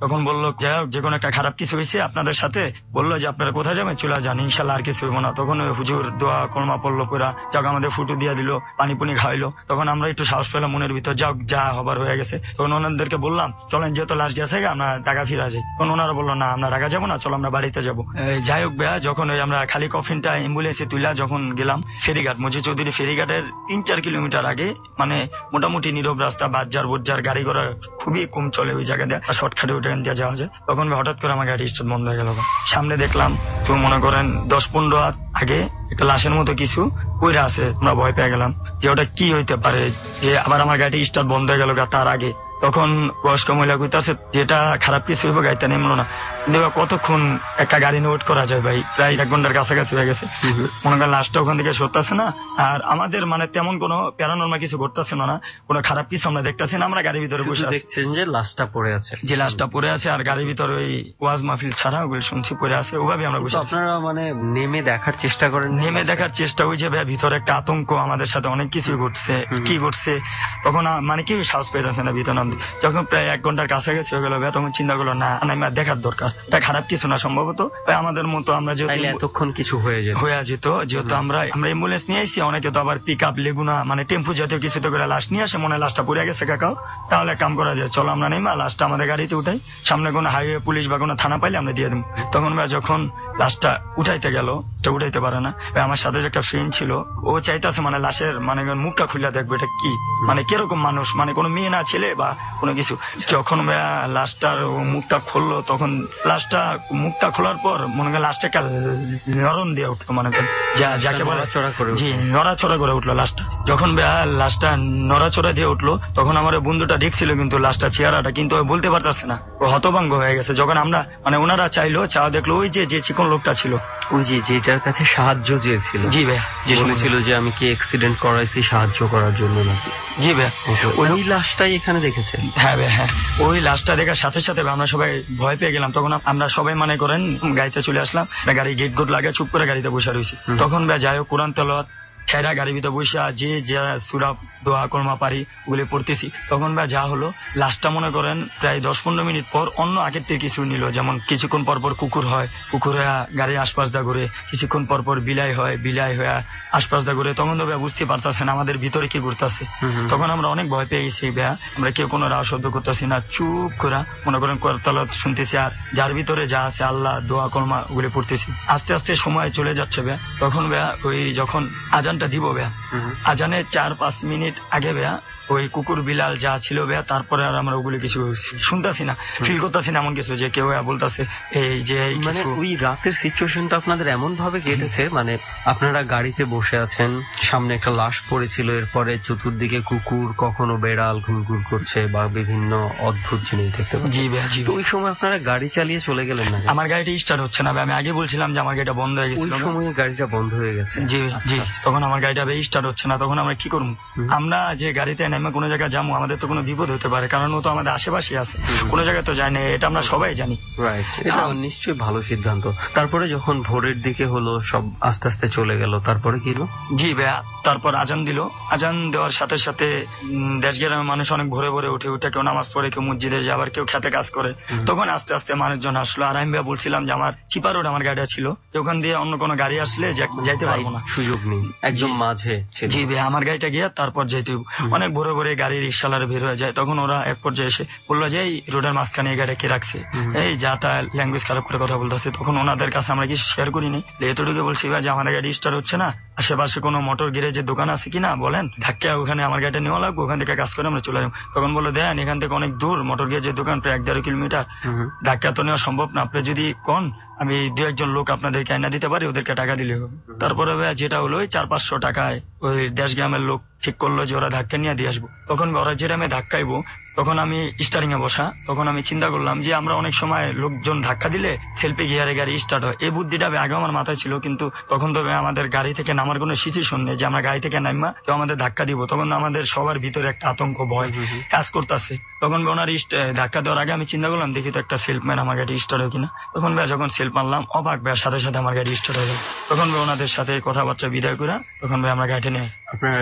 তখন বললো যাই হোক যে কোনো একটা খারাপ কিছু হয়েছে আপনাদের সাথে, বললো যে আপনারা কোথায় যাবেন, চলে যান, ইনশাল্লাহ আর কিছু হইব না। তখন ওই হুজুর দোয়া কলমা পড়লো পুরা, যাক আমাদের ফুটু দিয়ে দিল, পানি পুনি খাইলো। তখন আমরা একটু সাহস পেলাম মনের ভিতর, যাক যা হবার হয়ে গেছে। তখন ওনাদেরকে বললাম চলেন, যেহেতু লাশ গেছে আমরা ঢাকা ফিরা যাই। তখন ওনারা বললো না আমরা ঢাকা যাবো না, চলো আমরা বাড়িতে যাবো। যাই হোক ভাইয়া, যখন ওই আমরা খালি কফিনটা অ্যাম্বুলেন্সে তুইলা যখন গেলাম ফেরিঘাট, মজিদ চৌধুরী ফেরিঘাটের 3-4 কিলোমিটার আগে, মানে মোটামুটি নীরব রাস্তা, বাজার বোজার গাড়ি ঘোড়া খুবই কম চলে ওই জায়গা দিয়ে, শর্টকাটে ওইটা দিয়ে যাওয়া যায়। তখন হঠাৎ করে আমার গাড়ি স্টার্ট বন্ধ হয়ে গেল। সামনে দেখলাম তো মনে করেন 10-15 হাত আগে একটা লাশের মতো কিছু কইরা আছে। আমরা ভয় পেয়ে গেলাম যে ওটা কি হইতে পারে, যে আবার আমার গাড়ি স্টার্ট বন্ধ হয়ে গেল তার আগে। তখন বয়স্ক মহিলা কইতাছে যেটা খারাপ কিছু হইব গাড়িটা নেমলো না। কিন্তু কতক্ষণ একটা গাড়ি নোট করা যায় ভাই, প্রায় 1 ঘন্টার কাছাকাছি হয়ে গেছে। মনে করেন লাশটা ওখান থেকে সরতেছে না, আর আমাদের মানে তেমন কোনো প্যারানর্মাল কিছু ঘটতেছে না, কোনো খারাপ কিছু আমরা দেখতেছি না। আমরা গাড়ির ভিতরে বসে দেখছেন যে লাশটা পড়ে আছে, যে লাশটা পড়ে আছে, আর গাড়ির ভিতরে ওই ওয়াজ মাহফিল ছাড়া ওগুলো শুনছি পড়ে আছে, ওভাবে আমরা বসে। আপনারা মানে নেমে দেখার চেষ্টা করেন? নেমে দেখার চেষ্টা, ওই যে ভাই ভিতরে একটা আতঙ্ক, আমাদের সাথে অনেক কিছু ঘটছে, কি ঘটছে তখন মানে কি সাহস পেয়ে যাচ্ছে না ভিতর নামতে। যখন প্রায় 1 ঘন্টার কাছাকাছি হয়ে গেল তখন চিন্তা করলো না দেখার দরকার, এটা খারাপ কিছু না সম্ভবত আমাদের মতো। আমরা যেহেতু এতক্ষণ কিছু হয়ে যেত, যেহেতু আমরা অ্যাম্বুলেন্স নিয়ে আসছি, অনেকে তো আবার পিক আপ লেগুনা মানে টেম্পু জাতীয় কিছুতে করে লাশ নিয়ে আসে, মনে লাশটা পড়ে গেছে কাকাও, তাহলে কাম করা যায়, চলো আমরা নেই লাশটা আমাদের গাড়িতে উঠাই, সামনে কোনো হাইওয়ে পুলিশ বা কোনো থানা পাইলে আমরা দিয়ে দেবো। তখন যখন লাশটা উঠাইতে গেল, উঠাইতে পারে না, আমার সাথে যে একটা ফ্রেন্ড ছিল ও চাইতেছে মানে লাশের মানে মুখটা খুলে দেখবো এটা কি, মানে কিরকম মানুষ, মানে কোনো মেয়ে না ছেলে বা কোনো কিছু। যখন লাশটার মুখটা খুললো, তখন লাশটা মুখটা খোলার পর মনে করেন লাশটা একটা নরম দিয়ে উঠলো, মনে করেন যাকে বলে জি নড়াচড়া করে উঠলো লাশটা। যখন লাশটা নড়াচড়া দিয়ে উঠলো তখন আমার বন্ধুটা দেখছিল কিন্তু লাশটা চেহারাটা, কিন্তু বলতে পারতেছে না, ও হতভঙ্গ হয়ে গেছে। যখন আমরা মানে ওনারা চাইলো, চাওয়া দেখলো ওই যে চিকন লোকটা ছিল, ওই যেটার কাছে সাহায্য চেয়েছিল, জি ভাই, যে বলেছিল যে আমি কি অ্যাক্সিডেন্ট করাইছি সাহায্য করার জন্য নাকি? জি ভাই, ওই লাশটাই এখানে দেখেছে। হ্যাঁ ভাই, হ্যাঁ ওই লাশটা দেখার সাথে সাথে আমরা সবাই ভয় পেয়ে গেলাম। তখন আমরা সবাই মনে করেন গাড়িতে চলে আসলাম, গাড়ি গেট গুট লাগে চুপ করে গাড়িতে বসে রয়েছি। তখন যাই হোক কোরআন তেলাওয়াত ছেড়া গাড়ির ভিতরে বসে যে সূরা দোয়া কলমা পারি ওগুলি পড়তেছি। তখন যা হলো লাস্টটা মনে করেন প্রায় 10-15 মিনিট পর অন্য আগের থেকে কিছু নিল, যেমন কিছুক্ষণ পরপর কুকুর হয়, কুকুর হয়ে গাড়ির আশপাশ দা ঘুরে, কিছুক্ষণ পরপর বিলাই হয়, বিলাই হয়ে আশপাশ দা ঘুরে। তখন তো বুঝতে পারতেছেন আমাদের ভিতরে কি ঘুরতেছে। তখন আমরা অনেক ভয় পেয়ে গেছি, আমরা কেউ কোনো রাও শব্দ করতেছি না, চুপ করে মনে করেন কোরআন শুনতেছি, আর যার ভিতরে যা আছে আল্লাহ দোয়া কলমা ওগুলি পড়তেছি। আস্তে আস্তে সময় চলে যাচ্ছে তখন ওই যখন আজানটা দিব আজানের 4-5 মিনিট আগে ওই কুকুর বিলাল যা ছিল তারপরে আর আমরা ওগুলি কিছু শুনতেছি না, ফিল করতেছি না এমন কিছু যে কেউ বলতেছে এই যে মানে ওই রাতের সিচুয়েশনটা আপনাদের এমন ভাবে কেটেছে, মানে আপনারা গাড়িতে বসে আছেন, সামনে একটা লাশ পড়েছিল, এরপরে চতুর্দিকে কুকুর, কখনো বেড়াল ঘুরঘুর করছে বা বিভিন্ন অদ্ভুত জিনিস দেখতে পাচ্ছেন। জি ভাই, জি। ওই সময় আপনারা গাড়ি চালিয়ে চলে গেলেন না? আমার গাড়িটা স্টার্ট হচ্ছে না, আমি আগে বলছিলাম যে আমার গাড়িটা বন্ধ হয়ে গেছিল, ওই সময় গাড়িটা বন্ধ হয়ে গেছে। জি জি, তখন আমার গাড়িটা স্টার্ট হচ্ছে না। তখন আমরা কি করবো, আমরা যে গাড়িতে নেমে কোনো জায়গায় যাবো, আমাদের তো কোনো বিপদ হতে পারে, কারণ ও তো আমাদের আশেপাশে আছে, কোনো জায়গায় তো যায় না, এটা আমরা সবাই জানি। রাইট, এটা নিশ্চয়ই ভালো সিদ্ধান্ত। তারপরে যখন ভোরের দিকে হলো, সব আস্তে আস্তে চলে গেল, তারপরে কি হলো? জি ভাইয়া, তারপর আজান দিল, আজান দেওয়ার সাথে সাথে দেশ গ্রামের মানুষ অনেক ভোরে ভোরে উঠে কেউ নামাজ পড়ে, কেউ মসজিদে যায়, আবার কেউ খেতে কাজ করে। তখন আস্তে আস্তে মানুষজন আসলো, আর আমি বলছিলাম যে আমার চিপা রোড আমার গাড়িটা ছিল, ওখান দিয়ে অন্য কোনো গাড়ি আসলে যাইতে পারবো না, সুযোগ নেই, একদম মাঝে। জি ভাই, আমার গাড়িটা গিয়ে তারপর যেতে অনেক ভোরে ভোরে গাড়ির রিক্সালার বের হয়ে যায়। তখন ওরা এক পর্যায়ে এসে বললো যে এই রোডের মাঝখানে এই গাড়ি কে রাখছে, এই যা তা ল্যাঙ্গুয়েজ খারাপ করে কথা বলতেছে। তখন ওনাদের কাছে আমরা কিছু শেয়ার করিনি, এতটুকু বলছি ভাই যে আমাদের গাড়ি স্টার্ট হচ্ছে না, আশেপাশে কোনো মোটর গ্যারেজের দোকান আছে কিনা বলেন, ধাক্কা ওখানে আমার গাড়িটা নেওয়া লাগবে, ওখান থেকে কাজ করে আমরা চলে যাবো। তখন বললো দেন এখান থেকে অনেক দূর মোটর গ্যারেজের দোকান, প্রায় 1-1.5 কিলোমিটার, ধাক্কা তো নেওয়া সম্ভব না, আপনি যদি কোন আমি 2-1 লোক আপনাদেরকে আইনা দিতে পারি, ওদেরকে টাকা দিলে হবে। তারপরে যেটা হলো 400-500 টাকায় ওই দেশ গ্রামের লোক ঠিক করলো যে ওরা ধাক্কা নিয়ে দিয়ে আসবো। তখন ওরা যেটা আমি ধাক্কাইবো, তখন আমি স্টারিং এ বসা, তখন আমি চিন্তা করলাম যে আমরা অনেক সময় লোকজন ধাক্কা দিলে সেলফি গিয়ারে গাড়ি স্টার্ট হয়, এই বুদ্ধিটা আগে আমার মাথায় ছিল, কিন্তু তখন তো আমাদের গাড়ি থেকে নামার কোনো সিচুয়েশন নেই যে আমরা গাড়ি থেকে নামা কেউ আমাদের ধাক্কা দিব। তখন আমাদের সবার ভিতরে একটা আতঙ্ক ভয় কাজ করতেছে। তখন ওনার ধাক্কা দেওয়ার আগে আমি চিন্তা করলাম দেখি তো একটা সেলফম্যান আমার গাড়ি স্টার্ট হয় কিনা। তখন যখন সেলফ মারলাম, অবাক সাথে সাথে আমার গাড়ি স্টার্ট হয়ে গেল। তখন ওনাদের সাথে কথাবার্তা বিদায় করে তখন আমরা গাড়িটা নিয়ে চলে গেলাম।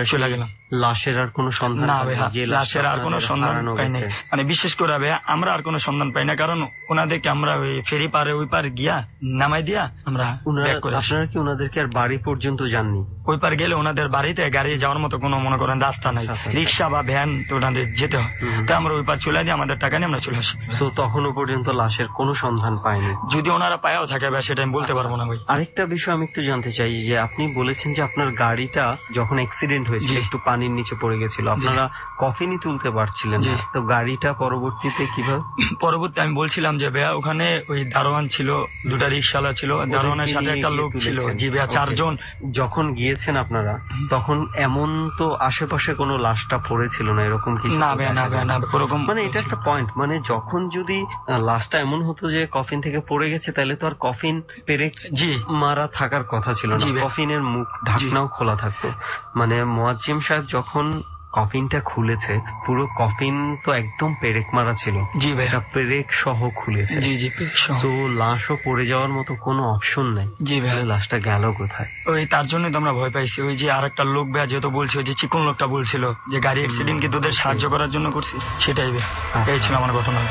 লাশের আর কোনো সন্ধান না ভাই, লাশের আর কোনো সন্ধান পাইনি। মানে বিশেষ করে ভাই আমরা আর কোনো সন্ধান পাই না, কারণ ওনাদেরকে আমরা ওই ফেরি পারে ওই পার গিয়া নামাই দিয়া আমরা। আপনারা কি ওনাদেরকে আর বাড়ি পর্যন্ত যাননি? ওই পার গেলে ওনাদের বাড়িতে গাড়ি যাওয়ার মতো কোনো মনে করেন রাস্তা নাই, রিক্সা বা ভ্যান তো ওনাদের যেতে হয়, তো আমরা ওই পার চলে যাই, আমাদের টাকা নিয়ে আমরা চলে আসি। তো তখনও পর্যন্ত লাশের কোনো সন্ধান পায়নি? যদি ওনারা পায়াও থাকে ভাই সেটা আমি বলতে পারবো না ভাই। আরেকটা বিষয় আমি একটু জানতে চাই যে আপনি বলেছেন যে আপনার গাড়িটা যখন অ্যাক্সিডেন্ট হয়েছিল একটু পানির নিচে পড়ে গেছিল, আপনারা কফিনই তুলতে পারছিলেন না, তো গাড়িটা পরবর্তীতে কিভাবে? পরবর্তী আমি বলছিলাম যে ভাইয়া ওখানে ওই দারোয়ান ছিল, দুটা রিক্সাওয়ালা ছিল, দারোয়ানের সাথে একটা লোক ছিল, জি ভাইয়া 4 জন। যখন গিয়েছেন আপনারা তখন এমন তো আশেপাশে কোনো লাশটা পড়েছিল না এরকম কিছু? না ভাইয়া, না ভাইয়া, না ওরকম। মানে এটা একটা পয়েন্ট, মানে যখন যদি লাশটা এমন হতো যে কফিন থেকে পড়ে গেছে তাহলে তো আর কফিন পেরেক মারা থাকার কথা ছিল না, কফিনের মুখ ঢাকনাও খোলা থাকতো। মানে মুয়াজ্জিম সাহেব যখন কফিনটা খুলেছে, পুরো কফিন তো একদম পেরেক মারা ছিল। জি ভাই, পেরেক সহ খুলেছে। জি জি, তো লাশও পড়ে যাওয়ার মতো কোনো অপশন নাই। জি ভাই, লাশটা গেল কোথায়? ওই তার জন্যই তো আমরা ভয় পাইছি। ওই যে আর একটা লোক ভাই যেহেতু বলছে, ওই যে চিকন লোকটা বলছিল যে গাড়ি অ্যাক্সিডেন্ট কি তোদের সাহায্য করার জন্য করছি, সেটাই ভাই, এই ছিল আমার ঘটনা।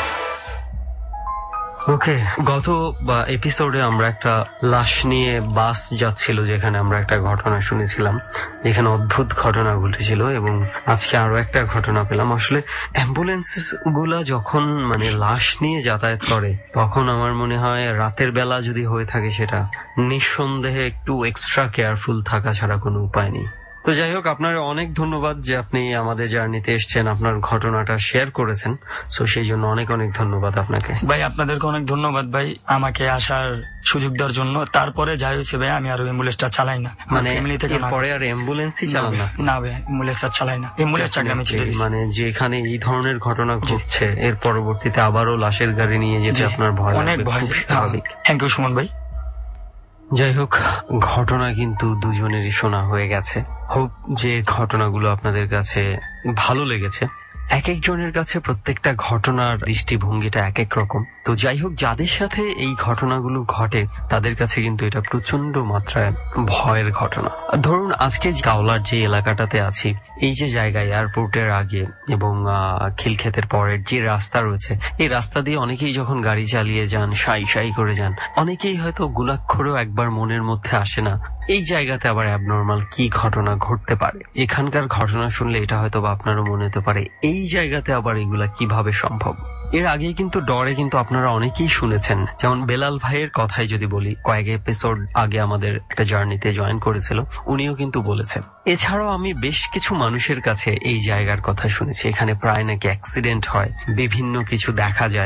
ওকে, গত এপিসোডে আমরা একটা লাশ নিয়ে বাস যাচ্ছিল, যেখানে আমরা একটা ঘটনা শুনেছিলাম, যেখানে অদ্ভুত ঘটনা ঘটেছিল, এবং আজকে আরো একটা ঘটনা পেলাম। আসলে অ্যাম্বুলেন্স গুলা যখন মানে লাশ নিয়ে যাতায়াত করে তখন আমার মনে হয় রাতের বেলা যদি হয়ে থাকে সেটা নিঃসন্দেহে একটু এক্সট্রা কেয়ারফুল থাকা ছাড়া কোনো উপায় নেই। তো যাই হোক, আপনার অনেক ধন্যবাদ যে আপনি আমাদের জার্নিতে এসছেন, আপনার ঘটনাটা শেয়ার করেছেন, সো সেই জন্য অনেক অনেক ধন্যবাদ আপনাকে। ভাই আপনাদেরকে অনেক ধন্যবাদ ভাই আমাকে আসার সুযোগ দেওয়ার জন্য। তারপরে যাই হয়েছে ভাই, আমি আর অ্যাম্বুলেন্সটা চালাই না, মানে ফ্যামিলি থেকে পরে আর অ্যাম্বুলেন্সই চালান না? না ভাই, অ্যাম্বুলেন্সটা চালাই না, অ্যাম্বুলেন্স চাকরি আমি ছেড়ে দিয়েছি। মানে যেখানে এই ধরনের ঘটনা ঘটছে এর পরবর্তীতে আবারও লাশের গাড়ি নিয়ে যেতে আপনার ভয়? অনেক ভয়। স্বাভাবিক। থ্যাংক ইউ সুমন ভাই। যাই হোক, ঘটনা কিন্তু দুজনেরই শোনা হয়ে গেছে। হোপ যে ঘটনাগুলো আপনাদের কাছে ভালো লেগেছে। এক একজনের কাছে প্রত্যেকটা ঘটনার দৃষ্টিভঙ্গিটা এক এক রকম। তো যাই হোক, যাদের সাথে এই ঘটনাগুলো ঘটে তাদের কাছে কিন্তু এটা প্রচন্ড মাত্রায় ভয়ের ঘটনা। ধরুন আজকে কাওলার যে এলাকাটাতে আছি, এই যে জায়গায় এয়ারপোর্টের আগে এবং খিলক্ষেতের পরের যে রাস্তা রয়েছে, এই রাস্তা দিয়ে অনেকেই যখন গাড়ি চালিয়ে যান, সাই সাই করে যান, অনেকেই হয়তো গুলাক্ষরেও একবার মনের মধ্যে আসে না এই জায়গাতে আবার অ্যাবনর্মাল কি ঘটনা ঘটতে পারে। এখানকার ঘটনা শুনলে এটা হয়তো বা আপনারও মনে হতে পারে এই জায়গাতে আবার এগুলা কিভাবে সম্ভব। এর আগে কিন্তু ডরে কিন্তু আপনারা অনেকেই শুনেছেন, যেমন বেলাল ভাইয়ের কথাই যদি বলি, কয়েক এপিসোড আগে আমাদের একটা জার্নিতে জয়েন করেছিল, উনিও কিন্তু বলেছেন। এছাড়াও আমি বেশ কিছু মানুষের কাছে এই জায়গার কথা শুনেছি, এখানে প্রায় নাকি অ্যাক্সিডেন্ট হয়, বিভিন্ন কিছু দেখা যায়।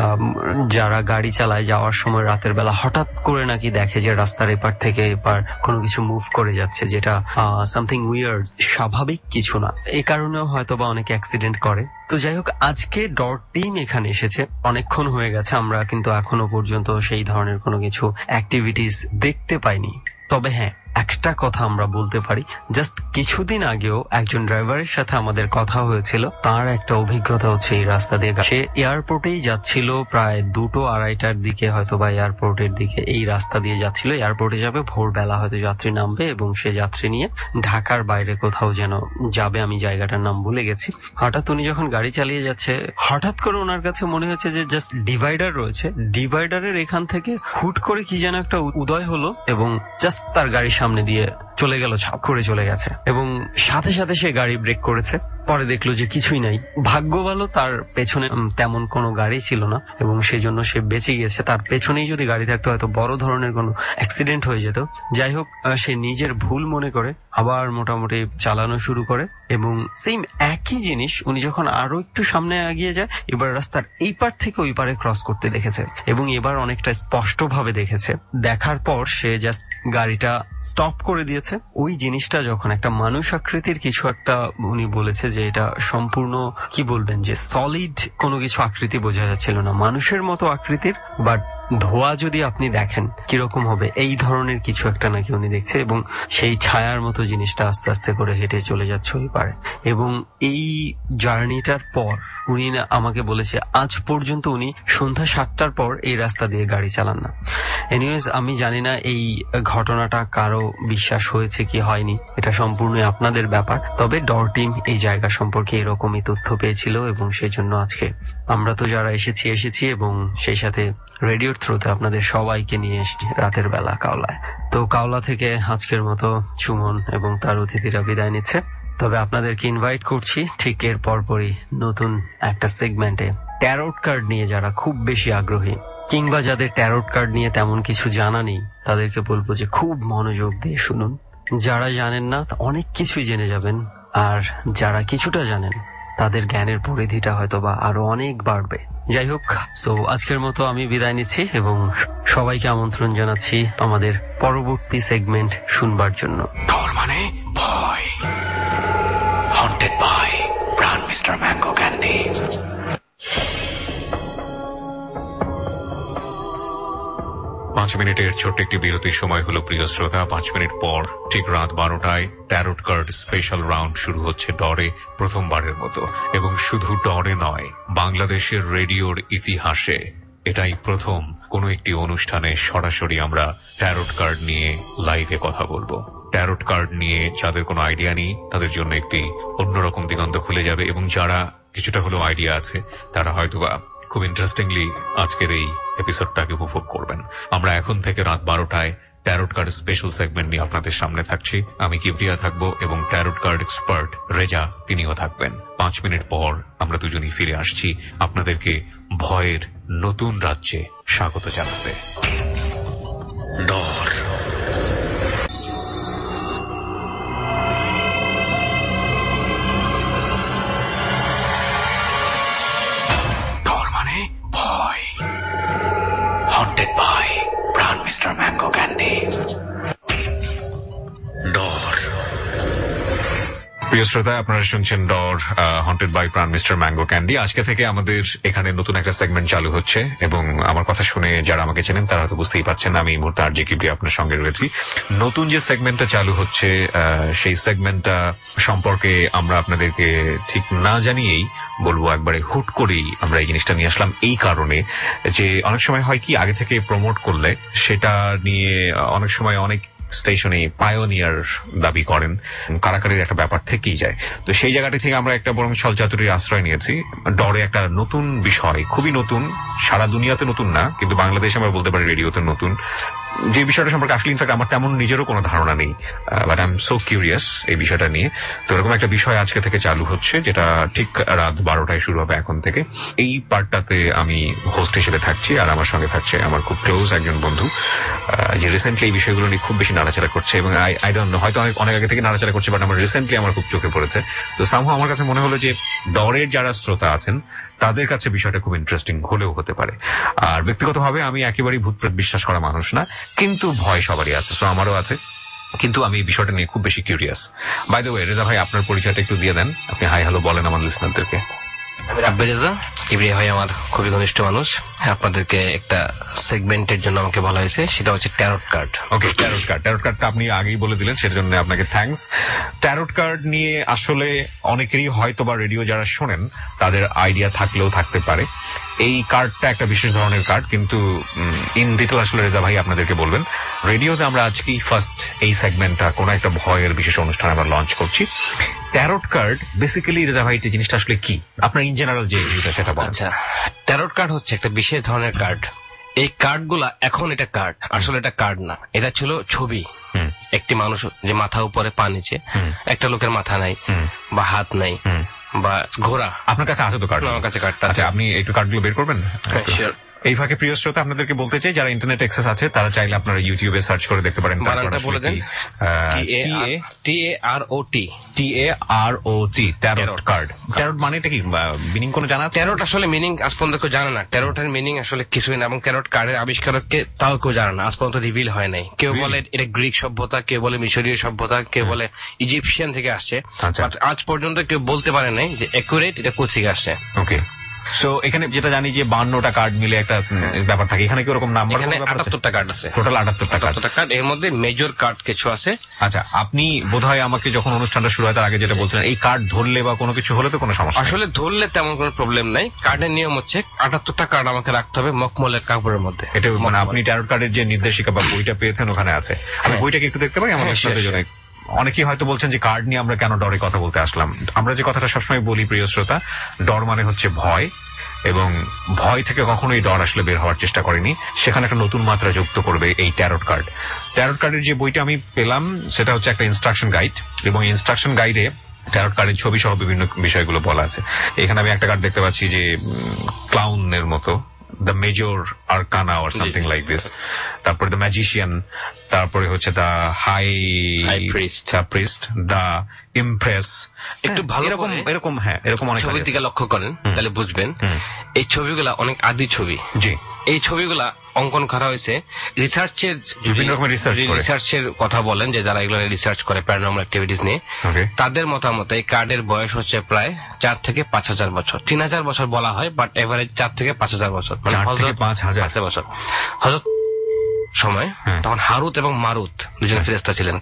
যারা গাড়ি চালায় যাওয়ার সময় রাতের বেলা হঠাৎ করে নাকি দেখে যে রাস্তার এপার থেকে এপার কোনো কিছু মুভ করে যাচ্ছে, যেটা সামথিং উইয়ার্ড, স্বাভাবিক কিছু না। এই কারণেও হয়তো বা অনেকে অ্যাক্সিডেন্ট করে। তো যাই হোক, আজকে ডট টিম এখানে এসেছে, অনেকক্ষণ হয়ে গেছে, আমরা কিন্তু এখনো পর্যন্ত সেই ধরনের কোনো কিছু অ্যাক্টিভিটিস দেখতে পাইনি। তবে হ্যাঁ, একটা কথা আমরা বলতে পারি, জাস্ট কিছুদিন আগেও একজন ড্রাইভারের সাথে আমাদের কথা হয়েছিল, তার একটা অভিজ্ঞতা হচ্ছে এই রাস্তা দিয়ে সে এয়ারপোর্টেই যাচ্ছিল, প্রায় 2-2:30টার দিকে হয়তো বা এয়ারপোর্টের দিকে এই রাস্তা দিয়ে যাচ্ছিল। এয়ারপোর্টে যাবে, ভোরবেলা হয়তো যাত্রী নামবে এবং সে যাত্রী নিয়ে ঢাকার বাইরে কোথাও যেন যাবে, আমি জায়গাটার নাম ভুলে গেছি। হঠাৎ উনি যখন গাড়ি চালিয়ে যাচ্ছে, হঠাৎ করে ওনার কাছে মনে হচ্ছে যে জাস্ট ডিভাইডার রয়েছে, ডিভাইডারের এখান থেকে হুট করে কি যেন একটা উদয় হলো এবং জাস্ট তার গাড়ির সামনে দিয়ে চলে গেল, ছাপ করে চলে গেছে, এবং সাথে সাথে সে গাড়ি ব্রেক করেছে। পরে দেখলো যে কিছুই নাই। ভাগ্য ভালো, তার পেছনে তেমন কোনো গাড়ি ছিল না এবং সেই জন্য সে বেঁচে গিয়েছে। তার পেছনেই যদি গাড়ি থাকতো হয়তো বড় ধরনের কোনো অ্যাক্সিডেন্ট হয়ে যেত। যাই হোক, সে নিজের ভুল মনে করে আবার মোটামুটি চালানো শুরু করে, এবং সেম একই জিনিস উনি যখন আরো একটু সামনে এগিয়ে যায়, এবার রাস্তার এই পার থেকে ওই পারে ক্রস করতে দেখেছে, এবং এবার অনেকটা স্পষ্ট ভাবে দেখেছে। দেখার পর সে জাস্ট গাড়িটা স্টপ করে দিয়েছে। ওই জিনিসটা যখন একটা মানুষ আকৃতির কিছু একটা, উনি বলেছে যে এটা সম্পূর্ণ কি বলবেন, যে সলিড কোনো কিছু আকৃতি বোঝা যাচ্ছিল না, মানুষের মতো আকৃতির, বাট ধোয়া যদি আপনি দেখেন কিরকম হবে, এই ধরনের কিছু একটা নাকি উনি দেখছে, এবং সেই ছায়ার মতো জিনিসটা আস্তে আস্তে করে হেঁটে চলে যাচ্ছে ওই পারে। এবং এই জার্নিটার পর উনি আমাকে বলেছে আজ পর্যন্ত উনি সন্ধ্যা 7টার পর এই রাস্তা দিয়ে গাড়ি চালান না। এনিওয়েজ, আমি জানি না এই ঘটনাটা কারো বিশ্বাস হয়েছে কি হয়নি, এটা সম্পূর্ণ আপনাদের ব্যাপার। তবে ডর টিম এই জায়গা সম্পর্কে এরকমই তথ্য পেয়েছিল এবং সেই জন্য আজকে আমরা তো যারা এসেছি এবং সেই সাথে রেডিওর থ্রুতে আপনাদের সবাইকে নিয়ে এসেছি রাতের বেলা কাওলায়। তো কাওলা থেকে আজকের মতো সুমন এবং তার অতিথিরা বিদায় নিচ্ছে। তবে আপনাদেরকে ইনভাইট করছি ঠিক এর পরপরই নতুন একটা সেগমেন্টে ট্যারোট কার্ড নিয়ে যারা খুব বেশি আগ্রহী কিংবা যাদের ট্যারোট কার্ড নিয়ে তেমন কিছু জানা নেই, তাদেরকে বলবো যে খুব মনোযোগ দিয়ে শুনুন। যারা জানেন না অনেক কিছুই জেনে যাবেন, আর যারা কিছুটা জানেন তাদের জ্ঞানের পরিধিটা হয়তো বা আরো অনেক বাড়বে। যাই হোক, সো আজকের মতো আমি বিদায় নিচ্ছি এবং সবাইকে আমন্ত্রণ জানাচ্ছি আমাদের পরবর্তী সেগমেন্ট শুনবার জন্য। ডর মানে ভয়। Haunted by Pran mister mango candy. পাঁচ মিনিটের ছোট্ট একটি বিরতির সময় হলো প্রিয় শ্রোতা। 5 মিনিট পর ঠিক রাত 12টায় ট্যারোট কার্ড স্পেশাল রাউন্ড শুরু হচ্ছে ডরে প্রথমবারের মতো, এবং শুধু ডরে নয়, বাংলাদেশের রেডিওর ইতিহাসে এটাই প্রথম কোনো একটি অনুষ্ঠানে সরাসরি আমরা ট্যারোট কার্ড নিয়ে লাইভে কথা বলবো। ট্যারোট কার্ড নিয়ে যাদের কোনো আইডিয়া নেই তাদের জন্য একটি অন্যরকম দিগন্ত খুলে যাবে, এবং যারা কিছুটা হলেও আইডিয়া আছে তারা হয়তোবা খুব ইন্টারেস্টিংলি আজকের এই এপিসোডটাকে উপভোগ করবেন। আমরা এখন থেকে রাত 12টায় ট্যারোট কার্ড স্পেশাল সেগমেন্ট নিয়ে আপনাদের সামনে থাকছি। আমি কিবরিয়া থাকবো এবং ট্যারোট কার্ড এক্সপার্ট রেজা তিনিও থাকবেন। 5 মিনিট পর আমরা দুজনেই ফিরে আসছি আপনাদেরকে ভয়ের নতুন রাজ্যে স্বাগত জানাতে। ডর। ডর মানে ভয়। Haunted by Pran mister mango candy. ডর। প্রিয় শ্রোতা, আপনারা শুনছেন ডর, haunted by Pran mister mango candy. আজকে থেকে আমাদের এখানে নতুন একটা সেগমেন্ট চালু হচ্ছে, এবং আমার কথা শুনে যারা আমাকে চেনেন তারা হয়তো বুঝতেই পারছেন আমি এই মুহূর্তে আরজে কিবরিয়া আপনার সঙ্গে রয়েছি। নতুন যে সেগমেন্টটা চালু হচ্ছে সেই সেগমেন্টটা সম্পর্কে আমরা আপনাদেরকে ঠিক না জানিয়েই বলবো, একবারে হুট করেই আমরা এই জিনিসটা নিয়ে আসলাম এই কারণে যে অনেক সময় হয় কি, আগে থেকে প্রমোট করলে সেটা নিয়ে অনেক সময় অনেক স্টেশনে পায়োনিয়ার দাবি করেন, কারাকারির একটা ব্যাপার থেকেই যায়। তো সেই জায়গাটি থেকে আমরা একটা বরং ছলচাতুরির আশ্রয় নিয়েছি। ডরে একটা নতুন বিষয়, খুবই নতুন, সারা দুনিয়াতে নতুন না, কিন্তু বাংলাদেশে আমরা বলতে পারি রেডিওতে নতুন, যে বিষয়টা সম্পর্কে আসলে ইনফ্যাক্ট আমার তেমন নিজেরও কোনো ধারণা নেই, but I am so curious এই বিষয়টা নিয়ে। তো এরকম একটা বিষয় আজকে থেকে চালু হচ্ছে, যেটা ঠিক রাত 12টায় শুরু হবে এখন থেকে। এই পার্টটাতে আমি হোস্ট হিসেবে থাকছি, আর আমার সঙ্গে থাকছে আমার খুব ক্লোজ একজন বন্ধু, যে রিসেন্টলি এই বিষয়গুলো নিয়ে খুব বেশি নাড়াচাড়া করছে, এবং আই ডোন্ট নো, হয়তো অনেক আগে থেকে নাড়াচাড়া করছে, বাট আমার রিসেন্টলি আমার খুব চোখে পড়েছে। তো সামহাও আমার কাছে মনে হলো যে ডরের যারা শ্রোতা আছেন তাদের কাছে বিষয়টা খুব ইন্টারেস্টিং হলেও হতে পারে। আর ব্যক্তিগতভাবে আমি একেবারেই ভূতপ্রেত বিশ্বাস করা মানুষ না, কিন্তু ভয় সবারই আছে, তো আমারও আছে, কিন্তু আমি এই বিষয়টা নিয়ে খুব বেশি curious. By the way, Reza ভাই আপনার পরিচয়টা একটু দিয়ে দেন, আপনি হাই হ্যালো বলেন আমার লিসনারদেরকে। আমি রাব্বি রেজা, কিবরিয়া ভাই আমার খুবই ঘনিষ্ঠ মানুষ। আপনাদেরকে একটা সেগমেন্টের জন্য আমাকে বলা হয়েছে, সেটা হচ্ছে tarot card. Okay, tarot card. Tarot কার্ডটা আপনি আগেই বলে দিলেন, সেটার জন্য আপনাকে থ্যাঙ্কস। ট্যারোট কার্ড নিয়ে আসলে অনেকেরই হয়তো বা রেডিও যারা শোনেন তাদের আইডিয়া থাকলেও থাকতে পারে। এই কার্ডটা একটা বিশেষ ধরনের কার্ড, কিন্তু ইন ডিটেল আসলে রেজা ভাই আপনাদেরকে বলবেন। রেডিওতে আমরা আজকেই ফার্স্ট এই সেগমেন্টটা কোনো একটা ভয়ের বিশেষ অনুষ্ঠানে আমরা লঞ্চ করছি। ট্যারোট কার্ড বেসিক্যালি রেজা ভাই এই জিনিসটা আসলে কি, আপনার ইন জেনারেল যে ভিউটা সেটা বলেন। আচ্ছা, ট্যারোট কার্ড হচ্ছে একটা বিশেষ ধরনের কার্ড। এই কার্ডগুলা এখন এটা কার্ড, আসলে এটা কার্ড না, এটা ছিল ছবি। একটি মানুষ যে মাথা উপরে পা নিচে, একটা লোকের মাথা নাই বা হাত নাই বা ঘোড়া। আপনার কাছে আছে তো কার্ড? আমার কাছে কার্ডটা। আচ্ছা, আপনি একটু কার্ডগুলো বের করবেন? এই ফাঁকে প্রিয় শ্রোতা আপনাদেরকে বলতে চাই, যারা ইন্টারনেট অ্যাক্সেস আছে তারা চাইলে আপনারা ইউটিউবে সার্চ করে দেখতে পারেন। TAROT tarot card. ট্যারোট মানে এটা কি, মিনিং কোনো জানা আছে? ট্যারোট আসলে মিনিং আজ পর্যন্ত কেউ জানে না। ট্যারোটের মিনিং আসলে কিছুই না, এবং ট্যারোট কার্ডের আবিষ্কারককে তাও কেউ জানে না, আজ পর্যন্ত রিভিল হয় নাই। কেউ বলে এটা গ্রিক সভ্যতা, কেউ বলে মিশরীয় সভ্যতা, কেউ বলে ইজিপশিয়ান থেকে আসছে, বাট আজ পর্যন্ত কেউ বলতে পারে নাই যে একুরেট এটা কোথা থেকে আসছে। ওকে, সো এখানে যেটা জানি যে 52টা কার্ড মিলে একটা ব্যাপার থাকে, এখানে কি ওরকম নাম্বার? এখানে 78টা কার্ড আছে, টোটাল 78টা কার্ড। এর মধ্যে মেজর কার্ড কিছু আছে। আচ্ছা, আপনি বোধহয় আমাকে যখন অনুষ্ঠানটা শুরু হয় তার আগে যেটা বলছিলেন, এই কার্ড ধরলে বা কোনো কিছু হলে তো কোনো সমস্যা? আসলে ধরলে তেমন কোনো প্রবলেম নাই। কার্ডের নিয়ম হচ্ছে 78টা কার্ড আমাকে রাখতে হবে মখমলের কাপড়ের মধ্যে। এটা মানে আপনি ট্যারট কার্ডের যে নির্দেশিকা বা বইটা পেয়েছেন ওখানে আছে, আমি বইটাকে একটু দেখতে পারি আমাদের সাথে জন্য? অনেকেই হয়তো বলছেন যে কার্ড নিয়ে আমরা কেন ডরে কথা বলতে আসলাম। আমরা যে কথাটা সবসময় বলি প্রিয় শ্রোতা, ডর মানে হচ্ছে ভয়, এবং ভয় থেকে কখনোই ডর আসলে বের হওয়ার চেষ্টা করেনি। সেখানে একটা নতুন মাত্রা যুক্ত করবে এই ট্যারট কার্ড। ট্যারট কার্ডের যে বইটা আমি পেলাম সেটা হচ্ছে একটা ইনস্ট্রাকশন গাইড, এবং ইনস্ট্রাকশন গাইডে ট্যারট কার্ডের ছবি সহ বিভিন্ন বিষয়গুলো বলা আছে। এখানে আমি একটা কার্ড দেখতে পাচ্ছি যে ক্লাউনের মতো, the major arcana or something like this, তারপরে দ্য ম্যাজিশিয়ান, তারপরে হচ্ছে the high priest, the empress. একটু ভালো এরকম হ্যাঁ, এরকম অনেক ছবির দিকে লক্ষ্য করেন তাহলে বুঝবেন এই ছবিগুলা অনেক আদি ছবি। জি, এই ছবিগুলা অঙ্কন করা হয়েছে রিসার্চের, বিভিন্ন রকমের রিসার্চের কথা বলেন যে যারা এগুলো রিসার্চ করে প্যারানর্মাল অ্যাক্টিভিটিস নিয়ে, তাদের মতামত এই কার্ডের বয়স হচ্ছে প্রায় 4 থেকে 5,000 বছর। 3,000 বছর বলা হয়, বাট এভারেজ 4 থেকে 5,000 বছর, মানে 5,000 বছর। হযরত সময় তখন হারুত এবং মারুত দুজন ফেরেশতা ছিলেন।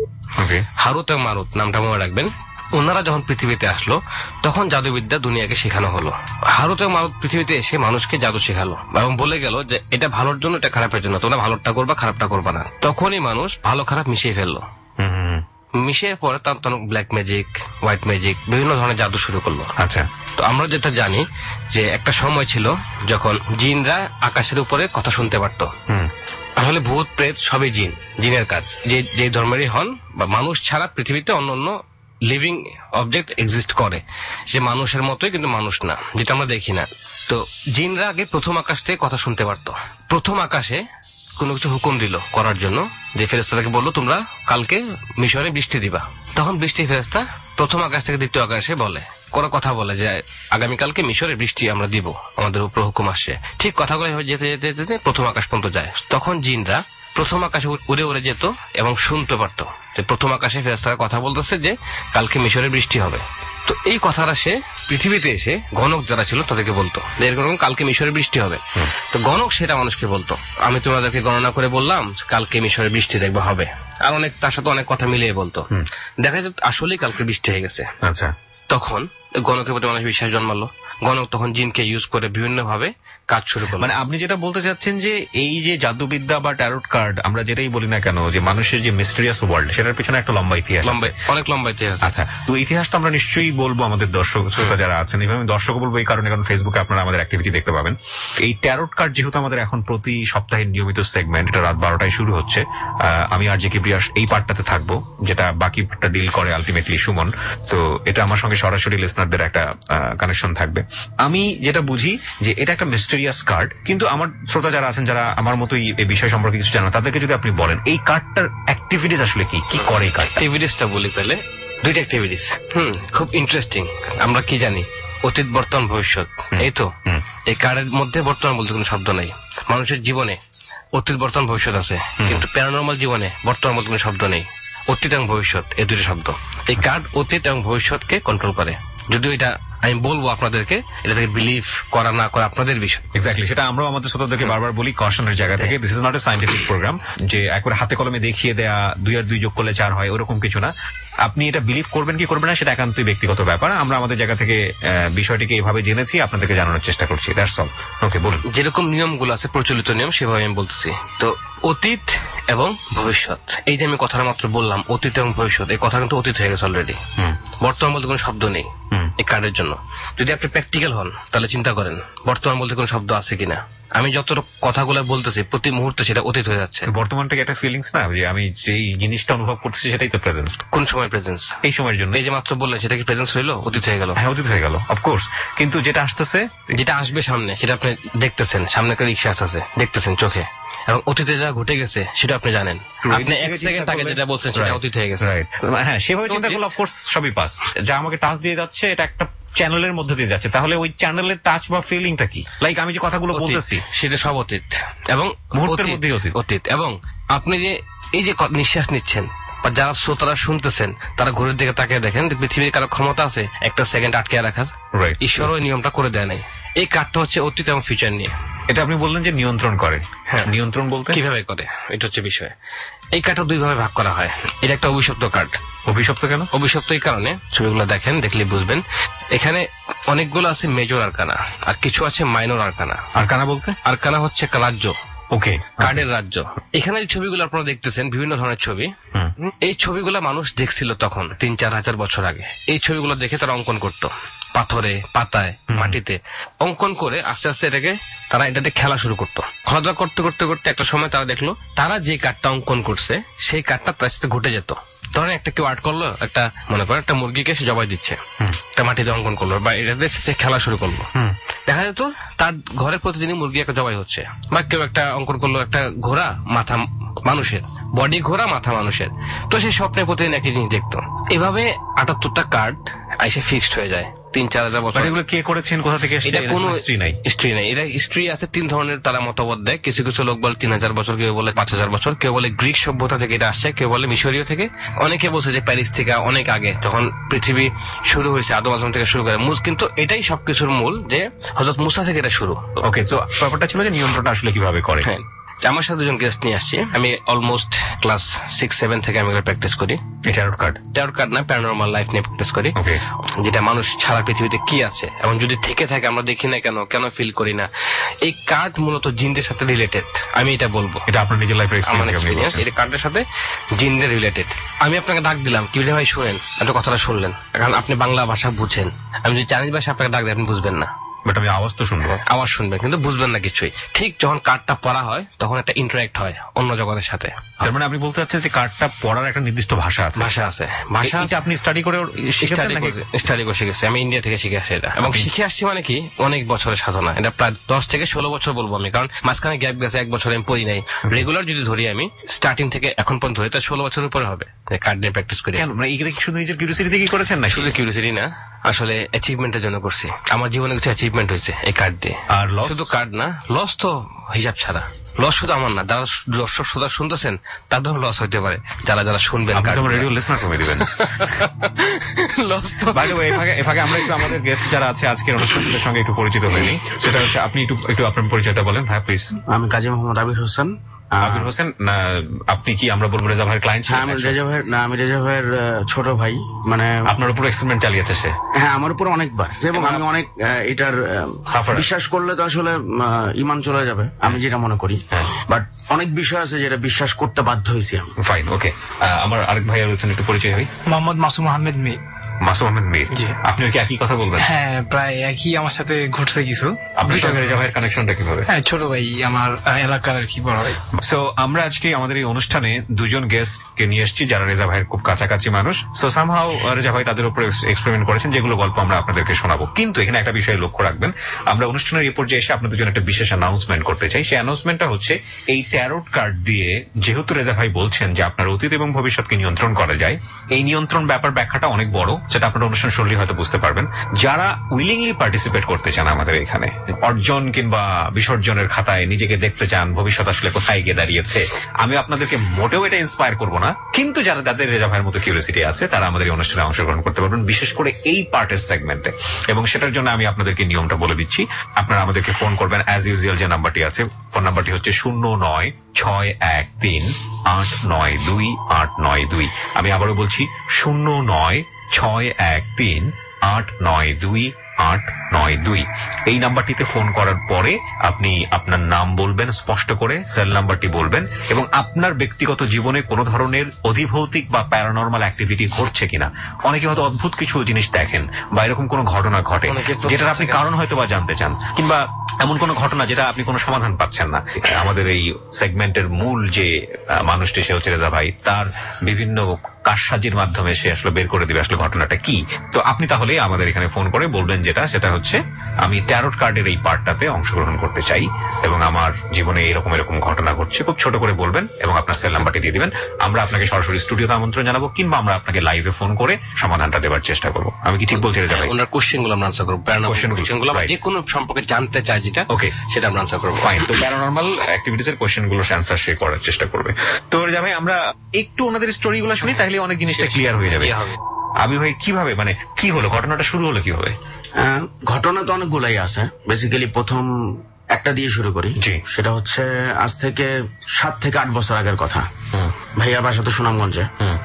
হারুত এবং মারুত নামটা মনে রাখবেন। ওনারা যখন পৃথিবীতে আসলো তখন জাদুবিদ্যা দুনিয়াকে শেখানো হলো। হারুত এবং মারুত পৃথিবীতে এসে মানুষকে জাদু শেখালো এবং বলে গেল যে এটা ভালোর জন্য, এটা খারাপের জন্য, তোমরা ভালোটা করবা, খারাপটা করবা না। তখনই মানুষ ভালো খারাপ মিশিয়ে ফেললো। মিশিয়ে পরে তার ব্ল্যাক ম্যাজিক, হোয়াইট ম্যাজিক, বিভিন্ন ধরনের জাদু শুরু করলো। আচ্ছা, তো আমরা যেটা জানি যে একটা সময় ছিল যখন জিনরা আকাশের উপরে কথা শুনতে পারতো। আসলে ভূত প্রেত সবই জিনের কাজ, যে ধর্মেরই হন বা মানুষ ছাড়া পৃথিবীতে অন্য লিভিং অবজেক্ট এক্সিস্ট করে, সে মানুষের মতোই কিন্তু মানুষ না, যেটা আমরা দেখি না। তো জিনরা আগে প্রথম আকাশ থেকে কথা শুনতে পারতো। প্রথম আকাশে কোনো কিছু হুকুম দিল করার জন্য, যে ফেরেশতাকে বললো তোমরা কালকে মিশরে বৃষ্টি দিবা। তখন বৃষ্টি ফেরেশতা প্রথম আকাশ থেকে দ্বিতীয় আকাশে বলে, কথা বলে যে আগামীকালকে মিশরে বৃষ্টি আমরা দিব, আমাদের উপর হুকুম আসছে। ঠিক কথাগুলো যেতে যেতে যেতে প্রথম আকাশ পর্যন্ত যায়। তখন জিনরা প্রথম আকাশে উড়ে উড়ে যেত এবং শুনতে পারতো যে প্রথম আকাশে ফেরেশতারা কথা বলতেছে যে কালকে মিশরে বৃষ্টি হবে। তো এই কথাটা সে পৃথিবীতে এসে গণক যারা ছিল তাদেরকে বলতো যে এরকম কালকে মিশরে বৃষ্টি হবে। তো গণক সেটা মানুষকে বলতো, আমি তোমাদেরকে গণনা করে বললাম কালকে মিশরে বৃষ্টি দেখবে হবে, আর অনেক তার সাথে অনেক কথা মিলিয়ে বলতো। দেখা যেত আসলেই কালকে বৃষ্টি হয়ে গেছে। আচ্ছা, তখন গণকের প্রতি মানুষ বিশ্বাস জন্মালো। গণক তখন জিনকে ইউজ করে বিভিন্ন ভাবে কাজ শুরু করলো। মানে আপনি যেটা বলতে চাচ্ছেন যে এই যে জাদুবিদ্যা বা ট্যারট কার্ড আমরা যেটাই বলি না কেন, যে মানুষের যে মিস্টেরিয়াস ওয়ার্ল্ড, সেটার পিছনে একটা লম্বা ইতিহাস, অনেক লম্বা ইতিহাস। আচ্ছা, তো ইতিহাসটা আমরা নিশ্চয়ই বলবো আমাদের দর্শক শ্রোতা যারা আছেন, এবং আমি দর্শক বলবো এই কারণে কারণ ফেসবুকে আপনারা আমাদের অ্যাক্টিভিটি দেখতে পাবেন। এই ট্যারট কার্ড যেহেতু আমাদের এখন প্রতি সপ্তাহের নিয়মিত সেগমেন্ট, এটা রাত 12টায় শুরু হচ্ছে। আমি আর জে কে প্রিয়া এই পার্টটাতে থাকবো, যেটা বাকি পার্টটা ডিল করে আলটিমেটলি সুমন। তো এটা আমার সঙ্গে সরাসরি লিসনারদের একটা কানেকশন থাকবে। আমি যেটা বুঝি যে এটা একটা মিস্টেরিয়াস কার্ড, কিন্তু আমার শ্রোতা যারা আছেন যারা আমার মতোই এই বিষয় সম্পর্কে কিছু জানা, তাদেরকে যদি আপনি বলেন এই কার্ডটার অ্যাক্টিভিটিস আসলে কি করে। এই কার্ড অ্যাক্টিভিটিসটা বলি তাহলে, দুইটা অ্যাক্টিভিটিস খুব ইন্টারেস্টিং। আমরা কি জানি অতীত, বর্তমান, ভবিষ্যৎ, এই তো। এই কার্ডের মধ্যে বর্তমান বলতে কোনো শব্দ নাই। মানুষের জীবনে অতীত, বর্তমান, ভবিষ্যৎ আছে, কিন্তু প্যারানর্মাল জীবনে বর্তমান বলতে কোনো শব্দ নেই। অতীত এবং ভবিষ্যৎ এই দুটো শব্দ। এই কার্ড অতীত এবং ভবিষ্যৎকে কন্ট্রোল করে। যদিও এটা আমি বলবো আপনাদেরকে, এটা থেকে বিলিভ করা না করা আপনাদের বিষয়। এক্স্যাক্টলি, সেটা আমরাও আমাদের শ্রোতাদেরকে বারবার বলি কশনের জায়গা থেকে। This is not a scientific programme যে একবার হাতে কলমে দেখিয়ে দেয়া 2 আর 2 যোগ করলে 4 হয়, ওরকম কিছু না। আপনি এটা বিলিভ করবেন কি করবেন না সেটা একান্তই ব্যক্তিগত ব্যাপার। আমরা আমাদের জায়গা থেকে বিষয়টিকে এভাবে জেনেছি, আপনাদেরকে জানানোর চেষ্টা করছি। That's all. ওকে, বলুন। যেরকম নিয়মগুলো আছে, প্রচলিত নিয়ম, সেভাবে আমি বলতেছি। তো অতীত এবং ভবিষ্যৎ, এই যে আমি কথাটা মাত্র বললাম অতীত এবং ভবিষ্যৎ, এই কথা কিন্তু অতীত হয়ে গেছে অলরেডি। বর্তমান বলতে কোনো শব্দ নেই এই কার্ডের জন্য। যদি আপনি প্র্যাকটিক্যাল হন তাহলে চিন্তা করেন বর্তমান বলতে কোনো শব্দ আছে কিনা। আমি যত কথাগুলো বলতেছি প্রতি মুহূর্তে সেটা অতীত হয়ে যাচ্ছে। বর্তমানটাকে একটা ফিলিংস না, যে আমি যেই জিনিসটা অনুভব করতেছি সেটাই তো প্রেজেন্স। কোন সময় প্রেজেন্স? এই সময়ের জন্য। এই যে মাত্র বললেন সেটা কি প্রেজেন্স হইলো? অতীত হয়ে গেল। হ্যাঁ, অতীত হয়ে গেল, অফকোর্স। কিন্তু যেটা আসতেছে, যেটা আসবে সামনে, সেটা আপনি দেখতেছেন। সামনে একটা রিক্সা আসতেছে, দেখতেছেন চোখে, এবং অতীতে যা ঘটে গেছে সেটা আপনি জানেন। আপনি 1 সেকেন্ড আগে যেটা বলছেন সেটা অতীত হয়ে গেছে। হ্যাঁ, সেভাবে চিন্তা করলে অফকোর্স সবই পাস্ট। যা আমাকে টাচ দিয়ে যাচ্ছে এটা একটা চ্যানেলের মধ্যে দিয়ে যাচ্ছে, তাহলে ওই চ্যানেলের টাচ বা ফিলিংটা কি? লাইক আমি যে কথাগুলো বলতেছি সেটা সব অতীত, এবং মুহূর্তের মধ্যেই অতীত। এবং আপনি যে এই যে নিঃশ্বাস নিচ্ছেন বা যারা শ্রোতারা শুনতেছেন, তারা ঘড়ির দিকে তাকিয়ে দেখেন পৃথিবীর কারো ক্ষমতা আছে 1 সেকেন্ড আটকে রাখার? ঈশ্বর ওই নিয়মটা করে দেয় নাই। এই কার্ডটা হচ্ছে অতীত এবং ফিউচার নিয়ে। এটা আপনি বললেন যে নিয়ন্ত্রণ করে। হ্যাঁ, নিয়ন্ত্রণ বলতে কিভাবে করে এটা হচ্ছে বিষয়। এই কার্ডটা দুই ভাবে ভাগ করা হয়। এটা একটা অভিশপ্ত কার্ড। অভিশপ্ত কেন? অভিশপ্ত এই কারণে, ছবিগুলো দেখেন, দেখলে বুঝবেন। এখানে অনেকগুলো আছে মেজর আরকানা আর কিছু আছে মাইনর আরকানা। আরকানা বলতে? আরকানা হচ্ছে একটা রাজ্য। ওকে, কার্ডের রাজ্য। এখানে যে ছবিগুলো আপনারা দেখতেছেন বিভিন্ন ধরনের ছবি, এই ছবিগুলো মানুষ দেখছিল তখন 3-4 হাজার বছর আগে। এই ছবিগুলো দেখে তারা অঙ্কন করত, পাথরে, পাতায়, মাটিতে অঙ্কন করে আস্তে আস্তে তারা এটাতে খেলা শুরু করতো। খেলাধুলা করতে করতে করতে একটা সময় তারা দেখলো তারা যে কার্ডটা অঙ্কন করছে সেই কার্ডটা তার সাথে ঘটে যেত। ধরেন একটা কেউ আর্ট করলো, একটা মনে করেন একটা মুরগিকে সে জবাই দিচ্ছে, একটা মাটিতে অঙ্কন করলো বা এটাতে সে খেলা শুরু করলো। দেখা যেত তার ঘরের প্রতিদিনই মুরগি একটা জবাই হচ্ছে। বা কেউ একটা অঙ্কন করলো একটা ঘোড়া, মাথা মানুষের, বডি ঘোড়া, মাথা মানুষের, তো সে স্বপ্নে প্রতিদিন একই জিনিস দেখতো। এভাবে 78টা কার্ড এসে ফিক্সড হয়ে যায় 3-4 হাজার বছর। এগুলো কে করেছেন, কোথা থেকে? এটা কোনো হিস্ট্রি নাই। এটা হিস্ট্রি আছে 3 ধরনের, তারা মতবাদ দেয়। কিছু কিছু লোক বলে 3000 বছর, কেউ বলে 5000 বছর, কেউ বলে গ্রিক সভ্যতা থেকে এটা আসছে, কেউ বলে মিশরীয় থেকে, অনেকে বলছে যে প্যারিস থেকে অনেক আগে যখন পৃথিবী শুরু হয়েছে আদম আজম থেকে শুরু করে। কিন্তু এটাই সবকিছুর মূল যে হযরত মুসা থেকে এটা শুরু। ওকে, তো ব্যাপারটা ছিল যে নিয়ন্ত্রণটা আসলে কিভাবে করে। হ্যাঁ, আমার সাথে 2জন গেস্ট নিয়ে আসছি। আমি অলমোস্ট ক্লাস 6-7 থেকে আমি প্র্যাকটিস করি। ট্যারট কার্ড না, প্যারানরমাল লাইফ নিয়ে প্র্যাকটিস করি। যেটা মানুষ ছাড়া পৃথিবীতে কি আছে এবং যদি থেকে থাকে আমরা দেখি না কেন ফিল করি না। এই কার্ড মূলত জিনদের সাথে রিলেটেড, আমি এটা বলবো। এটা আপনার নিজের লাইফের এক্সপেরিয়েন্স। এটা কার্ডের সাথে জিনদের রিলেটেড। আমি আপনাকে ডাক দিলাম, কি ভাই শুনেন, আপনি কথাটা শুনলেন, কারণ আপনি বাংলা ভাষা বুঝেন। আমি যদি চাইনিজ ভাষা আপনাকে ডাক দিই আপনি বুঝবেন না, বাট আমি আওয়াজ তো শুনবো। আওয়াজ শুনবেন কিন্তু বুঝবেন না কিছুই। ঠিক যখন কার্ডটা পড়া হয় তখন একটা ইন্টারঅ্যাক্ট হয় অন্য জগতের সাথে। তার মানে আপনি বলতে চাচ্ছেন যে কার্ডটা পড়ার একটা নির্দিষ্ট ভাষা আছে? ভাষা আপনি স্টাডি করে শিখেছি। আমি ইন্ডিয়া থেকে শিখে আসি এটা, এবং শিখে আসছি মানে কি অনেক বছরের সাধনা। এটা প্রায় 10 থেকে 16 বছর বলবো আমি, কারণ মাঝখানে গ্যাপ গেছে, 1 বছর আমি পড়ি নাই। রেগুলার যদি ধরি আমি স্টার্টিং থেকে এখন পর্যন্ত ধরি, তা 16 বছরের উপরে হবে কার্ড নিয়ে প্র্যাকটিস করি। কেন, মানে এইগুলো কি শুধু নিজের কিউরিওসিটি থেকে করেছেন? না, শুধু কিউরিওসিটি না, আসলে অ্যাচিভমেন্টের জন্য করছি। আমার জীবনে কিছু অ্যাচিভমেন্ট হয়েছে এই কার্ড দিয়ে। আর লস শুধু কার্ড না, লস তো হিসাব ছাড়া। লস শুধু আমার না, যারা দর্শক শ্রোতা শুনতেছেন তাদের লস হইতে পারে, যারা শুনবেন। রেডিও লিসনার কমে দিবেন লস তো। বাই দ্য ওয়ে, এভাবে আমরা একটু আমাদের গেস্ট যারা আছে আজকের অনুষ্ঠানের সঙ্গে একটু পরিচিত হইনি। সেটা হচ্ছে আপনি একটু আপনার পরিচয়টা বলেন। হ্যাঁ প্লিজ। আমি কাজী মোহাম্মদ আবির হোসেন। আবির হোসেন, আপনি কি আমরা বলবো রেজা ভাইয়ের ক্লায়েন্ট? আমি রেজা ভাইয়ের ছোট ভাই। মানে আপনার উপর এক্সপেরিমেন্ট চালিয়েছে সে? হ্যাঁ, আমার উপর অনেকবার, এবং আমি অনেক এটার বিশ্বাস করলে তো আসলে ইমান চলে যাবে, আমি যেটা মনে করি। বাট অনেক বিষয় আছে যেটা বিশ্বাস করতে বাধ্য হয়েছি আমি। Fine, okay. আমার আরেক ভাইয়া রয়েছেন, একটু পরিচয় হই। মোহাম্মদ মাসুম আহমেদ মীর। মাসুম আহমেদ মীর, আপনি কি একই কথা বলবেন? হ্যাঁ, প্রায় একই আমার সাথে ঘটছে কিছু। আপনার সঙ্গে রেজা ভাইয়ের কানেকশনটা কিভাবে? হ্যাঁ, ছোট ভাই, আমার এলাকার আর কি বড় ভাই। সো আমরা আজকে আমাদের এই অনুষ্ঠানে 2জন গেস্ট কে নিয়ে এসেছি যারা রেজা ভাইয়ের খুব কাছাকাছি মানুষ। সো সামহাউ রেজা ভাই তাদের উপর এক্সপেরিমেন্ট করেছেন, যেগুলো গল্প আমরা আপনাদেরকে শোনাবো। কিন্তু এখানে একটা বিষয় লক্ষ্য রাখবেন, আমরা অনুষ্ঠানের এই পর্যায়ে এসে আপনাদের জন্য একটা বিশেষ অ্যানাউন্সমেন্ট করতে চাই। সেই অ্যানাউন্সমেন্টটা হচ্ছে, এই ট্যারট কার্ড দিয়ে যেহেতু রেজা ভাই বলছেন যে আপনার অতীত এবং ভবিষ্যৎকে নিয়ন্ত্রণ করা যায়, এই নিয়ন্ত্রণ ব্যাখ্যাটা অনেক বড়, যেটা আপনার অনুষ্ঠান শুনলে হয়তো বুঝতে পারবেন। যারা উইলিংলি পার্টিসিপেট করতে চান আমাদের এখানে, অর্জন কিংবা বিসর্জনের খাতায় নিজেকে দেখতে চান ভবিষ্যৎ আসলে কোথায় গিয়ে দাঁড়িয়েছে, আমি আপনাদেরকে মোটেও এটা ইন্সপায়ার করবো না, কিন্তু যাদের রেজা ভাইয়ের মতো কিউরিওসিটি আছে তারা আমাদের এই অনুষ্ঠানে অংশগ্রহণ করতে পারবেন, বিশেষ করে এই পার্টের সেগমেন্টে। এবং সেটার জন্য আমি আপনাদেরকে নিয়মটা বলে দিচ্ছি। আপনারা আমাদেরকে ফোন করবেন অ্যাজ ইউজুয়াল যে নাম্বারটি আছে। ফোন নাম্বারটি হচ্ছে 09613892। আমি আবারও বলছি 09613892। এই নাম্বারটিতে ফোন করার পরে আপনি আপনার নাম বলবেন স্পষ্ট করে, সেল নাম্বারটি বলবেন, এবং আপনার ব্যক্তিগত জীবনে কোনো ধরনের অধিভৌতিক বা প্যারানরমাল অ্যাক্টিভিটি ঘটছে কিনা। অনেকে হয়তো অদ্ভুত কিছু জিনিস দেখেন বা এরকম কোনো ঘটনা ঘটে যেটার আপনি কারণ হয়তো বা জানতে চান, কিংবা এমন কোনো ঘটনা যেটা আপনি কোনো সমাধান পাচ্ছেন না। আমাদের এই সেগমেন্টের মূল যে মানুষটি, সে হচ্ছে রেজা ভাই, তার বিভিন্ন কারসাজির মাধ্যমে সে আসলে বের করে দিবে আসলে ঘটনাটা কি। তো আপনি তাহলে আমাদের এখানে ফোন করে বলবেন সেটা হচ্ছে, আমি ট্যারট কার্ডের এই পার্টটাতে অংশগ্রহণ করতে চাই এবং আমার জীবনে এরকম ঘটনা ঘটছে। খুব ছোট করে বলবেন এবং আপনার সেল নাম্বারটি দিয়ে দিবেন। আমরা আপনাকে সরাসরি স্টুডিওতে আমন্ত্রণ জানাবো, কিংবা আমরা আপনাকে লাইভে ফোন করে সমাধানটা দেওয়ার চেষ্টা করবো। আমি কি ঠিক বলছি রেজা ভাই? ওনার কোশ্চেনগুলো আমরা আনসার করবো, কোশ্চেনগুলো যে কোনো সম্পর্কে জানতে চাই যেটা, ওকে, সেটা আমরা আনসার করবো। ফাইন। তো প্যারানরমাল অ্যাক্টিভিটিস এর কোশ্চেনগুলো আনসার সে করার চেষ্টা করবে। তো রেজা ভাই, আমরা একটু ওনাদের স্টোরিগুলো শুনি, তাহলে অনেক জিনিসটা ক্লিয়ার হয়ে যাবে। আবি ভাই কিভাবে, মানে কি হলো, ঘটনাটা শুরু হলো কিভাবে? ঘটনা তো অনেকগুলাই আছে। বেসিক্যালি প্রথম একটা দিয়ে শুরু করি। সেটা হচ্ছে আজ থেকে 7 থেকে 8 বছর আগের কথা। ভাইয়া বাসা তো সুনামগঞ্জে,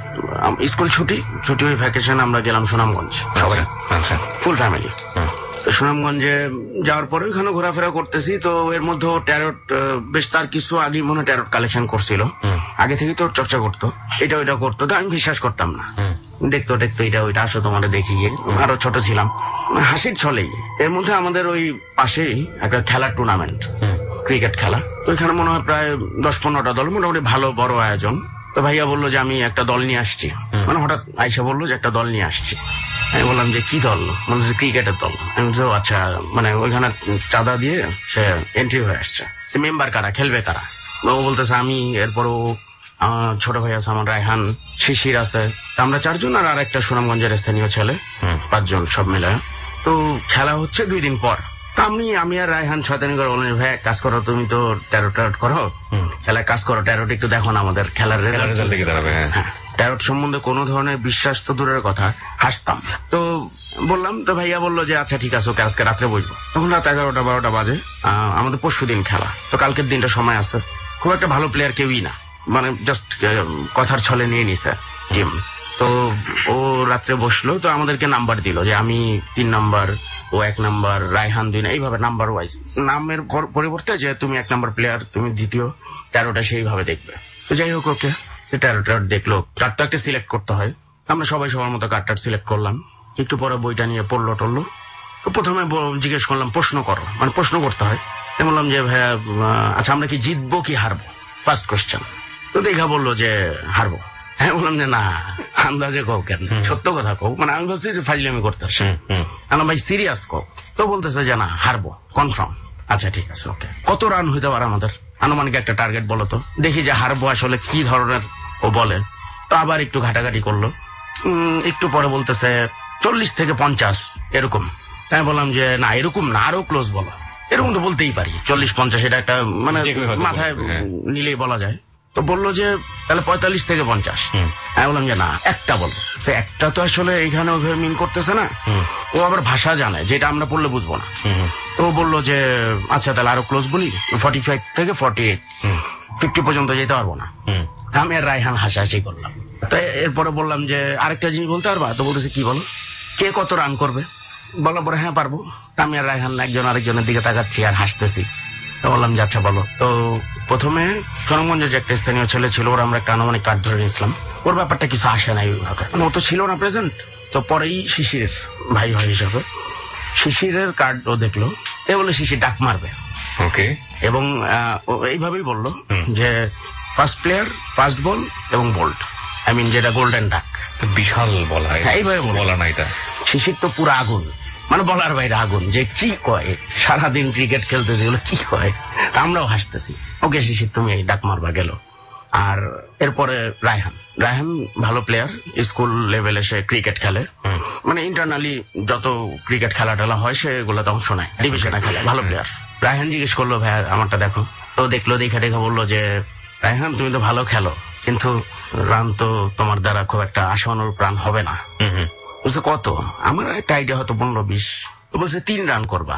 স্কুল ছুটি ওই ভ্যাকেশন আমরা গেলাম সুনামগঞ্জ সবাই, ফুল ফ্যামিলি। সুনামগঞ্জে যাওয়ার পরে ওখানে ঘোরাফেরা করতেছি, তো এর মধ্যে ট্যারট বেশ তার কিছু আগে মনে ট্যারট কালেকশন করছিল, আগে থেকে তো চর্চা করতো, এটা ওইটা করতো, তো আমি বিশ্বাস করতাম না। দেখতো এটা ওইটা, আসো তোমার দেখি গিয়ে, আরো ছোট ছিলাম, হাসির ছলেই। এর মধ্যে আমাদের ওই পাশেই একটা খেলার টুর্নামেন্ট, ক্রিকেট খেলা, তো এখানে মনে হয় প্রায় 10-15টা দল, মোটামুটি ভালো বড় আয়োজন। তো ভাইয়া বললো যে আমি একটা দল নিয়ে আসছি, মানে হঠাৎ আইসা বললো যে একটা দল নিয়ে আসছি। আমি বললাম যে কি দল? মানে ক্রিকেটের দল। আমি বলছি আচ্ছা, মানে ওইখানে চাঁদা দিয়ে সে এন্ট্রি হয়ে আসছে, মেম্বার কারা, খেলবে কারা? ও বলতেছে আমি, এরপরও ছোট ভাই আছে আমার রায়হান, শিশির আছে, আমরা 4 জন, আর একটা সুনামগঞ্জের স্থানীয় ছেলে 5 জন সব মিলে। তো খেলা হচ্ছে 2 দিন পর। আমি আর রায়হান শয়তানি করে বললাম, ভাই কাজ করো, তুমি তো ট্যারট করো, খেলায় কাজ করো, ট্যারট একটু দেখো না, আমাদের খেলার রেজাল্ট দেখে দাঁড়াবে। হ্যাঁ, ট্যারট সম্বন্ধে কোনো ধরনের বিশ্বাস তো দূরের কথা, হাসতাম। তো বললাম, তো ভাইয়া বললো যে আচ্ছা ঠিক আছে, ওকে আজকে রাত্রে বসবো। তখন রাত 11টা-12টা বাজে, আমাদের পরশু দিন খেলা, তো কালকের দিনটা সময় আছে। খুব একটা ভালো প্লেয়ার কেউই না, মানে জাস্ট কথার ছলে নিয়ে নিছে টিম। তো ও রাত্রে বসলো, তো আমাদেরকে নাম্বার দিল যে আমি 3 নাম্বার, ও 1 নাম্বার, রায়হান 2, এইভাবে নাম্বার ওয়াইজ, নামের পরিবর্তে যে তুমি 1 নাম্বার প্লেয়ার, তুমি দ্বিতীয়, ট্যারোটা সেইভাবে দেখবে। তো যাই হোক, ওকে ট্যারোটা দেখলো, কার্ডটা একটা সিলেক্ট করতে হয়, আমরা সবাই সবার মতো কার্ডটা সিলেক্ট করলাম। একটু পরে বইটা নিয়ে পড়লো টললো। তো প্রথমে জিজ্ঞেস করলাম প্রশ্ন করো, মানে প্রশ্ন করতে হয়। বললাম যে ভাইয়া আচ্ছা আমরা কি জিতবো কি হারবো, ফার্স্ট কোয়েশ্চেন। তো দেখা বললো যে হারবো। আমি বললাম যে না, আন্দাজে কও কেন, সত্য কথা কও, মানে আমি বলছি যে ফাইজলামি করতেছি, আমি ভাই সিরিয়াস কও। তো বলতেছে যে না, হারবো কনফার্ম। আচ্ছা ঠিক আছে, ওকে। কত রান হইতে পারে আমাদের, আনুমানিক একটা টার্গেট বলো তো, দেখি যে হারবো আসলে কি ধরনের ও বলে। তো আবার একটু ঘাটাঘাটি করলো, একটু পরে বলতেছে 40 থেকে 50 এরকম। আমি বললাম যে না, এরকম না, আরো ক্লোজ বলো। এরকম তো বলতেই পারি, 40-50 এটা একটা মানে মাথায় নিলেই বলা যায়। তো বললো যে তাহলে 45 থেকে 50। আমি বললাম যে না, একটা বলো। সে একটা তো আসলে এইখানে ওইভাবে মিন করতেছে না, ও আবার ভাষা জানে যেটা আমরা পড়লে বুঝবো না। তো বললো যে আচ্ছা তাহলে আরো ক্লোজ বলি, 45 থেকে 48, 50 পর্যন্ত যেতে পারবো না। আমি আর রায়হান হাসাহাসি করলাম। তো এরপরে বললাম যে আরেকটা জিনিস বলতে পারবা? তো বলতেছে কি বলো? কে কত রান করবে? বলার পরে হ্যাঁ পারবো। আমি আর রায়হান একজন আরেকজনের দিকে তাকাচ্ছি আর হাসতেছি। বললাম যে আচ্ছা বলো। তো প্রথমে সুনামগঞ্জের যে একটা স্থানীয় ছেলে ছিল, ওর আমরা একটা আনুমানিক কার্ড ধরে নিয়েছিলাম, ওর ব্যাপারটা কিছু আসে নাই ওইভাবে, ও তো ছিল না প্রেজেন্ট। তো পরেই শিশিরের ভাই হয় হিসাবে শিশিরের কার্ড ও দেখলো, এ বলে শিশির ডাক মারবে, ওকে, এবং এইভাবেই বললো যে ফার্স্ট প্লেয়ার, ফার্স্ট বল এবং বোল্ড, আই মিন যেটা গোল্ডেন ডাক। বিশাল বলা, এইভাবে বলা না এটা। শিশির তো পুরো আগুন, মানে বলার বাইরে আগুন, যে কি কয়, সারাদিন ক্রিকেট খেলতেছে এগুলো কি কয়। আমরাও হাসতেছি। ওকে শিশির তুমি এই ডাক মারবা, গেল। আর এরপরে রায়হান ভালো প্লেয়ার, স্কুল লেভেলে সে ক্রিকেট খেলে, মানে ইন্টারনালি যত ক্রিকেট খেলা টেলা হয় সেগুলোতে অংশ নেয়, ডিভিশনে খেলে, ভালো প্লেয়ার। রায়হান জিজ্ঞেস করলো ভাইয়া আমারটা দেখো। তো দেখলো, দেখে বললো যে রায়হান তুমি তো ভালো খেলো, কিন্তু রান তো তোমার দ্বারা খুব একটা আশানুরূপ রান হবে না। বলছে কত? আমার একটা আইডিয়া হয়তো 15-20। বলছে 3 রান করবা।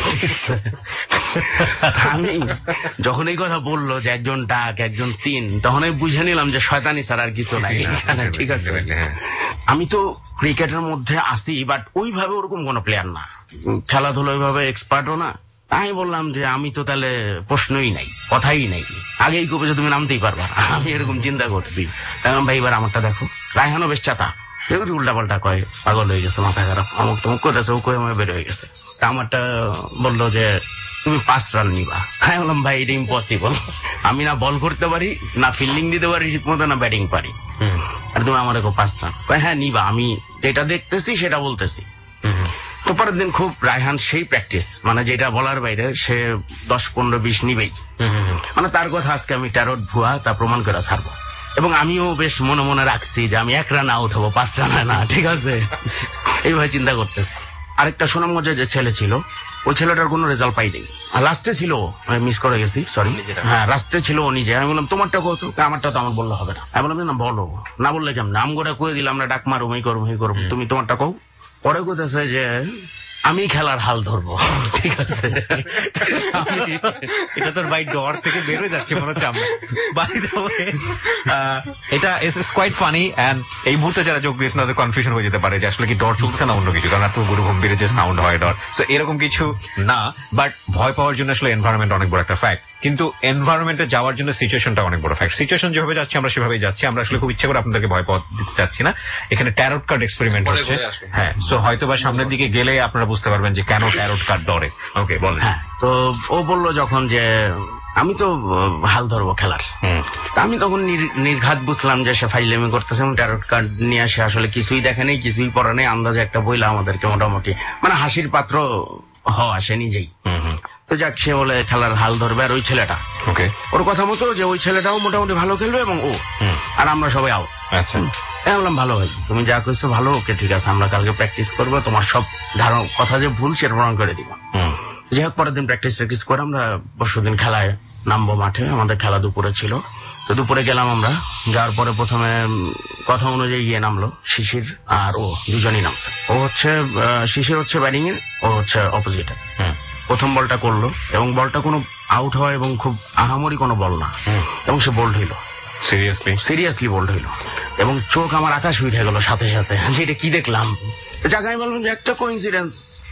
আমি যখন এই কথা বললো যে একজন ডাক একজন 3, তখন আমি বুঝে নিলাম যে শয়তানি ছাড়া আর কিছু নাই। ঠিক আছে, আমি তো ক্রিকেটের মধ্যে আসি, বাট ওইভাবে ওরকম কোনো প্লেয়ার না, খেলাধুলো ওইভাবে এক্সপার্টও না। আমি বললাম যে আমি তো তাহলে প্রশ্নই নাই, কথাই নাই, আগেই কবে যে তুমি নামতেই পারবা। আমি এরকম চিন্তা করছি। ভাই এবার আমারটা দেখো। রায়হানও বেশ চাতা, উল্টা পাল্টা কয়, পাগল হয়ে গেছে, মাথা খারাপ, অমুক তমুক করতেছে, ও কয়ে বের হয়ে গেছে। আমারটা বললো যে তুমি 5 রান নিবা। আমি বললাম ভাই এটা ইম্পসিবল, আমি না বল করতে পারি, না ফিল্ডিং দিতে পারি ঠিক মতো, না ব্যাটিং পারি, আর তুমি আমার 5 রান। হ্যাঁ নিবা, আমি যেটা দেখতেছি সেটা বলতেছি। তো পরের দিন খুব রায়হান সেই প্র্যাকটিস, মানে যেটা বলার বাইরে, সে 10, 15, 20 নিবেই। মানে তার কথা আজকে আমি ট্যারট ভুয়া তা প্রমাণ করে ছাড়বো। এবং আমিও বেশ মনে মনে রাখছি যে আমি 1 রান আউট হবো, 5 রান না, ঠিক আছে, এইভাবে চিন্তা করতেছি। আরেকটা সুনামগঞ্জের যে ছেলে ছিল, ও ওই ছেলেটার কোনো রেজাল্ট পাইনি। লাস্টে ছিল, মিস করে গেছি, সরি। হ্যাঁ, লাস্টে ছিল ও নিজে। আমি বললাম তোমারটা কত? আমারটা তো আমার বললে হবে না। আমি বললাম না, বলো না, বললে কেমন? নাম গোটা কয়ে দিলাম, আমরা ডাক মারুম, এই করবো এই করবো, তুমি তোমারটা কও। পরে কোথাছে যে আমি খেলার হাল ধরবো। ঠিক আছে, এটা তোর ভাই ডর থেকে বেরোয় যাচ্ছে মনে হচ্ছে। এটা ইজ কোয়াইট ফানি, এন্ড এই মুহূর্তে যারা যোগ দিয়েছেন তাদের কনফিউশন হয়ে যেতে পারে যে আসলে কি ডর চলছে না অন্য কিছু, কারণ এত গুরু গম্ভীর যে সাউন্ড হয় ডর। সো এরকম কিছু না, বাট ভয় পাওয়ার জন্য আসলে এনভায়রনমেন্ট অনেক বড় একটা ফ্যাক্ট। কিন্তু এনভায়রনমেন্টে যাওয়ার জন্য সিচুয়েশনটা অনেক বড় ফ্যাক্ট। সিচুয়েশন যেভাবে যাচ্ছে আমরা সেভাবেই যাচ্ছি। আমরা আসলে খুব ইচ্ছা করে আপনাদেরকে ভয় পাওয়া দিতে চাচ্ছি না। এখানে ট্যারট কার্ড এক্সপেরিমেন্ট হচ্ছে। হ্যাঁ, সো হয়তো বা সামনের দিকে গেলে আপনারা বুঝতে পারবেন যে কেন ট্যারট কার্ড ডরে। ওকে, বলেন। হ্যাঁ, তো ও বললো যখন যে আমি তো হাল ধরবো খেলার, আমি তখন নির্ঘাত বুঝলাম যে সে ফাইলেমি করতেছে এবং ট্যারট কার্ড নিয়ে আসে আসলে কিছুই দেখে নেই, কিছুই পড়া নেই, আন্দাজে একটা বইলা আমাদেরকে মোটামুটি মানে হাসির পাত্র হওয়া সে নিজেই। তো যাক, সে বলে খেলার হাল ধরবে। আর ওই ছেলেটা, ওকে, ওর কথা মতো যে ওই ছেলেটাও মোটামুটি ভালো খেলবে এবং ও আর আমরা সবাই আউট। আচ্ছা, বললাম ভালো ভাই, তুমি যা কইছো ভালো, ওকে ঠিক আছে, আমরা কালকে প্র্যাকটিস করবো, তোমার সব ধারণা কথা যে ভুল সেটা প্রমাণ করে দিব। যাই হোক, পরের দিন প্র্যাকটিস করে আমরা পরশুদিন খেলায় নামবো মাঠে। আমাদের খেলা দুপুরে ছিল, তো দুপুরে গেলাম আমরা। যাওয়ার পরে প্রথমে কথা অনুযায়ী গিয়ে নামলো শিশির আর ও, দুজনই নামছে। ও হচ্ছে শিশির হচ্ছে ব্যাটিং এ, ও হচ্ছে অপোজিটে। প্রথম বলটা করলো এবং বলটা কোনো আউট হয় এবং খুব আহামরি কোনো বল না, এবং সে বোল্ড হইলো। সিরিয়াসলি বোল্ড হইলো এবং চোখ আমার আকাশ উঠে গেল সাথে সাথে, যে এটা কি দেখলাম। জায়গায় বললাম যে একটা কোইন্সিডেন্স,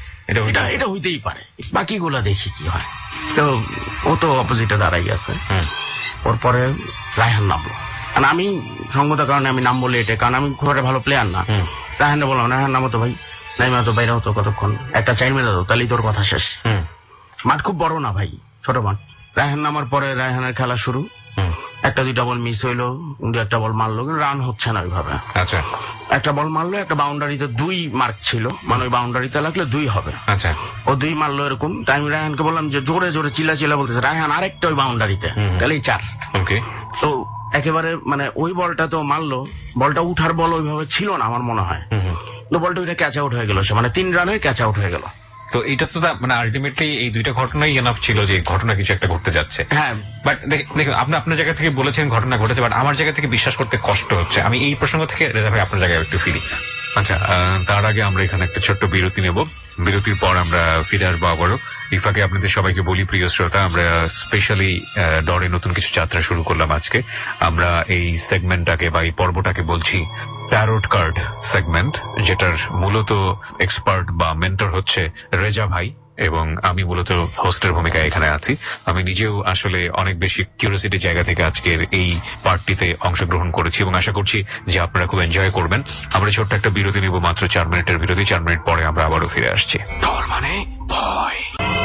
এটা হইতেই পারে, বাকিগুলা দেখি কি হয়। তো ও তো অপোজিটে দাঁড়াই আছে। ওর পরে রায়হান নামলো। আমি সঙ্গতার কারণে আমি নাম বলি এটা, কারণ আমি খুব একটা ভালো প্লেয়ার না। রায়হানে বললাম, রায়হান নামো তো ভাই। নাইমা তো বাইরে হতো কতক্ষণ, একটা চাইন মেরে দাও, তাহলেই তোর কথা শেষ। মাঠ খুব বড় না ভাই, ছোট মাঠ। রায়হান নামার পরে রায়হানের খেলা শুরু। একটা দুইটা বল মিস হইলো, একটা বল মারলো, কিন্তু রান হচ্ছে না ওইভাবে। আচ্ছা, একটা বল মারলো, একটা বাউন্ডারিতে 2 মার্ক ছিল, মানে ওই বাউন্ডারিতে লাগলে 2 হবে। আচ্ছা, ও 2 মারলো এরকম। তাই আমি রায়হানকে বললাম যে জোরে জোরে চিল্লা বলতেছে, রায়হান আরেকটা ওই বাউন্ডারিতে, তাহলেই 4। ওকে, তো একেবারে মানে ওই বলটা তো মারলো, বলটা উঠার বল ওইভাবে ছিল না আমার মনে হয়। তো বলটা ওইটা ক্যাচ আউট হয়ে গেল, সে মানে 3 রানে ক্যাচ আউট হয়ে গেল। তো এটা তো মানে আলটিমেটলি এই দুইটা ঘটনাই এনাফ ছিল যে ঘটনা কিছু একটা ঘটতে যাচ্ছে। হ্যাঁ, বাট দেখুন, আপনি আপনার জায়গা থেকে বলেছেন ঘটনা ঘটেছে, বাট আমার জায়গা থেকে বিশ্বাস করতে কষ্ট হচ্ছে। আমি এই প্রসঙ্গ থেকে রেজা ভাই আপনার জায়গায় একটু ফিরি। আচ্ছা, তার আগে আমরা এখানে একটা ছোট্ট বিরতি নেব। বিরতির পর আমরা ফিরে আসবো আবারও। ইফাকে আপনাদের সবাইকে বলি, প্রিয় শ্রোতা, আমরা স্পেশালি ডরে নতুন কিছু যাত্রা শুরু করলাম আজকে। আমরা এই সেগমেন্টটাকে বা এই পর্বটাকে বলছি ট্যারট কার্ড সেগমেন্ট, যেটার মূলত এক্সপার্ট বা মেন্টর হচ্ছে রেজা ভাই, এবং আমি মূলত হোস্টের ভূমিকায় এখানে আছি। আমি নিজেও আসলে অনেক বেশি কিউরিওসিটির জায়গা থেকে আজকের এই পার্টটিতে অংশগ্রহণ করেছি এবং আশা করছি যে আপনারা খুব এনজয় করবেন। আমরা ছোট্ট একটা বিরতি নিব, মাত্র 4 মিনিটের বিরতি। 4 মিনিট পরে আমরা আবারও ফিরে আসছি। ডর মানে ভয়।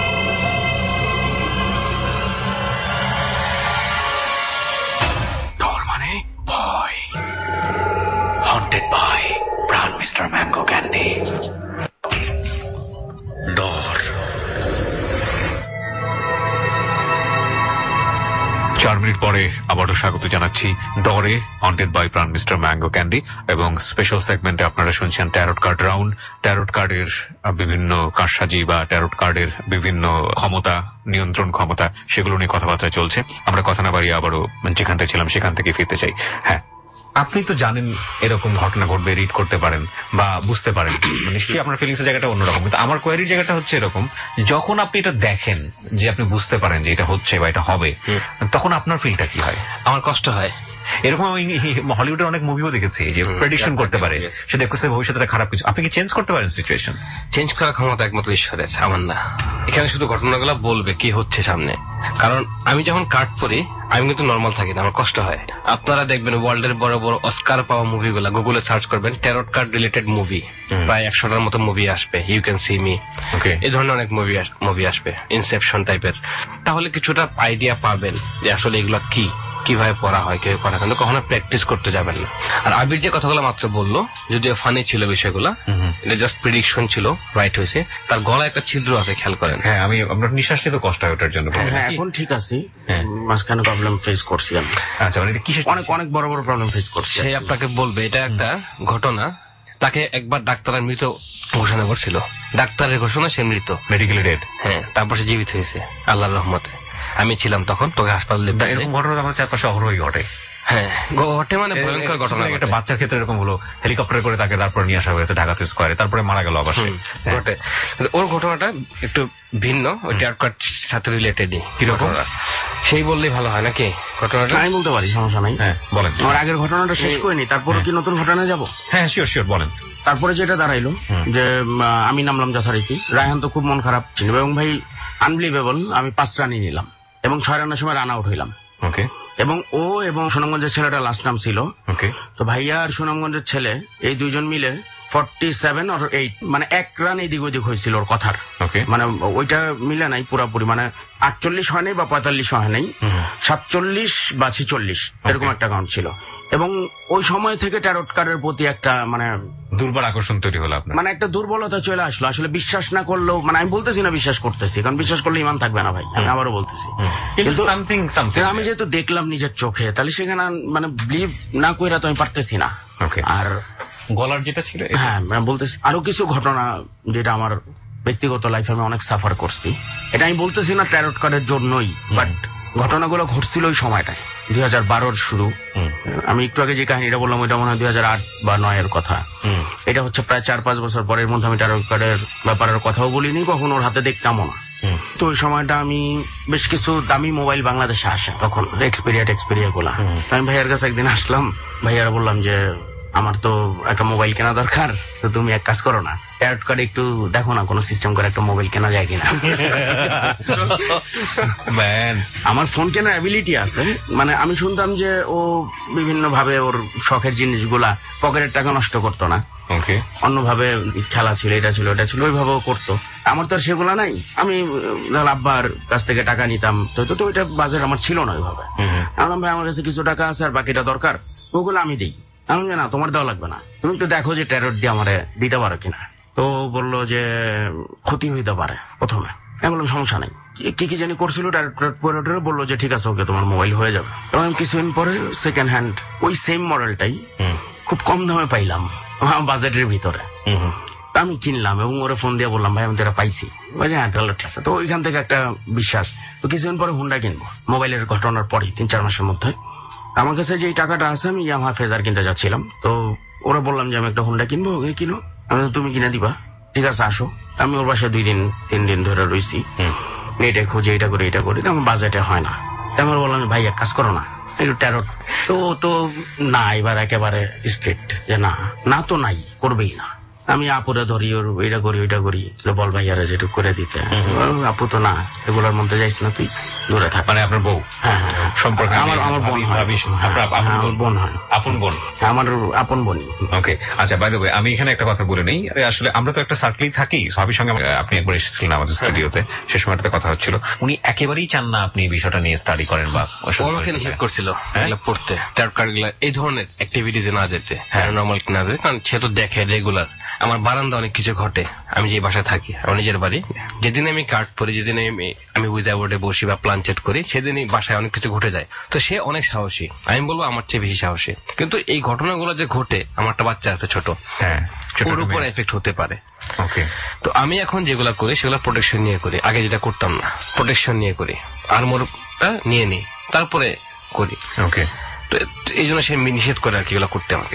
ডর মানে ভয়। Haunted by Pran mister mango candy. ডর। 4 মিনিট পরে আবারও স্বাগত জানাচ্ছি ডরে, haunted by Pran mister mango candy, এবং স্পেশাল সেগমেন্টে আপনারা শুনছেন ট্যারট কার্ড রাউন্ড। ট্যারট কার্ডের বিভিন্ন কারসাজি বা ট্যারট কার্ডের বিভিন্ন ক্ষমতা, নিয়ন্ত্রণ ক্ষমতা, সেগুলো নিয়ে কথাবার্তা চলছে। আমরা কথা না বাড়িয়ে আবারও যেখানটায় ছিলাম সেখান থেকে ফিরতে চাই। হ্যাঁ, আপনি তো জানেন এরকম ঘটনা ঘটবে, রিড করতে পারেন বা বুঝতে পারেন, নিশ্চয়ই আপনার ফিলিংস এর জায়গাটা অন্যরকম। কিন্তু আমার কোয়ারির জায়গাটা হচ্ছে এরকম, যখন আপনি এটা দেখেন, যে আপনি বুঝতে পারেন যে এটা হচ্ছে বা এটা হবে, তখন আপনার ফিলটা কি হয়? আমার কষ্ট হয়। এরকম আমি হলিউডের অনেক মুভিও দেখেছি যে প্রেডিকশন করতে পারে, সে দেখতেছে ভবিষ্যতে খারাপ কিছু। আপনি কি চেঞ্জ করতে পারেন সিচুয়েশন? চেঞ্জ করার ক্ষমতা একমাত্র ঈশ্বরের, আমার না। এখানে শুধু ঘটনাগুলো বলবে কি হচ্ছে সামনে। কারণ আমি যখন কার্ড পড়ি, আমি কিন্তু নর্মাল থাকি না, আমার কষ্ট হয়। আপনারা দেখবেন ওয়ার্ল্ডের বড় বড় অস্কার পাওয়া মুভিগুলা গুগলে সার্চ করবেন, ট্যারট কার্ড রিলেটেড মুভি, প্রায় 100টার মতো মুভি আসবে। ইউ ক্যান সি মি, এই ধরনের অনেক মুভি আসবে, ইনসেপশন টাইপের। তাহলে কিছুটা আইডিয়া পাবেন যে আসলে এগুলা কি, কিভাবে পড়া হয়, কিভাবে পড়া, কিন্তু কখনো প্র্যাকটিস করতে যাবেন না। আর আবির যে কথাগুলো মাত্র বললো, যদিও ফানি ছিল বিষয়গুলো, এটা জাস্ট প্রেডিকশন ছিল, রাইট হয়েছে। তার গলায় একটা ছিদ্র আছে, খেয়াল করেন। হ্যাঁ, আমি আপনার নিঃশ্বাস নিতে কষ্ট হয় ওটার জন্য। হ্যাঁ, এখন ঠিক আছে, মাঝখানে প্রবলেম ফেস করছি আমি। আচ্ছা, মানে এটা কিসের অনেক বড় বড় প্রবলেম ফেস করছি। সে আপনাকে বলবে এটা একটা ঘটনা, তাকে একবার ডাক্তারের মৃত ঘোষণা করছিল, ডাক্তারের ঘোষণা সে মৃত, মেডিকেলি ডেড। হ্যাঁ, তারপর সে জীবিত হয়েছে আল্লাহর রহমতে। আমি ছিলাম তখন, তোকে হাসপাতালে। এরকম ঘটনা আমাদের চারপাশে অহরহই ঘটে। হ্যাঁ, ঘটে, মানে ভয়ঙ্কর ঘটনা। একটা বাচ্চার ক্ষেত্রে এরকম হলো, হেলিকপ্টারে করে তাকে তারপর নিয়ে আসা হয়েছে ঢাকাতে স্কয়ারে, তারপরে মারা গেল অবশ্যই ঘটে। ওর ঘটনাটা একটু ভিন্ন, ওই ট্যারট কার্ড সাথে রিলেটেডই। কিরকম সেই বললেই ভালো হয় নাকি ঘটনাটা? আমি বলতে পারি, সমস্যা নাই। হ্যাঁ বলেন। আমার আগের ঘটনাটা শেষ করিনি, তারপরে কি নতুন ঘটনা যাব? হ্যাঁ শিওর শিওর বলেন। তারপরে যেটা দাঁড়াইলো যে আমি নামলাম যথারীতি, রায়হান তো খুব মন খারাপ ছিল এবং ভাই আনবিলিভেবল, আমি 5 রানই নিলাম এবং 6 রানের সময় রান আউট হইলাম। ওকে। এবং ও এবং সুনামগঞ্জের ছেলেটা লাস্ট নাম ছিল। ওকে। তো ভাইয়া আর সুনামগঞ্জের ছেলে এই দুইজন মিলে 47 or 8 মানে 1 রান এদিক ওদিক হয়েছিল ওর কথার। ওকে। মানে ওইটা মিলে নাই পুরাপুরি, মানে 48 হয় নাই বা 45 হয় নাই, 47 বা 46 এরকম একটা কাউন্ট ছিল। এবং ওই সময় থেকে ট্যারট কার্ডের প্রতি একটা মানে দুর্বল আকর্ষণ তৈরি হলো আপনার, মানে একটা দুর্বলতা চলে আসলো। আসলে বিশ্বাস না করলেও, মানে আমি বলতেছি না বিশ্বাস করতেছি, কারণ বিশ্বাস করলে ইমান থাকবে না ভাই, আমি আবারও বলতেছি। কিন্তু আমি যেহেতু দেখলাম নিজের চোখে, তাহলে সেখানে মানে বিলিভ না কইরা তো আমি পারতেছি না। আর গলার যেটা ছিল, হ্যাঁ বলতেছি আরো কিছু ঘটনা যেটা আমার ব্যক্তিগত লাইফে আমি অনেক সাফার করছি। এটা আমি বলতেছি না ট্যারট কার্ডের জন্যই, বাট ঘটনাগুলো ঘটছিল ওই সময়টায় 2012 শুরু। আমি একটু আগে যে কাহিনীটা বললাম ওইটা মনে হয় 2008 বা 2009 কথা। এটা হচ্ছে প্রায় 4-5 বছর পরের মধ্যে। আমি ট্যারট কার্ডের ব্যাপারের কথাও বলিনি, কখনো ওর হাতে দেখতামও না। তো ওই সময়টা আমি বেশ কিছু দামি মোবাইল বাংলাদেশে আসে তখন, এক্সপেরিয়া গুলা। আমি ভাইয়ার কাছে একদিন আসলাম, ভাইয়ারা বললাম যে আমার তো একটা মোবাইল কেনা দরকার, তো তুমি এক কাজ করো না, ট্যারট কার্ডে একটু দেখো না কোনো সিস্টেম করে একটা মোবাইল কেনা যায় কিনা। আমার ফোন কেনার অ্যাবিলিটি আছে, মানে আমি শুনতাম যে ও বিভিন্ন ভাবে ওর শখের জিনিসগুলা পকেটের টাকা নষ্ট করতো না, অন্যভাবে খেলা ছিল, এটা ছিল ওটা ছিল, ওইভাবেও করতো। আমার তো আর সেগুলা নাই। আমি আব্বার কাছ থেকে টাকা নিতাম, তো ওইটা বাজার আমার ছিল না ওইভাবে। বললাম ভাই আমার কাছে কিছু টাকা আছে আর বাকিটা দরকার, ওগুলো আমি দিই। আমি না, তোমার দেওয়া লাগবে না, তুমি একটু দেখো যে ট্যারট দিয়ে আমারে দিতে পারো কিনা। তো বললো যে ক্ষতি হইতে পারে প্রথমে। আমি বললাম সমস্যা নেই, কি জানি করছিল, ট্যারট বললো যে ঠিক আছে ওকে তোমার মোবাইল হয়ে যাবে। এবং কিছুদিন পরে সেকেন্ড হ্যান্ড ওই সেম মডেলটাই খুব কম দামে পাইলাম আমার বাজেটের ভিতরে। আমি কিনলাম এবং ওরা ফোন দিয়ে বললাম ভাই আমি তো এটা পাইছি। হ্যাঁ তাহলে ঠিক আছে। তো ওইখান থেকে একটা বিশ্বাস। তো কিছুদিন পরে হুন্ডা কিনবো, মোবাইলের ঘটনার পরে 3-4 মাসের মধ্যে। আমার কাছে যে টাকাটা আছে আমি ইয়ামাহা ফেজার কিনতে যাচ্ছিলাম। তো ওরা বললাম যে আমি একটা হুন্ডা কিনবো, কিনো। তুমি কিনে দিবা, ঠিক আছে আসো। আমি ওর বাসায় 2-3 দিন ধরে রয়েছি, নেটে খুঁজে এটা করে এটা করি, আমার বাজেটে হয় না। আমি বললাম ভাই এক কাজ করো না, একটু ট্যারট। তো না, এবার একেবারে স্ট্রিক্ট যে না তো নাই, করবেই না। আমি আপুরে ধরি, ওর এটা করি ওইটা করি, বল ভাইয়ারা যেটু করে দিতে। আপু তো না, এগুলোর মধ্যে যাইস না, তুই দূরে থাক। মানে আপনার বউ? হ্যাঁ সম্পর্কে আমার বোন হয়, বোন হয়, আপন বোন, আমার আপন বোনই। ওকে, আচ্ছা বাই দ্য ওয়ে আমি এখানে একটা কথা বলে নেই। আসলে আমরা তো একটা সার্কেলেই থাকি, ভাবির সঙ্গে আপনি একবার এসেছিলেন আমাদের স্টুডিওতে, সে সময়টাতে কথা হচ্ছিল। উনি একেবারেই চান না আপনি এই বিষয়টা নিয়ে স্টাডি করেন বা আমাকে নিষেধ করছিল পড়তে, ট্যারট কার্ড গুলা এই ধরনের অ্যাক্টিভিটিসে না যেতে, প্যারানরমাল না যেতে, কারণ সে তো দেখে রেগুলার। আমার বারান্দা অনেক কিছু ঘটে, আমি যে বাসায় থাকি, আমার নিজের বাড়ি। যেদিন আমি কার্ড পড়ি, যেদিন আমি উইজাবোর্ডে বসি বা প্ল্যান চেট করি, সেদিনই বাসায় অনেক কিছু ঘটে যায়। তো সে অনেক সাহসী, আমি বলবো আমার চেয়ে বেশি সাহসী। কিন্তু এই ঘটনাগুলো যে ঘটে, আমার একটা বাচ্চা আছে ছোট, ওর উপর এফেক্ট হতে পারে। তো আমি এখন যেগুলা করি সেগুলো প্রোটেকশন নিয়ে করি, আগে যেটা করতাম না, প্রোটেকশন নিয়ে করি, আর্মরটা নিয়ে নিই, তারপরে করি। তো এই জন্য সে নিষেধ করে আর কি এগুলো করতে আমাকে।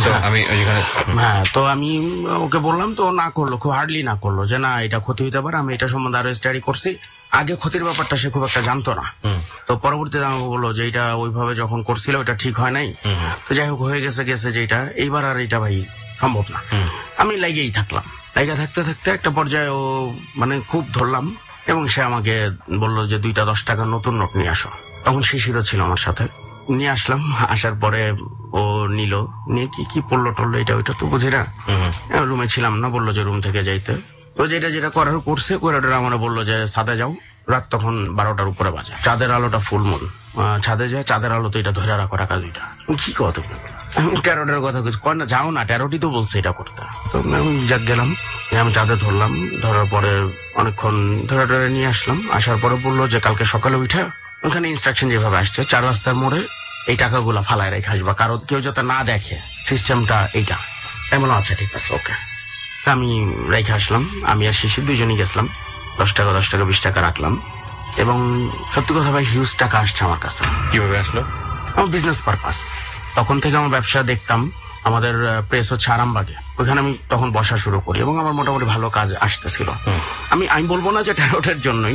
হ্যাঁ, তো আমি ওকে বললাম, তো না করলো, খুব হার্ডলি না করলো যে না এটা ক্ষতি হইতে পারে। আমি এটা সম্বন্ধে আরো স্টাডি করছি, আগে ক্ষতির ব্যাপারটা সে খুব একটা জানতো না। তো পরবর্তীতে আমাকে বললো যে এটা ওইভাবে যখন করছিল ওটা ঠিক হয় নাই, তো যাই হোক হয়ে গেছে যেটা, এইবার আর এটা ভাই সম্ভব না। আমি লাগেই থাকলাম, লাগা থাকতে থাকতে একটা পর্যায়ে ও মানে খুব ধরলাম এবং সে আমাকে বললো যে 2টা 10 টাকার নতুন নোট নিয়ে আসো। তখন শিশিরও ছিল আমার সাথে, নিয়ে আসলাম। আসার পরে ও নিল, নিয়ে কি পড়লো টড়লো এটা ওইটা তো বুঝি না, রুমে ছিলাম না, বললো যে রুম থেকে যাইতে। তো যেটা করার করছে, করিডোরে আমার বললো যে ছাদে যাও। রাত তখন 12টার উপরে বাজে, চাঁদের আলোটা ফুল মুন, ছাদে যায়, চাঁদের আলো তো এটা ধরে রাখো টাকা 2টা। কি কথা আমি ট্যারটের কথা কিছু কর না, যাও না, ট্যারটই তো বলছে এটা করতে। তো আমি যাক গেলাম, আমি চাঁদে ধরলাম, ধরার পরে অনেকক্ষণ ধরে নিয়ে আসলাম। আসার পরে বললো যে কালকে সকালে উঠে ওখানে ইনস্ট্রাকশন যেভাবে আসছে 4 রাস্তার মোড়ে এই টাকাগুলা ফালায় রেখে আসবা, কারণ কেউ যাতে না দেখে, সিস্টেমটা এইটা। আমি বললাম আচ্ছা ঠিক আছে ওকে। আমি রেখে আসলাম, আমি আর শিশির দুজনই গেছিলাম, 10 টাকা 20 টাকা রাখলাম এবং সত্যি কথা ভাই হিউজ টাকা আসছে আমার কাছে। কিভাবে আসলো? আমার বিজনেস পারপাস। তখন থেকে আমার ব্যবসা দেখতাম, আমাদের প্রেস হচ্ছে আরামবাগে, ওইখানে আমি তখন বসা শুরু করি এবং আমার মোটামুটি ভালো কাজ আসতেছিল। আমি বলবো না যে ট্যারোটের জন্যই,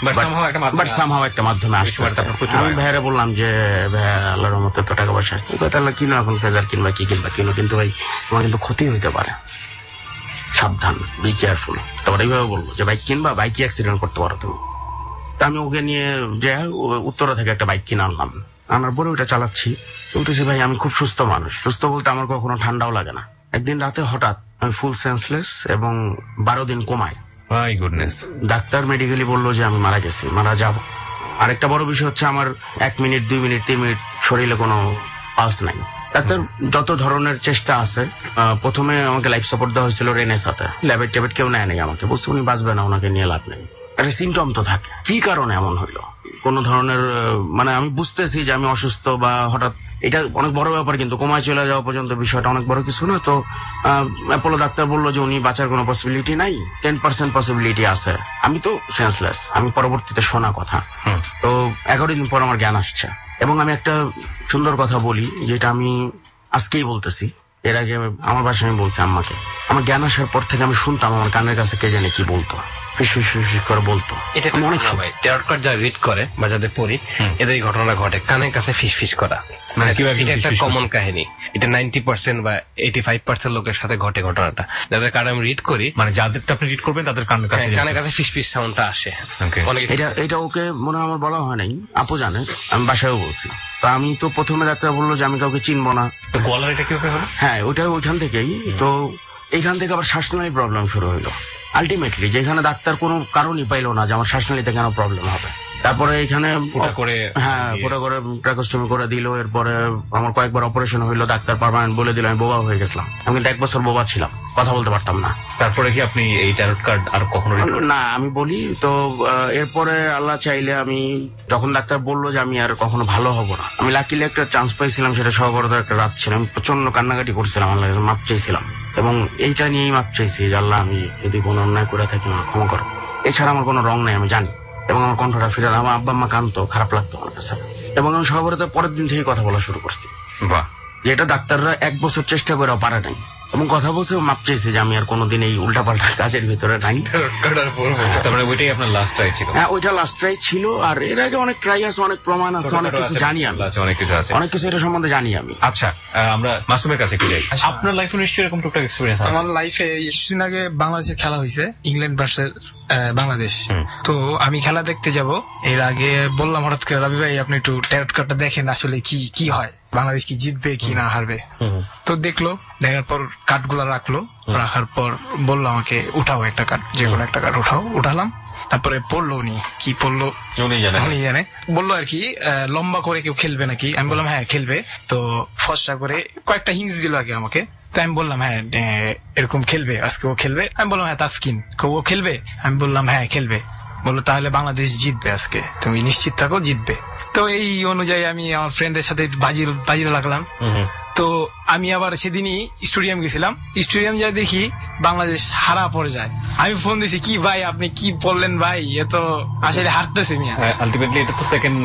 বাট সামহাও একটা মাধ্যমে আসতেছে। আমি ভাইয়ারে বললাম যে ভাইয়া আল্লাহর রহমতে তো টাকা পয়সা আসছে, তাহলে কিনো এখন ফেজার কিনবা কি কিনবা কিনো, কিন্তু ভাই তোমার কিন্তু ক্ষতি হইতে পারে, সাবধান, বি কেয়ারফুল। তারপর এইভাবে বলবো যে বাইক কিনবা, বাইকই অ্যাক্সিডেন্ট করতে পারো তুমি। তা আমি ওকে নিয়ে যে উত্তরা থেকে একটা বাইক কিনে আনলাম, আনার পরে ওইটা চালাচ্ছি, বলতেছি ভাই আমি খুব সুস্থ মানুষ, সুস্থ বলতে আমার কখনো ঠান্ডাও লাগে না। একদিন রাতে হঠাৎ আমি ফুল সেন্সলেস এবং 12 দিন কমায়। My goodness. ডাক্তার মেডিকেলি বললো যে আমি মারা গেছি, মারা যাব। আরেকটা বড় বিষয় হচ্ছে আমার 1 মিনিট 2 মিনিট 3 মিনিট শরীরে কোনো পালস নাই। ডাক্তার যত ধরনের চেষ্টা আছে, প্রথমে আমাকে লাইফ সাপোর্ট দেওয়া হয়েছিল রেনেসাতে, ল্যাবেট ট্যাবেট কেউ নেয় নাই আমাকে, বলছে উনি বাঁচবে না, ওনাকে নিয়ে লাভ নেই। একটা সিমটম তো থাকে, কি কারণে এমন হইলো, কোন ধরনের মানে আমি বুঝতেছি যে আমি অসুস্থ বা হঠাৎ, এটা অনেক বড় ব্যাপার, কিন্তু কমায় চলে যাওয়া পর্যন্ত বিষয়টা অনেক বড় কিছু না। তো অ্যাপোলো ডাক্তার বললো যে উনি বাঁচার কোনো পসিবিলিটি নাই, 10% পসিবিলিটি আছে। আমি তো সেন্সলেস, আমি পরবর্তীতে শোনা কথা। তো 11 দিন পর আমার জ্ঞান আসছে এবং আমি একটা সুন্দর কথা বলি, যেটা আমি আজকেই বলতেছি, এর আগে আমার বাসায় আমি বলছি আম্মাকে, আমার জ্ঞান আসার পর থেকে আমি শুনতাম আমার কানের কাছে কে জানে কি বলতো, করে বলতো। এটা অনেক সময় ট্যারট কার্ড যারা রিড করে বা যাদের পড়ি, এদের এই ঘটনা ঘটে, কানের কাছে ফিস করা। মানে এটা একটা কমন কাহিনী, এটা 90% বা 85% লোকের সাথে ঘটে ঘটনাটা। যাদের কার্ড আমি রিড করি, মানে যাদেরটা আপনি রিড করবেন তাদের কানের কাছে ফিস সাউন্ডটা আসে। এটা ওকে মনে হয় আমার বলা হয় নাই, আপু জানে, আমি বাসায়ও বলছি। তো আমি তো প্রথমে ডাক্তার বললো যে আমি কাউকে চিনবো না। তো গলার এটা কিভাবে হলো? হ্যাঁ ওইটা ওইখান থেকেই। তো এইখান থেকে আবার শ্বাসনালীর প্রবলেম শুরু হইলো আলটিমেটলি, যেখানে ডাক্তার কোনো কারণই পাইলো না যে আমার শ্বাসনালীতে কেন প্রবলেম হবে। তারপরে এখানে ফুটা করে ট্রাকোস্টমি করে দিল। এরপরে আমার কয়েকবার অপারেশন হইলো, ডাক্তার পার্মানেন্ট বলে দিল। আমি বোবা হয়ে গেছিলাম, আমি কিন্তু 1 বছর বোবা ছিলাম, কথা বলতে পারতাম না। তারপরে কি আপনি এই ট্যারট কার্ড আর কখনো না আমি বলি তো, এরপরে আল্লাহ চাইলে আমি যখন ডাক্তার বললো যে আমি আর কখনো ভালো হব না, আমি লাকিলি একটা চান্স পাইছিলাম, সেটা সহবরতার একটা রাত ছিল। আমি প্রচন্ড কান্নাকাটি করছিলাম, আল্লাহ মাপ চাইছিলাম এবং এইটা নিয়েই মাপ চাইছি যে আল্লাহ আমি যদি কোনো অন্যায় করে থাকি আমার ক্ষমা করো। এছাড়া আমার কোনো রং নাই, আমি জানি। এবং আমার কণ্ঠটা ফিরে, আমার আব্বা আম্মা কাঁদতো, খারাপ লাগতো আমার কাছে। এবং আমি সহবরতার পরের দিন থেকে কথা বলা শুরু করছি, যেটা ডাক্তাররা 1 বছর চেষ্টা করেও পারে নাই। এবং কথা বলছে মাপ চাইছে যে আমি আর কোনোদিন এই উল্টাপাল্টা কাজের ভিতরে নাই। ওইটাই আপনার লাস্ট ট্রাই ছিল? হ্যাঁ ওইটা লাস্ট ট্রাই ছিল। আর এর আগে অনেক ট্রাই আছে, অনেক প্রমাণ আছে, অনেক কিছু জানি আমি, অনেক কিছু এটা সম্বন্ধে জানি আমি। আচ্ছা আমরা মাসুমের কাছে একটু যাই। আপনার লাইফে নিশ্চয়ই এরকম টুকটাক এক্সপেরিয়েন্স আছে? আমার লাইফে কিছুদিন আগে বাংলাদেশে খেলা হয়েছে, ইংল্যান্ড ভার্সেস বাংলাদেশ। তো আমি খেলা দেখতে যাব, এর আগে বললাম হঠাৎ করে রবি ভাই আপনি একটু ট্যারট কার্ডটা দেখেন, আসলে কি হয়, বাংলাদেশ কি জিতবে কি না হারবে। তো দেখলো, দেখার পর কার্ডগুলো রাখলো, রাখার পর বললো আমাকে উঠাও একটা কার্ড, যে কোনো একটা কার্ড উঠালাম। তারপরে পড়লো, উনি কি পড়লো উনি জানে, বললো আর কি লম্বা করে কেউ খেলবে নাকি। আমি বললাম হ্যাঁ খেলবে। তো ফর্সা করে কয়েকটা হিন্স দিল আগে আমাকে। তো আমি বললাম হ্যাঁ এরকম খেলবে, আজকে ও খেলবে। আমি বললাম হ্যাঁ তাসকিন ও খেলবে। আমি বললাম হ্যাঁ খেলবে। বললো তাহলে বাংলাদেশ জিতবে আজকে, তুমি নিশ্চিত থাকো জিতবে। তো এই অনুযায়ী আমি আমার ফ্রেন্ডের সাথে বাজি লাগলাম। তো আমি আবার সেদিনই স্টেডিয়াম গেছিলাম, স্টেডিয়াম যা দেখি বাংলাদেশ হারা পড়ে যায়। আমি ফোন দিছি, কি ভাই আপনি কি বললেন ভাই, এ তো আসলে হারতেছে মিয়া। আলটিমেটলি এটা তো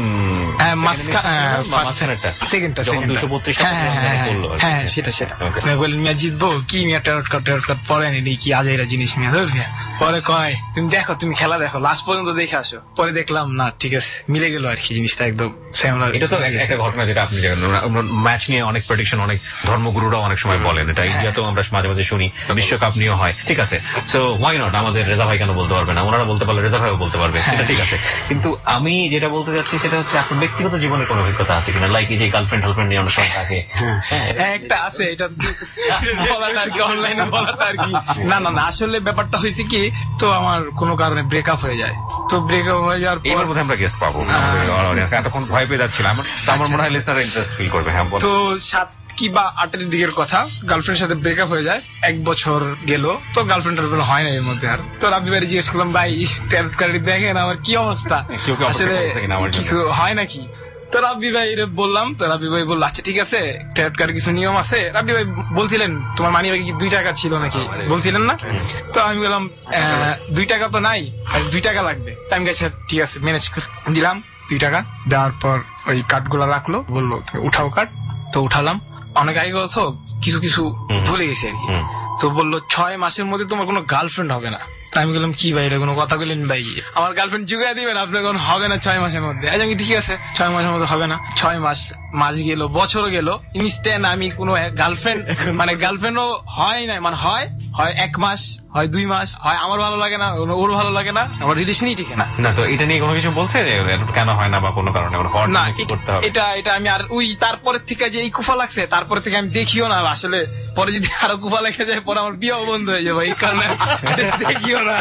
সেটা বললেন মিয়া জিতবো কি, মিয়া ট্যারট কার্ড পড়েনি কি আজাইরা জিনিস মিয়া। পরে কয় তুমি দেখো, তুমি খেলা দেখো, লাস্ট পর্যন্ত দেখে আসো। পরে দেখলাম না ঠিক আছে, মিলে গেল আর কি জিনিসটা একদম। এটা তো একটা ঘটনা যেটা আপনি ম্যাচ নিয়ে অনেক প্রেডিকশন অনেক ধর্মগুরুরাও অনেক সময় বলেন, এটা ইন্ডিয়াতেও আমরা মাঝে মাঝে শুনি, বিশ্বকাপ নিয়েও হয়। ঠিক আছে, সো ওয়াই নট, আমাদের রেজা ভাই কেন বলতে পারবে না? ওনারা বলতে পারলে রেজা ভাইও বলতে পারবে, সেটা ঠিক আছে। কিন্তু আমি যেটা বলতে যাচ্ছি সেটা হচ্ছে আপনার ব্যক্তিগত জীবনের কোনো অভিজ্ঞতা আছে কিনা, লাইক এই যে গার্লফ্রেন্ড নিয়ে অনেক সময় থাকে। একটা আছে, এটা বলাটা আর কি, অনলাইনে বলাটা আর কি। না আসলে ব্যাপারটা হয়েছে কি, তো আমার কোনো কারণে ব্রেকআপ হয়ে যায়। তো ব্রেকআপ হয়ে যাওয়ার পর এবার বোধহয় আমরা গেস্ট পাবো, এতক্ষণ ভয় পেয়ে যাচ্ছিলাম, আমার মনে হয় লিসনাররা ইন্টারেস্ট ফিল করবে। হ্যাঁ, তো 7 কি বা 8 দিকের কথা, গার্লফ্রেন্ডের সাথে ব্রেকআপ হয়ে যায়। 1 বছর গেল, তো গার্লফ্রেন্ডের বেলা হয় না এর মধ্যে আর। তো রাব্বি ভাই জিজ্ঞেস করলাম ভাই ট্যারট কার্ড দেখেন আমার কি অবস্থা, আসলে কিছু হয় নাকি। তো রাব্বি ভাই বললাম, তো রাব্বি ভাই বললো আচ্ছা ঠিক আছে, ট্যারট কার্ডের কিছু নিয়ম আছে। রাব্বি ভাই বলছিলেন তোমার মানি ব্যাগে 2 টাকা ছিল নাকি বলছিলেন না? তো আমি বললাম 2 টাকা তো নাই, 2 টাকা লাগবে। আমি গেছি ঠিক আছে ম্যানেজ করে দিলাম 2 টাকা। দেওয়ার পর ওই কার্ডগুলো রাখলো, বললো উঠাও কার্ড। তো উঠালাম, অনেক আগে বলছো কিছু কিছু ভুলে গেছি আর কি। তো বললো 6 মাসের মধ্যে তোমার কোনো গার্লফ্রেন্ড হবে না। আমি বললাম কি ভাই, এটা কোনো কথা বললেন ভাই, আমার গার্লফ্রেন্ড জুগাই দিবেন আপনার কোনো হবে না 6 মাসের মধ্যে? আমি ঠিক আছে 6 মাসের মধ্যে হবে না। 6 মাস গেল, বছর গেল, ইনস্ট্যান্ট আমি কোনো গার্লফ্রেন্ড মানে গার্লফ্রেন্ডও হয় না, মানে হয় 1 মাস, হয় 2 মাস, হয় আমার ভালো লাগে না, ওর ভালো লাগে না, আমার রিলেশনই ঠিক না। না তো এটা নিয়ে কোনো কিছু বলছে কেন হয় না বা কোনো কারণে না, এটা আমি আর ওই তারপরের থেকে যে এই কুফা লাগছে, তারপরে থেকে আমি দেখিও না আসলে। পরে যদি আরো কুফা লেগে যায় পরে আমার বিয়েও বন্ধ হয়ে যাবে এই কারণে দেখিও না।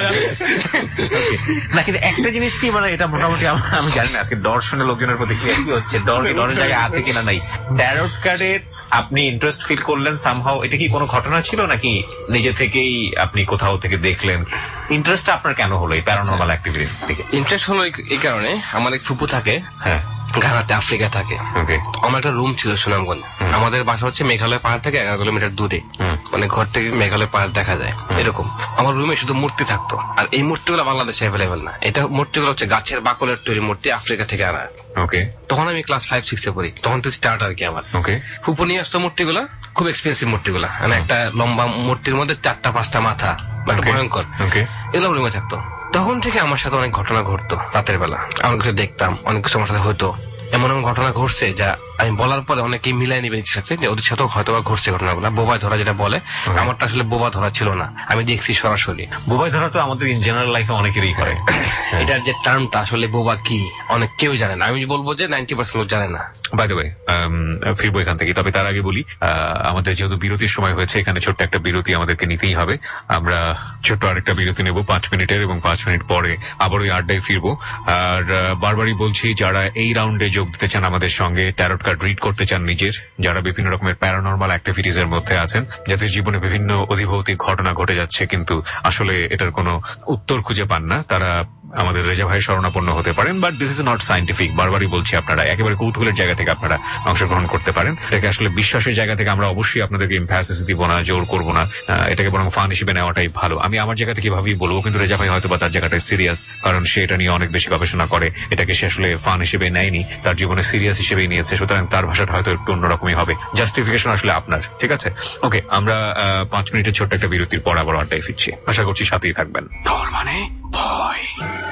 না কিন্তু একটা জিনিস কি, মানে এটা মোটামুটি আমি জানি না আজকে দর্শনের লোকজনের প্রতিক্রিয়া কি হচ্ছে, ডরের জায়গায় আছে কিনা নাই। ট্যারট কার্ডের আপনি ইন্টারেস্ট ফিল করলেন সামহাও, এটা কি কোনো ঘটনা ছিল নাকি নিজে থেকেই আপনি কোথাও থেকে দেখলেন? ইন্টারেস্টটা আপনার কেন হলো এই প্যারানরমাল অ্যাক্টিভিটির দিকে? ইন্টারেস্ট হলো এই কারণে, আমার এক ফুপু থাকে, হ্যাঁ ঘানাতে, আফ্রিকা থাকে। আমার একটা রুম ছিল সুনামগঞ্জ। আমাদের বাসা হচ্ছে মেঘালয় পাহাড় থেকে 11 কিলোমিটার দূরে, মানে ঘর থেকে মেঘালয় পাহাড় দেখা যায় এরকম। আমার রুমে শুধু মূর্তি থাকতো, আর এই মূর্তিগুলো বাংলাদেশে অ্যাভেলেবেল না। এটা মূর্তিগুলো হচ্ছে গাছের বাকলের তৈরি মূর্তি, আফ্রিকা থেকে আনা। তখন আমি ক্লাস 5-6 এ পড়ি, তখন তো স্টার্ট আর কি আমার। ফুপু নিয়ে আসতো মূর্তিগুলা, খুব এক্সপেন্সিভ মূর্তিগুলা, মানে একটা লম্বা মূর্তির মধ্যে 4টা-5টা মাথা, মানে ভয়ঙ্কর, এগুলো রুমে থাকতো। তখন থেকে আমার সাথে অনেক ঘটনা ঘটতো রাতের বেলা, অনেক কিছু দেখতাম, অনেক কিছু আমার সাথে হতো। এমন এমন ঘটনা ঘটছে যা আমি বলার পরে অনেকেই মিলাই নিবে নিজের সাথে, যে ওদের সাথেও হয়তো ঘটছে ঘটনাগুলো। বোবাই ধরা যেটা বলে, আমারটা আসলে বোবা ধরা ছিল না, আমি দেখছি সরাসরি। বোবাই ধরা তো আমাদের ইন জেনারেল লাইফে অনেকেরই করে। এটার যে টার্মটা আসলে বোবা কি অনেক কেউ জানে না, আমি বলবো যে 90% লোক জানে না। বাই দ্য ওয়ে, ফিরবো এখান থেকে, তবে তার আগে বলি আমাদের যেহেতু বিরতির সময় হয়েছে, এখানে ছোট্ট একটা বিরতি আমাদেরকে নিতেই হবে। আমরা ছোট্ট আরেকটা বিরতি নেব 5 মিনিটের, এবং 5 মিনিট পরে আবার ওই আড্ডায় ফিরবো। আর বারবারই বলছি, যারা এই রাউন্ডে যোগ দিতে চান আমাদের সঙ্গে, ট্যারট কার্ড রিড করতে চান নিজের, যারা বিভিন্ন রকমের প্যারানরমাল অ্যাক্টিভিটিস এর মধ্যে আছেন, যাদের জীবনে বিভিন্ন অধিভৌতিক ঘটনা ঘটে যাচ্ছে কিন্তু আসলে এটার কোনো উত্তর খুঁজে পান না, তারা আমাদের রেজা ভাই শরণাপন্ন হতে পারেন। But this is not scientific, বারবারই বলছি, আপনারা একেবারে কৌতূহলের জায়গা থেকে আপনারা অংশগ্রহণ করতে পারেন। এটাকে আসলে বিশ্বাসের জায়গা থেকে আমরা অবশ্যই আপনাদেরকে এমফ্যাসিস দিব না, জোর করবো না, এটাকে বরং ফান হিসেবে নেওয়াটাই ভালো। আমি আমার জায়গা থেকে ভাবেই বলবো, কিন্তু রেজা ভাই হয়তো বা তার জায়গাটাই সিরিয়াস, কারণ সে এটা নিয়ে অনেক বেশি গবেষণা করে, এটাকে সে আসলে ফান হিসেবে নেয়নি, তার জীবনে সিরিয়াস হিসেবেই নিয়েছে, সুতরাং তার ভাষাটা হয়তো একটু অন্যরকমই হবে। জাস্টিফিকেশন আসলে আপনার, ঠিক আছে? ওকে, আমরা 5 মিনিটের ছোট্ট একটা বিরতির পর আবার আড্ডায় ফিরছি, আশা করছি সাথেই থাকবেন। ডর মানে ভয়,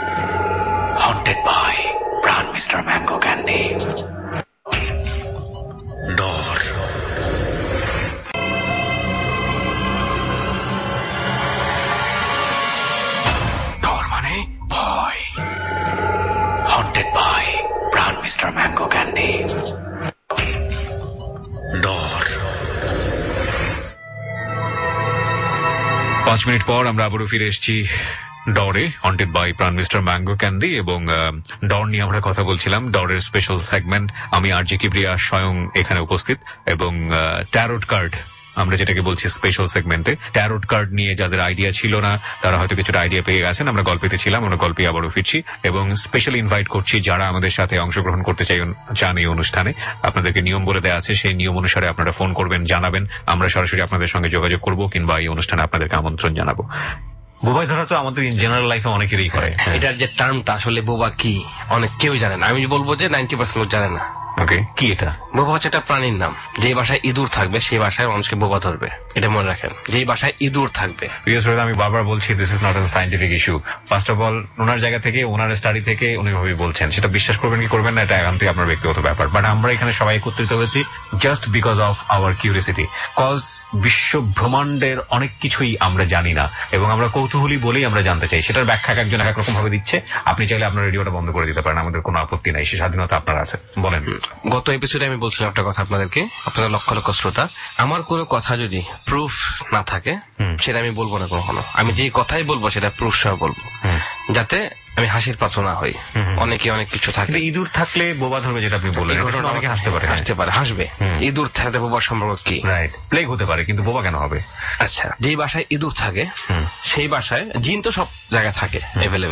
haunted by Pran Mr. Mango Candy. ডর, ডর মানে ভয়, haunted by Pran Mr. Mango Candy. ডর। 5 মিনিট পর আমরা আবারও ফিরে এসেছি ডরে, haunted by Pran mister mango candy, এবং ডর নিয়ে আমরা কথা বলছিলাম। ডরের স্পেশাল সেগমেন্ট, আমি আরজে কিবরিয়া স্বয়ং এখানে উপস্থিত, এবং ট্যারট কার্ড আমরা যেটাকে বলছি স্পেশাল সেগমেন্টে, ট্যারট কার্ড নিয়ে যাদের আইডিয়া ছিল না তারা হয়তো কিছুটা আইডিয়া পেয়ে গেছেন। আমরা গল্পেতে ছিলাম, আমরা গল্পে আবারও ফিরছি, এবং স্পেশাল ইনভাইট করছি যারা আমাদের সাথে অংশগ্রহণ করতে চান এই অনুষ্ঠানে। আপনাদেরকে নিয়ম বলে দেওয়া আছে, সেই নিয়ম অনুসারে আপনারা ফোন করবেন, জানাবেন, আমরা সরাসরি আপনাদের সঙ্গে যোগাযোগ করব, কিংবা এই অনুষ্ঠানে আপনাদেরকে আমন্ত্রণ জানাবো। বোবাই ধরা তো আমাদের ইন জেনারেল লাইফে অনেকেরই করে। এটার যে টার্মটা আসলে বোবা কি অনেক কেউ জানে না, আমি বলবো যে 90% লোক জানে না। কি এটা? বোবা হচ্ছে একটা প্রাণীর নাম। যে বাসায় ইঁদুর থাকবে সেই বাসায় মানুষকে বোবা ধরবে, এটা মনে রাখেন। যেই বাসায় ইঁদুর থাকবে, আমি বারবার বলছি, this is not a scientific issue. First of all, ওনার জায়গা থেকে, ওনার স্টাডি থেকে উনি ভাবে বলছেন, সেটা বিশ্বাস করবেন কি করবেন না এটা একান্তই আপনার ব্যক্তিগত ব্যাপার। বাট আমরা এখানে সবাই একত্রিত হয়েছি just because of our curiosity, cause বিশ্ব ব্রহ্মাণ্ডের অনেক কিছুই আমরা জানি না, এবং আমরা কৌতূহলী বলেই আমরা জানতে চাই। সেটার ব্যাখ্যা একজন এক রকম ভাবে দিচ্ছে। আপনি চাইলে আপনার রেডিওটা বন্ধ করে দিতে পারেন, আমাদের কোনো আপত্তি নাই, সে স্বাধীনতা আপনার আছে, বলেন। গত এপিসোডে আমি বলছিলাম একটা কথা আপনাদেরকে, আপনাদের লক্ষ লক্ষ শ্রোতা, আমার কোনো কথা যদি প্রুফ না থাকে সেটা আমি বলবো না কখনো। আমি যে কথাই বলবো সেটা প্রুফ সহ বলবো, যাতে আমি হাসির পাত্র না হই। অনেকে অনেক কিছু থাকে, ইঁদুর থাকলে বোবা ধরবে, যেটা আপনি বললেন, অনেকে হাসতে পারে, হাসবে। ইঁদুর থাকতে বোবার সম্পর্ক কি? রাইট, প্লেগ হতে পারে, কিন্তু বোবা কেন হবে? আচ্ছা, যেই বাসায় ইঁদুর থাকে সেই বাসায় জিন তো সব জায়গায় থাকে, এভেলেবেল।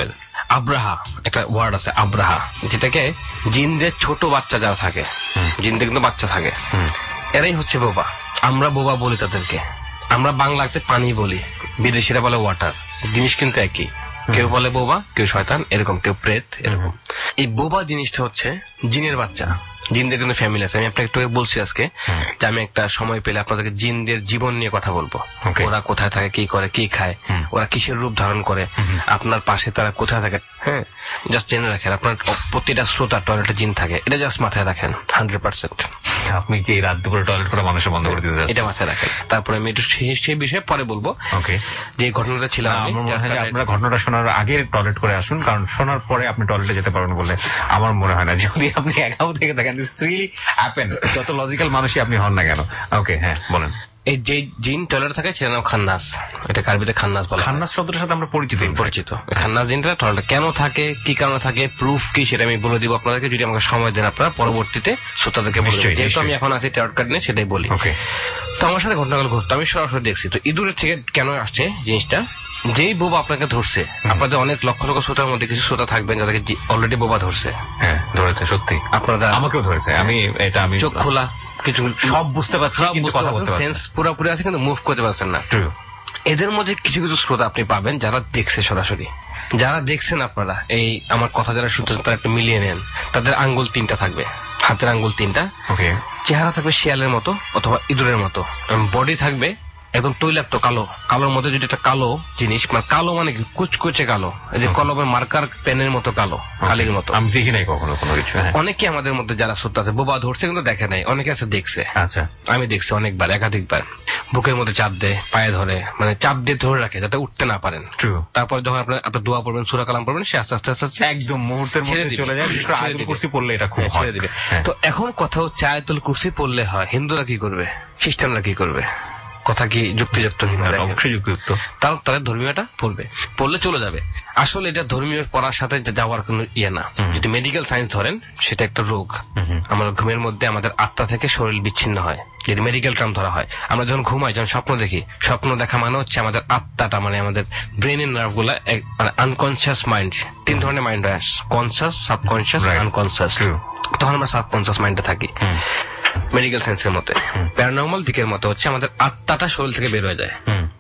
আব্রাহা, একটা ওয়ার্ড আছে আব্রাহা, যেটাকে জিনদের ছোট বাচ্চা যারা থাকে, জিনদের কিন্তু বাচ্চা থাকে, এরাই হচ্ছে বোবা। আমরা বোবা বলি তাদেরকে, আমরা বাংলাতে পানি বলি, বিদেশিরা বলে ওয়াটার, জিনিস কিন্তু একই। কেউ বলে বোবা, কেউ শয়তান, এরকম, কেউ প্রেত, এরকম। এই বোবা জিনিসটা হচ্ছে জিনের বাচ্চা। জিনদের কিন্তু ফ্যামিলি আছে। আমি আপনাকে একটু বলছি আজকে যে আমি একটা সময় পেলে আপনাদেরকে জিনদের জীবন নিয়ে কথা বলবো। ওরা কোথায় থাকে, কি করে, কি খায়, ওরা কিসের রূপ ধারণ করে, আপনার পাশে তারা কোথায় থাকে, হ্যাঁ, জাস্ট জেনে রাখেন। আপনার প্রতিটা শ্রোতার টয়লেটে জিন থাকে, এটা জাস্ট মাথায় রাখেন 100%। আপনি কি রাত দুপুরে টয়লেট করে মানুষের বন্ধ করে দিতে চাচ্ছেন? এটা মাথায় রাখেন। তারপরে আমি একটু সেই বিষয়ে পরে বলবো। ওকে, যে ঘটনাটা ছিল, আমার মনে হয় যে আপনারা ঘটনাটা শোনার আগে টয়লেট করে আসুন, কারণ শোনার পরে আপনি টয়লেটে যেতে পারবেন বলে আমার মনে হয় না। যদি আপনি একাও থেকে দেখেন, দিস রিয়েলি হ্যাপেন, যত লজিক্যাল মানুষই আপনি হন না কেন। ওকে, হ্যাঁ বলেন। এই যে জিন টয়লেট থাকে সেটার নাম খান্নাস। এটা কার্বিতে খান্নাস বলা। খান্নাস শব্দটার সাথে আমরা পরিচিত। খান্নাস জিনটা টয়লেট কেন থাকে, কি কারণে থাকে, প্রুফ কি, সেটা আমি বলে দিব আপনাদেরকে, যদি আমাকে সময় দেন আপনারা পরবর্তীতে শ্রোতাদেরকে বলে দেব। যেহেতু আমি এখন আছি টয়লেট কার্ড নিয়ে, সেটাই বলি। তো আমার সাথে ঘটনাগুলো ঘটতো, আমি সরাসরি দেখছি। তো ইঁদুরের থেকে কেন আসছে জিনিসটা, যেই বোবা আপনাকে ধরছে, আপনাদের অনেক লক্ষ লক্ষ শ্রোতার মধ্যে কিছু শ্রোতা থাকবেন যাদেরকে অলরেডি বোবা ধরছে। হ্যাঁ, ধরেছে, সত্যি আপনারা, আমাকেও ধরেছে। আমি চোখ খোলা, কিছু সব বুঝতে পারছি, কিন্তু কথা বলতে পারছি না, সেন্স পুরোপুরি আছে কিন্তু মুভ করতে পারছেন না। এদের মধ্যে কিছু কিছু শ্রোতা আপনি পাবেন যারা দেখছে সরাসরি। যারা দেখছেন আপনারা, এই আমার কথা যারা শুনতেছেন তারা একটু মিলিয়ে নেন। তাদের আঙ্গুল 3টা থাকবে, হাতের আঙ্গুল 3টা, চেহারা থাকবে শিয়ালের মতো অথবা ইঁদুরের মতো, বডি থাকবে একদম তৈলাক্ত কালো। কালোর মধ্যে যদি একটা কালো জিনিস, মানে কালো মানে কুচকুচে কালো, এই যে কলমের মার্কার পেনের মতো কালো, কালির মতো। আমি দেখি নাই কখনো কোনো কিছু। অনেকে আমাদের মধ্যে যারা শ্রোতা আছে বোবা ধরছে কিন্তু দেখে নাই, অনেকে আছে দেখছে। আচ্ছা, আমি দেখছি অনেকবার, একাধিকবার। বুকের মধ্যে চাপ দেয়, পায়ে ধরে, মানে চাপ দিয়ে ধরে রাখে যাতে উঠতে না পারেন। তারপর যখন আপনার দোয়া পড়বেন, সূরা কালাম পড়বেন, সে আস্তে আস্তে আস্তে একদম মুহূর্তের মধ্যে চলে যায়। আয়াতুল কুরসি পড়লে এটা খুব ছেড়ে দিবে। তো এখন কথা হচ্ছে, আয়াতুল কুরসি পড়লে হয়, হিন্দুরা কি করবে, খ্রিস্টানরা কি করবে? কথা কি যুক্তিযুক্ত? অবশ্যই যুক্তিযুক্ত। তাদের ধর্মীয়টা পড়লে চলে যাবে। আসলে এটা ধর্মীয় পড়ার সাথে যাওয়ার কোন ইয়ে না। যদি মেডিকেল সায়েন্স ধরেন, সেটা একটা রোগ। আমরা ঘুমের মধ্যে আমাদের আত্মা থেকে শরীর বিচ্ছিন্ন হয়, যদি মেডিকেল টার্ম ধরা হয়। আমরা যখন ঘুমাই, যখন স্বপ্ন দেখি, স্বপ্ন দেখা মানে হচ্ছে আমাদের আত্মাটা, মানে আমাদের ব্রেনের নার্ভ গুলা, মানে আনকনসিয়াস মাইন্ড। 3 ধরনের মাইন্ড হয়, কনসিয়াস, সাবকনসিয়াস, আনকনসিয়াস। তখন আমরা সাবকনসিয়াস মাইন্ডে থাকি মেডিকেল সায়েন্সের মতে। প্যারানর্মাল দিকের মতো হচ্ছে আমাদের আত্মাটা শরীর থেকে বের হয়ে যায়,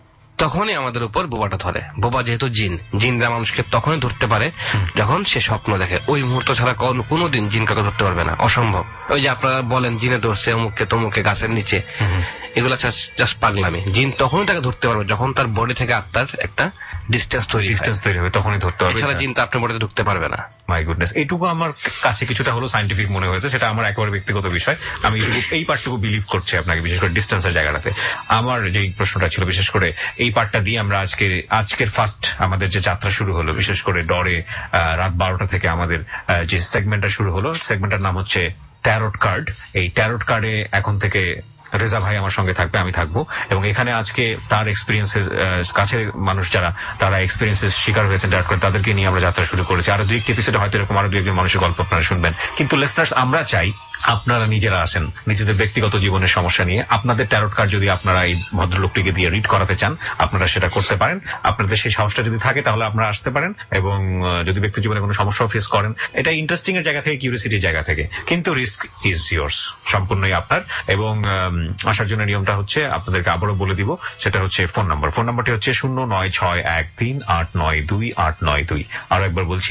তখনই আমাদের উপর বোবাটা ধরে। বোবা যেহেতু জিনরা মানুষকে তখনই ধরতে পারে যখন সে স্বপ্ন দেখে। ওই মুহূর্ত ছাড়া কোনোদিন জিন কাউকে ধরতে পারবে না, অসম্ভব। ওই যে আপনারা বলেন জিনে ধরছে অমুককে তমুককে গাছের নিচে, এগুলো জাস্ট পাগলামি। জিন তখনই তাকে ধরতে পারবে যখন তার বডি থেকে আত্মার একটা ডিস্টেন্স তৈরি হবে, তখনই ধরতে পারবে। এছাড়া জিন তো আপনার বডিতে ঢুকতে পারবে না। মাই গুডনেস, এইটুকু আমার কাছে কিছুটা হলো সায়েন্টিফিক মনে হয়েছে। সেটা আমার একেবারে ব্যক্তিগত বিষয়। আমি এই পার্টটুকু বিলিভ করছি আপনাকে, বিশেষ করে ডিস্টেন্সের জায়গাটাতে। আমার যে প্রশ্নটা ছিল, বিশেষ করে এই পার্টটা দিয়ে আমরা আজকের ফার্স্ট আমাদের যে যাত্রা শুরু হলো, বিশেষ করে ডরে রাত 12টা থেকে আমাদের যে সেগমেন্টটা শুরু হলো, সেগমেন্টের নাম হচ্ছে ট্যারোট কার্ড। এই ট্যারোট কার্ডে এখন থেকে রেজা ভাই আমার সঙ্গে থাকবে, আমি থাকবো, এবং এখানে আজকে তার এক্সপিরিয়েন্সের কাছে মানুষ যারা তারা এক্সপিরিয়েন্সের শিকার হয়েছেন ট্যারোট কার্ড, তাদেরকে নিয়ে আমরা যাত্রা শুরু করেছি। আরো 2-1 এপিসোডে হয়তো এরকম আরো 2-1 মানুষের গল্প আপনারা শুনবেন। কিন্তু লিসনার্স, আমরা চাই আপনারা নিজেরা আসেন নিজেদের ব্যক্তিগত জীবনের সমস্যা নিয়ে। আপনাদের ট্যারোট কার্ড যদি আপনারা এই ভদ্রলোকটিকে দিয়ে রিড করাতে চান, আপনারা সেটা করতে পারেন। আপনাদের সেই সাহসটা যদি থাকে তাহলে আপনারা আসতে পারেন, এবং যদি ব্যক্তি জীবনে কোনো সমস্যা ফেস করেন, এটা ইন্টারেস্টিং এর জায়গা থেকে, কিউরিওসিটির জায়গা থেকে, কিন্তু রিস্ক ইজ ইয়োর্স, সম্পূর্ণই আপনার। এবং আসার জন্য নিয়মটা হচ্ছে, আপনাদেরকে আবারও বলে দিব, সেটা হচ্ছে ফোন নাম্বারটি হচ্ছে 09613892 আরো একবার বলছি,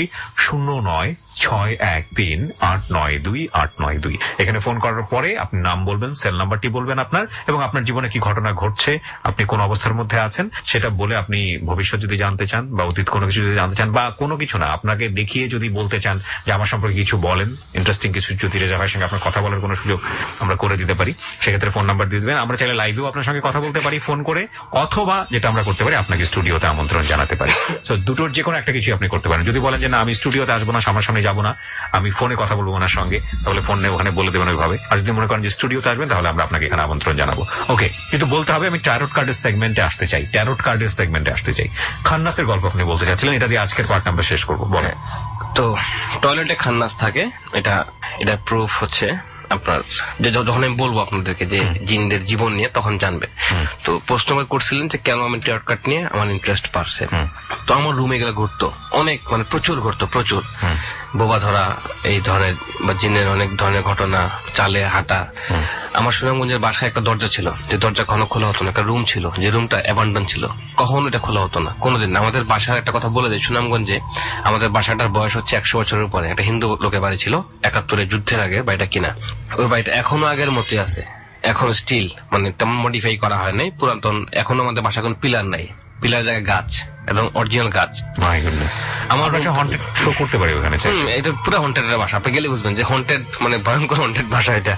09613892। এখানে ফোন করার পরে আপনি নাম বলবেন, সেল নাম্বারটি বলবেন আপনার, এবং আপনার জীবনে কি ঘটনা ঘটছে, আপনি কোন অবস্থার মধ্যে আছেন সেটা বলে, আপনি ভবিষ্যৎ যদি জানতে চান বা অতীত কোনো কিছু যদি জানতে চান, বা কোনো কিছু না, আপনাকে দেখিয়ে যদি বলতে চান যে আমার সম্পর্কে কিছু বলেন, ইন্টারেস্টিং কিছু, যদি রেজা ভাইয়ের সঙ্গে আপনার কথা বলার কোনো সুযোগ আমরা করে দিতে পারি, সেক্ষেত্রে ফোন নাম্বার দিয়ে দেবেন। আমরা চাইলে লাইভেও আপনার সঙ্গে কথা বলতে পারি ফোন করে, অথবা যেটা আমরা করতে পারি, আপনাকে স্টুডিওতে আমন্ত্রণ জানাতে পারি। তো দুটোর যে কোনো একটা কিছু আপনি করতে পারেন। যদি বলেন যে না, আমি স্টুডিওতে আসবো না, সামনাসামনি যাবো না, আমি ফোনে কথা বলবো ওনার সঙ্গে, তাহলে ফোনে ওখানে বলে দেবেন ওইভাবে। আর যদি মনে করেন যে স্টুডিওতে আসবেন, তাহলে আমরা আপনাকে এখানে আমন্ত্রণ জানাবো। ওকে, কিন্তু বলতে হবে আমি ট্যারোট কার্ডের সেগমেন্টে আসতে চাই, খান্নাসের গল্প আপনি বলতে চাচ্ছিলেন, এটা দিয়ে আজকের পার্ট আমরা শেষ করবো। বলেন। তো টয়লেটে খান্নাস থাকে, এটা প্রুফ হচ্ছে আপনার, যে যখন আমি বলবো আপনাদেরকে যে জিনদের জীবন নিয়ে, তখন জানবে। তো প্রশ্ন করছিলেন যে কেন আমি ট্যারোট কার্ড নিয়ে আমার ইন্টারেস্ট বাড়ছে। তো আমার রুমে গেলে ঘুরতো অনেক, মানে প্রচুর ঘুরতো, প্রচুর বোবা ধরা, এই ধরনের বা জিনের অনেক ধরনের ঘটনা, চালে হাঁটা। আমার সুনামগঞ্জের বাসায় একটা দরজা ছিল, যে দরজা কখনো খোলা হতো না, একটা রুম ছিল যে রুমটা অ্যাবান্ডন ছিল, কখনো এটা খোলা হতো না কোনোদিন। আমাদের বাসার একটা কথা বলে দেয়, সুনামগঞ্জে আমাদের বাসাটার বয়স হচ্ছে 100 বছরের উপরে। একটা হিন্দু লোকের বাড়ি ছিল, 71 যুদ্ধের আগে বাড়িটা কিনা। ওই বাড়িটা এখনো আগের মতোই আছে, এখনো স্টিল, মানে তেমন মডিফাই করা হয় নাই, পুরাতন। এখনো আমাদের বাসা কোনো পিলার নাই, পিলার জায়গায় গাছ, এবং অরিজিনাল গাছ। আমার বাসা হন্টেড শো করতে পারি ওখানে, এটা পুরো হন্টেড বাসা, আপনি গেলে বুঝবেন যে হন্টেড, মানে ভয়ঙ্কর হন্টেড বাসা এটা।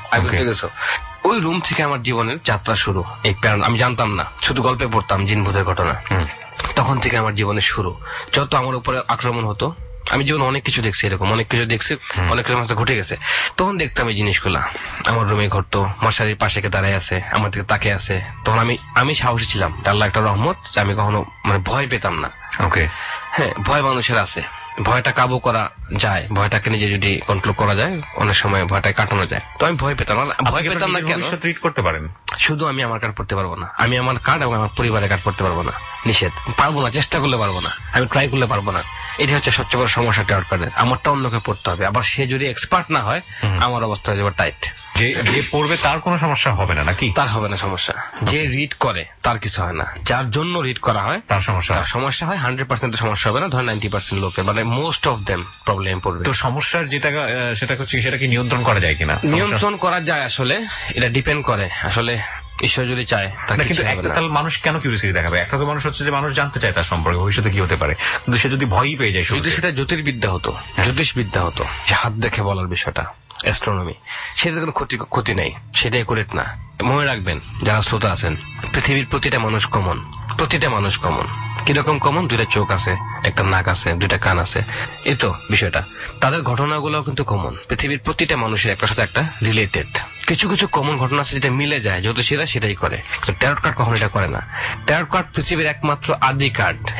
ওই রুম থেকে আমার জীবনের যাত্রা শুরু। এই প্যারন আমি জানতাম না, শুধু গল্পে পড়তাম জিন ভূতের ঘটনা। তখন থেকে আমার জীবনের শুরু। যত আমার উপরে আক্রমণ হতো, আমি জীবনে অনেক কিছু দেখছি, এরকম অনেক কিছু দেখছি, অনেক কিছু আমার ঘটে গেছে। তখন দেখতাম এই জিনিসগুলা আমার রুমে ঘটতো। মশারির পাশে দাঁড়ায় আছে, আমার দিকে তাকে আছে। তখন আমি সাহসী ছিলাম, আল্লাহ একটা রহমত, আমি কখনো মানে ভয় পেতাম না। ওকে, হ্যাঁ, ভয় মানুষের আছে, ভয়টা কাবু করা যায়, ভয়টাকে নিজে যদি কন্ট্রোল করা যায়, অনেক সময় ভয়টা কাটানো যায়। তো আমি ভয় পেতাম না। ভয় পেতাম না কেন? ট্রিট করতে পারেন। শুধু আমি আমার কার্ড পড়তে পারবো না, আমি আমার কার্ড এবং আমার পরিবারের কার্ড পড়তে পারবো না, নিষেধ, পারবো না, চেষ্টা করলে পারবো না, আমি ট্রাই করলে পারবো না। এটা হচ্ছে সবচেয়ে বড় সমস্যা টার্ট কার্ডের। আমারটা অন্যকে পড়তে হবে, আবার সে যদি এক্সপার্ট না হয়, আমার অবস্থা হয়ে যাবে টাইট। যে পড়বে তার কোনো সমস্যা হবে না নাকি? তার হবে না সমস্যা। যে রিড করে তার কিছু হয় না, যার জন্য রিড করা হয় তার সমস্যা হয়। 100% সমস্যা হবে না, ধর 90% লোকের, মানে মোস্ট অফ দেম প্রবলেম পড়বে। তো সমস্যার যেটা সেটা হচ্ছে, সেটা কি নিয়ন্ত্রণ করা যায় কিনা? নিয়ন্ত্রণ করা যায়, আসলে এটা ডিপেন্ড করে, আসলে ঈশ্বর যদি চায়। কিন্তু তাহলে মানুষ কেন কিউরিয়াসিটি দেখাবে? একটা তো মানুষ হচ্ছে যে মানুষ জানতে চায় তার সম্পর্কে ভবিষ্যতে কি হতে পারে, কিন্তু সে যদি ভয়ই পেয়ে যায়। যদি সেটা জ্যোতির্বিদ্যা হতো, জ্যোতিষবিদ্যা হতো, যে হাত দেখে বলার বিষয়টা, অ্যাস্ট্রোনমি, সেটা কোনো ক্ষতি নেই, সেটা একুরেট না। মনে রাখবেন যারা শ্রোতা আছেন, পৃথিবীর প্রতিটা মানুষ কমন, প্রতিটা মানুষ কমন। কিরকম কমন? 2টা চোখ আছে, একটা নাক আছে, 2টা কান আছে, এই তো বিষয়টা। তাদের ঘটনাগুলোও কিন্তু কমন, পৃথিবীর প্রতিটা মানুষের একটার সাথে একটা রিলেটেড। কিছু কিছু কমন ঘটনা আছে যেটা মিলে যায়, জ্যোতিষীরা সেটাই করে, ট্যারট কার্ড কখনো এটা করে না। ট্যারট কার্ড পৃথিবীর একমাত্র আদি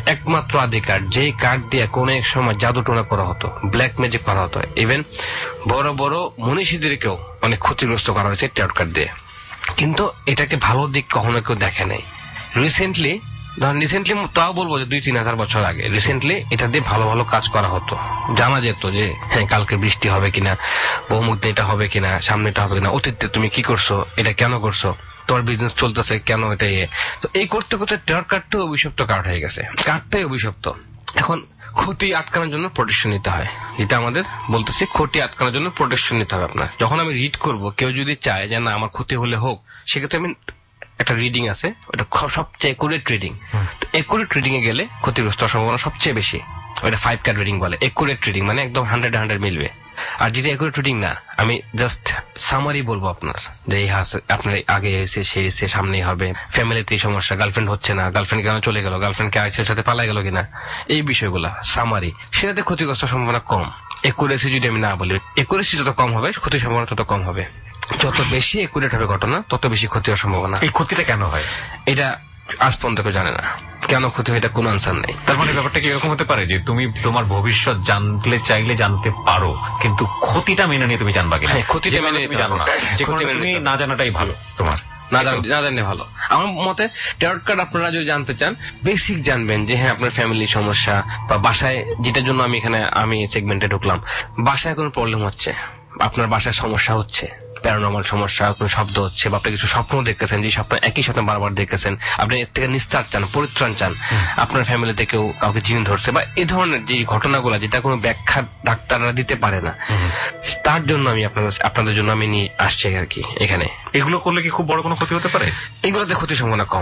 কার্ড, যেই কার্ড দিয়ে কোন এক সময় জাদু টোনা করা হতো, ব্ল্যাক ম্যাজিক করা হতো, ইভেন বড় বড় মনীষীদেরকেও অনেক ক্ষতিগ্রস্ত করা হয়েছে ট্যারট কার্ড দিয়ে। কিন্তু এটাকে ভালো দিক কখনো কেউ দেখে নাই। রিসেন্টলি তাও বলবো যে 2-3 হাজার বছর আগে রিসেন্টলি এটা দিয়ে ভালো ভালো কাজ করা হতো। জানা যেত যে হ্যাঁ, কালকে বৃষ্টি হবে কিনা, বহুমুখে এটা হবে কিনা, সামনেটা হবে কিনা, অতীতে তুমি কি করছো, এটা কেন করছো, তোমার বিজনেস চলতেছে কেন, এটা তো এই করতে করতে ট্যারট কার্ডটাও অভিশপ্ত কার্ড হয়ে গেছে, কার্ডটাই অভিশপ্ত। এখন ক্ষতি আটকানোর জন্য প্রোটেকশন নিতে হয়, যেটা আমাদের বলতেছি, ক্ষতি আটকানোর জন্য প্রোটেকশন নিতে হবে আপনার। যখন আমি রিড করব, কেউ যদি চায় যে না আমার ক্ষতি হলে হোক, সেক্ষেত্রে আমি একটা রিডিং আছে, ওটা সবচেয়ে একুরেট রিডিং। তো একুরেট রিডিং এ গেলে ক্ষতিগ্রস্ত সম্ভাবনা সবচেয়ে বেশি। ওটা 5 কার্ড রিডিং বলে, একুরেট রিডিং, মানে একদম 100 মিলবে। আর যদি একুরেট রিডিং না, আমি জাস্ট সামারি বলবো আপনার, যে এই আপনার আগে এসে সে এসে সামনেই হবে, ফ্যামিলিতে এই সমস্যা, গার্লফ্রেন্ড হচ্ছে না, গার্লফ্রেন্ড কেন চলে গেল, গার্লফ্রেন্ড কে আরেকজনের সাথে পালাই গেল কিনা, এই বিষয়গুলা সামারি, সেটাতে ক্ষতিগ্রস্ত সম্ভাবনা কম। একুরেসি যদি আমি না বলি, একুরেসি যত কম হবে ক্ষতির সম্ভাবনা তত কম হবে। যত বেশি একুরেট হবে ঘটনা, তত বেশি ক্ষতি হওয়ার সম্ভাবনা। এই ক্ষতিটা কেন হয় এটা আজ পর্যন্ত কেউ জানে না, কেন ক্ষতি হয় এটা কোনো আনসার নেই। তার মানে ব্যাপারটা কি এরকম হতে পারে যে তুমি তোমার ভবিষ্যৎ জানতে চাইলে জানতে পারো, কিন্তু ক্ষতিটা মেনে নিয়ে তুমি জানবা কিনা? ক্ষতিটা মেনে তুমি জানো না, তুমি না জানাটাই ভালো, তোমার না জানলে ভালো। আমার মতে ট্যারট কার্ড আপনারা যদি জানতে চান, বেসিক জানবেন যে হ্যাঁ, আপনার ফ্যামিলির সমস্যা বা বাসায়, যেটার জন্য আমি সেগমেন্টে ঢুকলাম, বাসায় কোনো প্রবলেম হচ্ছে, আপনার বাসায় সমস্যা হচ্ছে, প্যারানর্মাল সমস্যা, কোনো শব্দ হচ্ছে, বা আপনি কিছু স্বপ্ন দেখতেছেন, যে স্বপ্ন একই স্বপ্ন বারবার দেখতেছেন, আপনি এর থেকে নিস্তার চান, পরিত্রাণ চান, আপনার ফ্যামিলিতে কেউ কাউকে জিন ধরছে, বা এই ধরনের যে ঘটনাগুলো যেটা কোনো ব্যাখ্যা ডাক্তাররা দিতে পারে না, তার জন্য আমি আপনাদের জন্য আমি নিয়ে আসছি আর কি এখানে। এগুলো করলে কি খুব বড় কোনো ক্ষতি হতে পারে? এগুলোতে ক্ষতির সম্ভাবনা কম,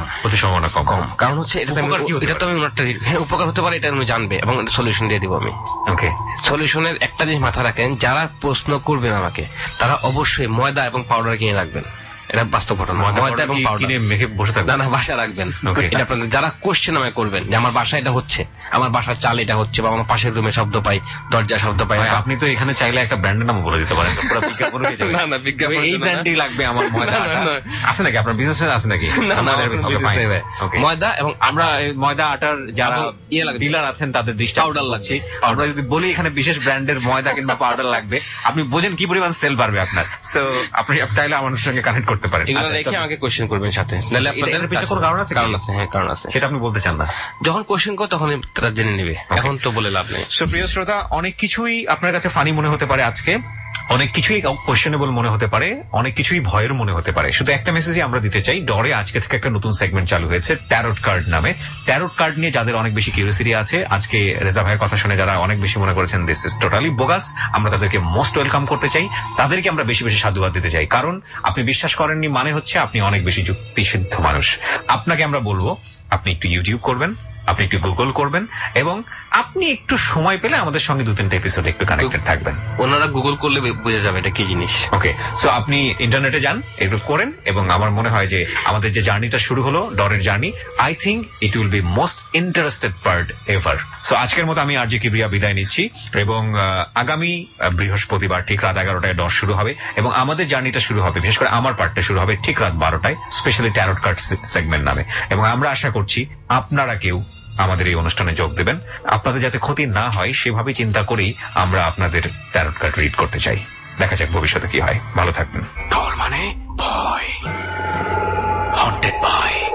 কারণ হচ্ছে এটা তো আমি ওনারটা উপকার হতে পারে, এটা উনি জানবে এবং সলিউশন দিয়ে দিব আমি। ওকে, সলিউশনের একটা জিনিস মাথা রাখেন, যারা প্রশ্ন করবেন আমাকে, তারা অবশ্যই ময়দা এবং পাউডার কিনে রাখবেন, এটা বাস্তব ঘটনা। ময়দা এবং পাউডার মেখে বসে থাকবেন না, বাসায় রাখবেন। এটা আপনাদের যারা কোশ্চেন আমায় করবেন যে আমার বাসায় এটা হচ্ছে, আমার বাসার চাল এটা হচ্ছে, বা আমার পাশের রুমে শব্দ পাই, দরজা শব্দ পাই, আপনি তো এখানে চাইলে একটা ব্র্যান্ডের নাম বলে দিতে পারেন, না বিজ্ঞাপন এই ব্র্যান্ডই লাগবে আমার ময়দা আছে নাকি? আপনার বিজনেস আছে নাকি? ময়দা এবং আমরা ময়দা আটার যারা ডিলার আছেন তাদের দৃষ্টি পাউডার লাগছে। আমরা যদি বলি এখানে বিশেষ ব্র্যান্ডের ময়দা কিংবা পাউডার লাগবে, আপনি বোঝেন কি পরিমাণ সেল বাড়বে আপনার। সো আপনি চাইলে আমাদের সঙ্গে কানেক্ট করতে পারেন। এগুলো দেখে আমাকে কোশ্চেন করবেন সাথে, নাহলে আপনাদের পিছনে কোনো কারণ আছে? কারণ আছে, হ্যাঁ কারণ আছে। সেটা আপনি বলতে চান না? যখন কোশ্চেন করো তখন তারা জেনে নেবে, এখন তো বলে লাভ নেই। প্রিয় শ্রোতা, অনেক কিছুই আপনার কাছে ফানি মনে হতে পারে আজকে, অনেক কিছুই কোয়েশ্চেনেবল মনে হতে পারে, অনেক কিছুই ভয়ের মনে হতে পারে। শুধু একটা মেসেজই আমরা দিতে চাই, ডরে আজকে থেকে একটা নতুন সেগমেন্ট চালু হয়েছে ট্যারোট কার্ড নামে। ট্যারোট কার্ড নিয়ে যাদের অনেক বেশি কিউরিওসিটি আছে, আজকে রেজা ভাইয়ের কথা শুনে যারা অনেক বেশি মনে করেছেন দিস ইজ টোটালি বোগাস, আমরা তাদেরকে মোস্ট ওয়েলকাম করতে চাই, তাদেরকে আমরা বেশি বেশি সাধুবাদ দিতে চাই। কারণ আপনি বিশ্বাস করেননি মানে হচ্ছে আপনি অনেক বেশি যুক্তিসিদ্ধ মানুষ। আপনাকে আমরা বলবো আপনি একটু ইউটিউব করবেন, আপনি একটু গুগল করবেন, এবং আপনি একটু সময় পেলে আমাদের সঙ্গে 2-3টা এপিসোড একটু কানেক্টেড থাকবেন। ওনারা গুগল করলে বোঝা যাবে এটা কি জিনিস। ওকে, সো আপনি ইন্টারনেটে যান, একটু করেন, এবং আমার মনে হয় যে আমাদের যে জার্নিটা শুরু হলো, ডরের journey, I think it will be most interested part ever. So আজকের মতো আমি আরজে কিবরিয়া বিদায় নিচ্ছি, এবং আগামী বৃহস্পতিবার ঠিক রাত 11টায় ডর শুরু হবে, এবং আমাদের জার্নিটা শুরু হবে, বিশেষ করে আমার পার্টটা শুরু হবে ঠিক রাত 12টায়, স্পেশালি ট্যারোট কার্ড সেগমেন্ট নামে। এবং আমরা আশা করছি আপনারা কেউ আমাদের এই অনুষ্ঠানে যোগ দেবেন। আপনাদের যাতে ক্ষতি না হয় সেভাবে চিন্তা করেই আমরা আপনাদের ট্যারোট কার্ড রিড করতে চাই। দেখা যাক ভবিষ্যতে কি হয়। ভালো থাকবেন। ডর মানে ভয়, হন্টেড বাই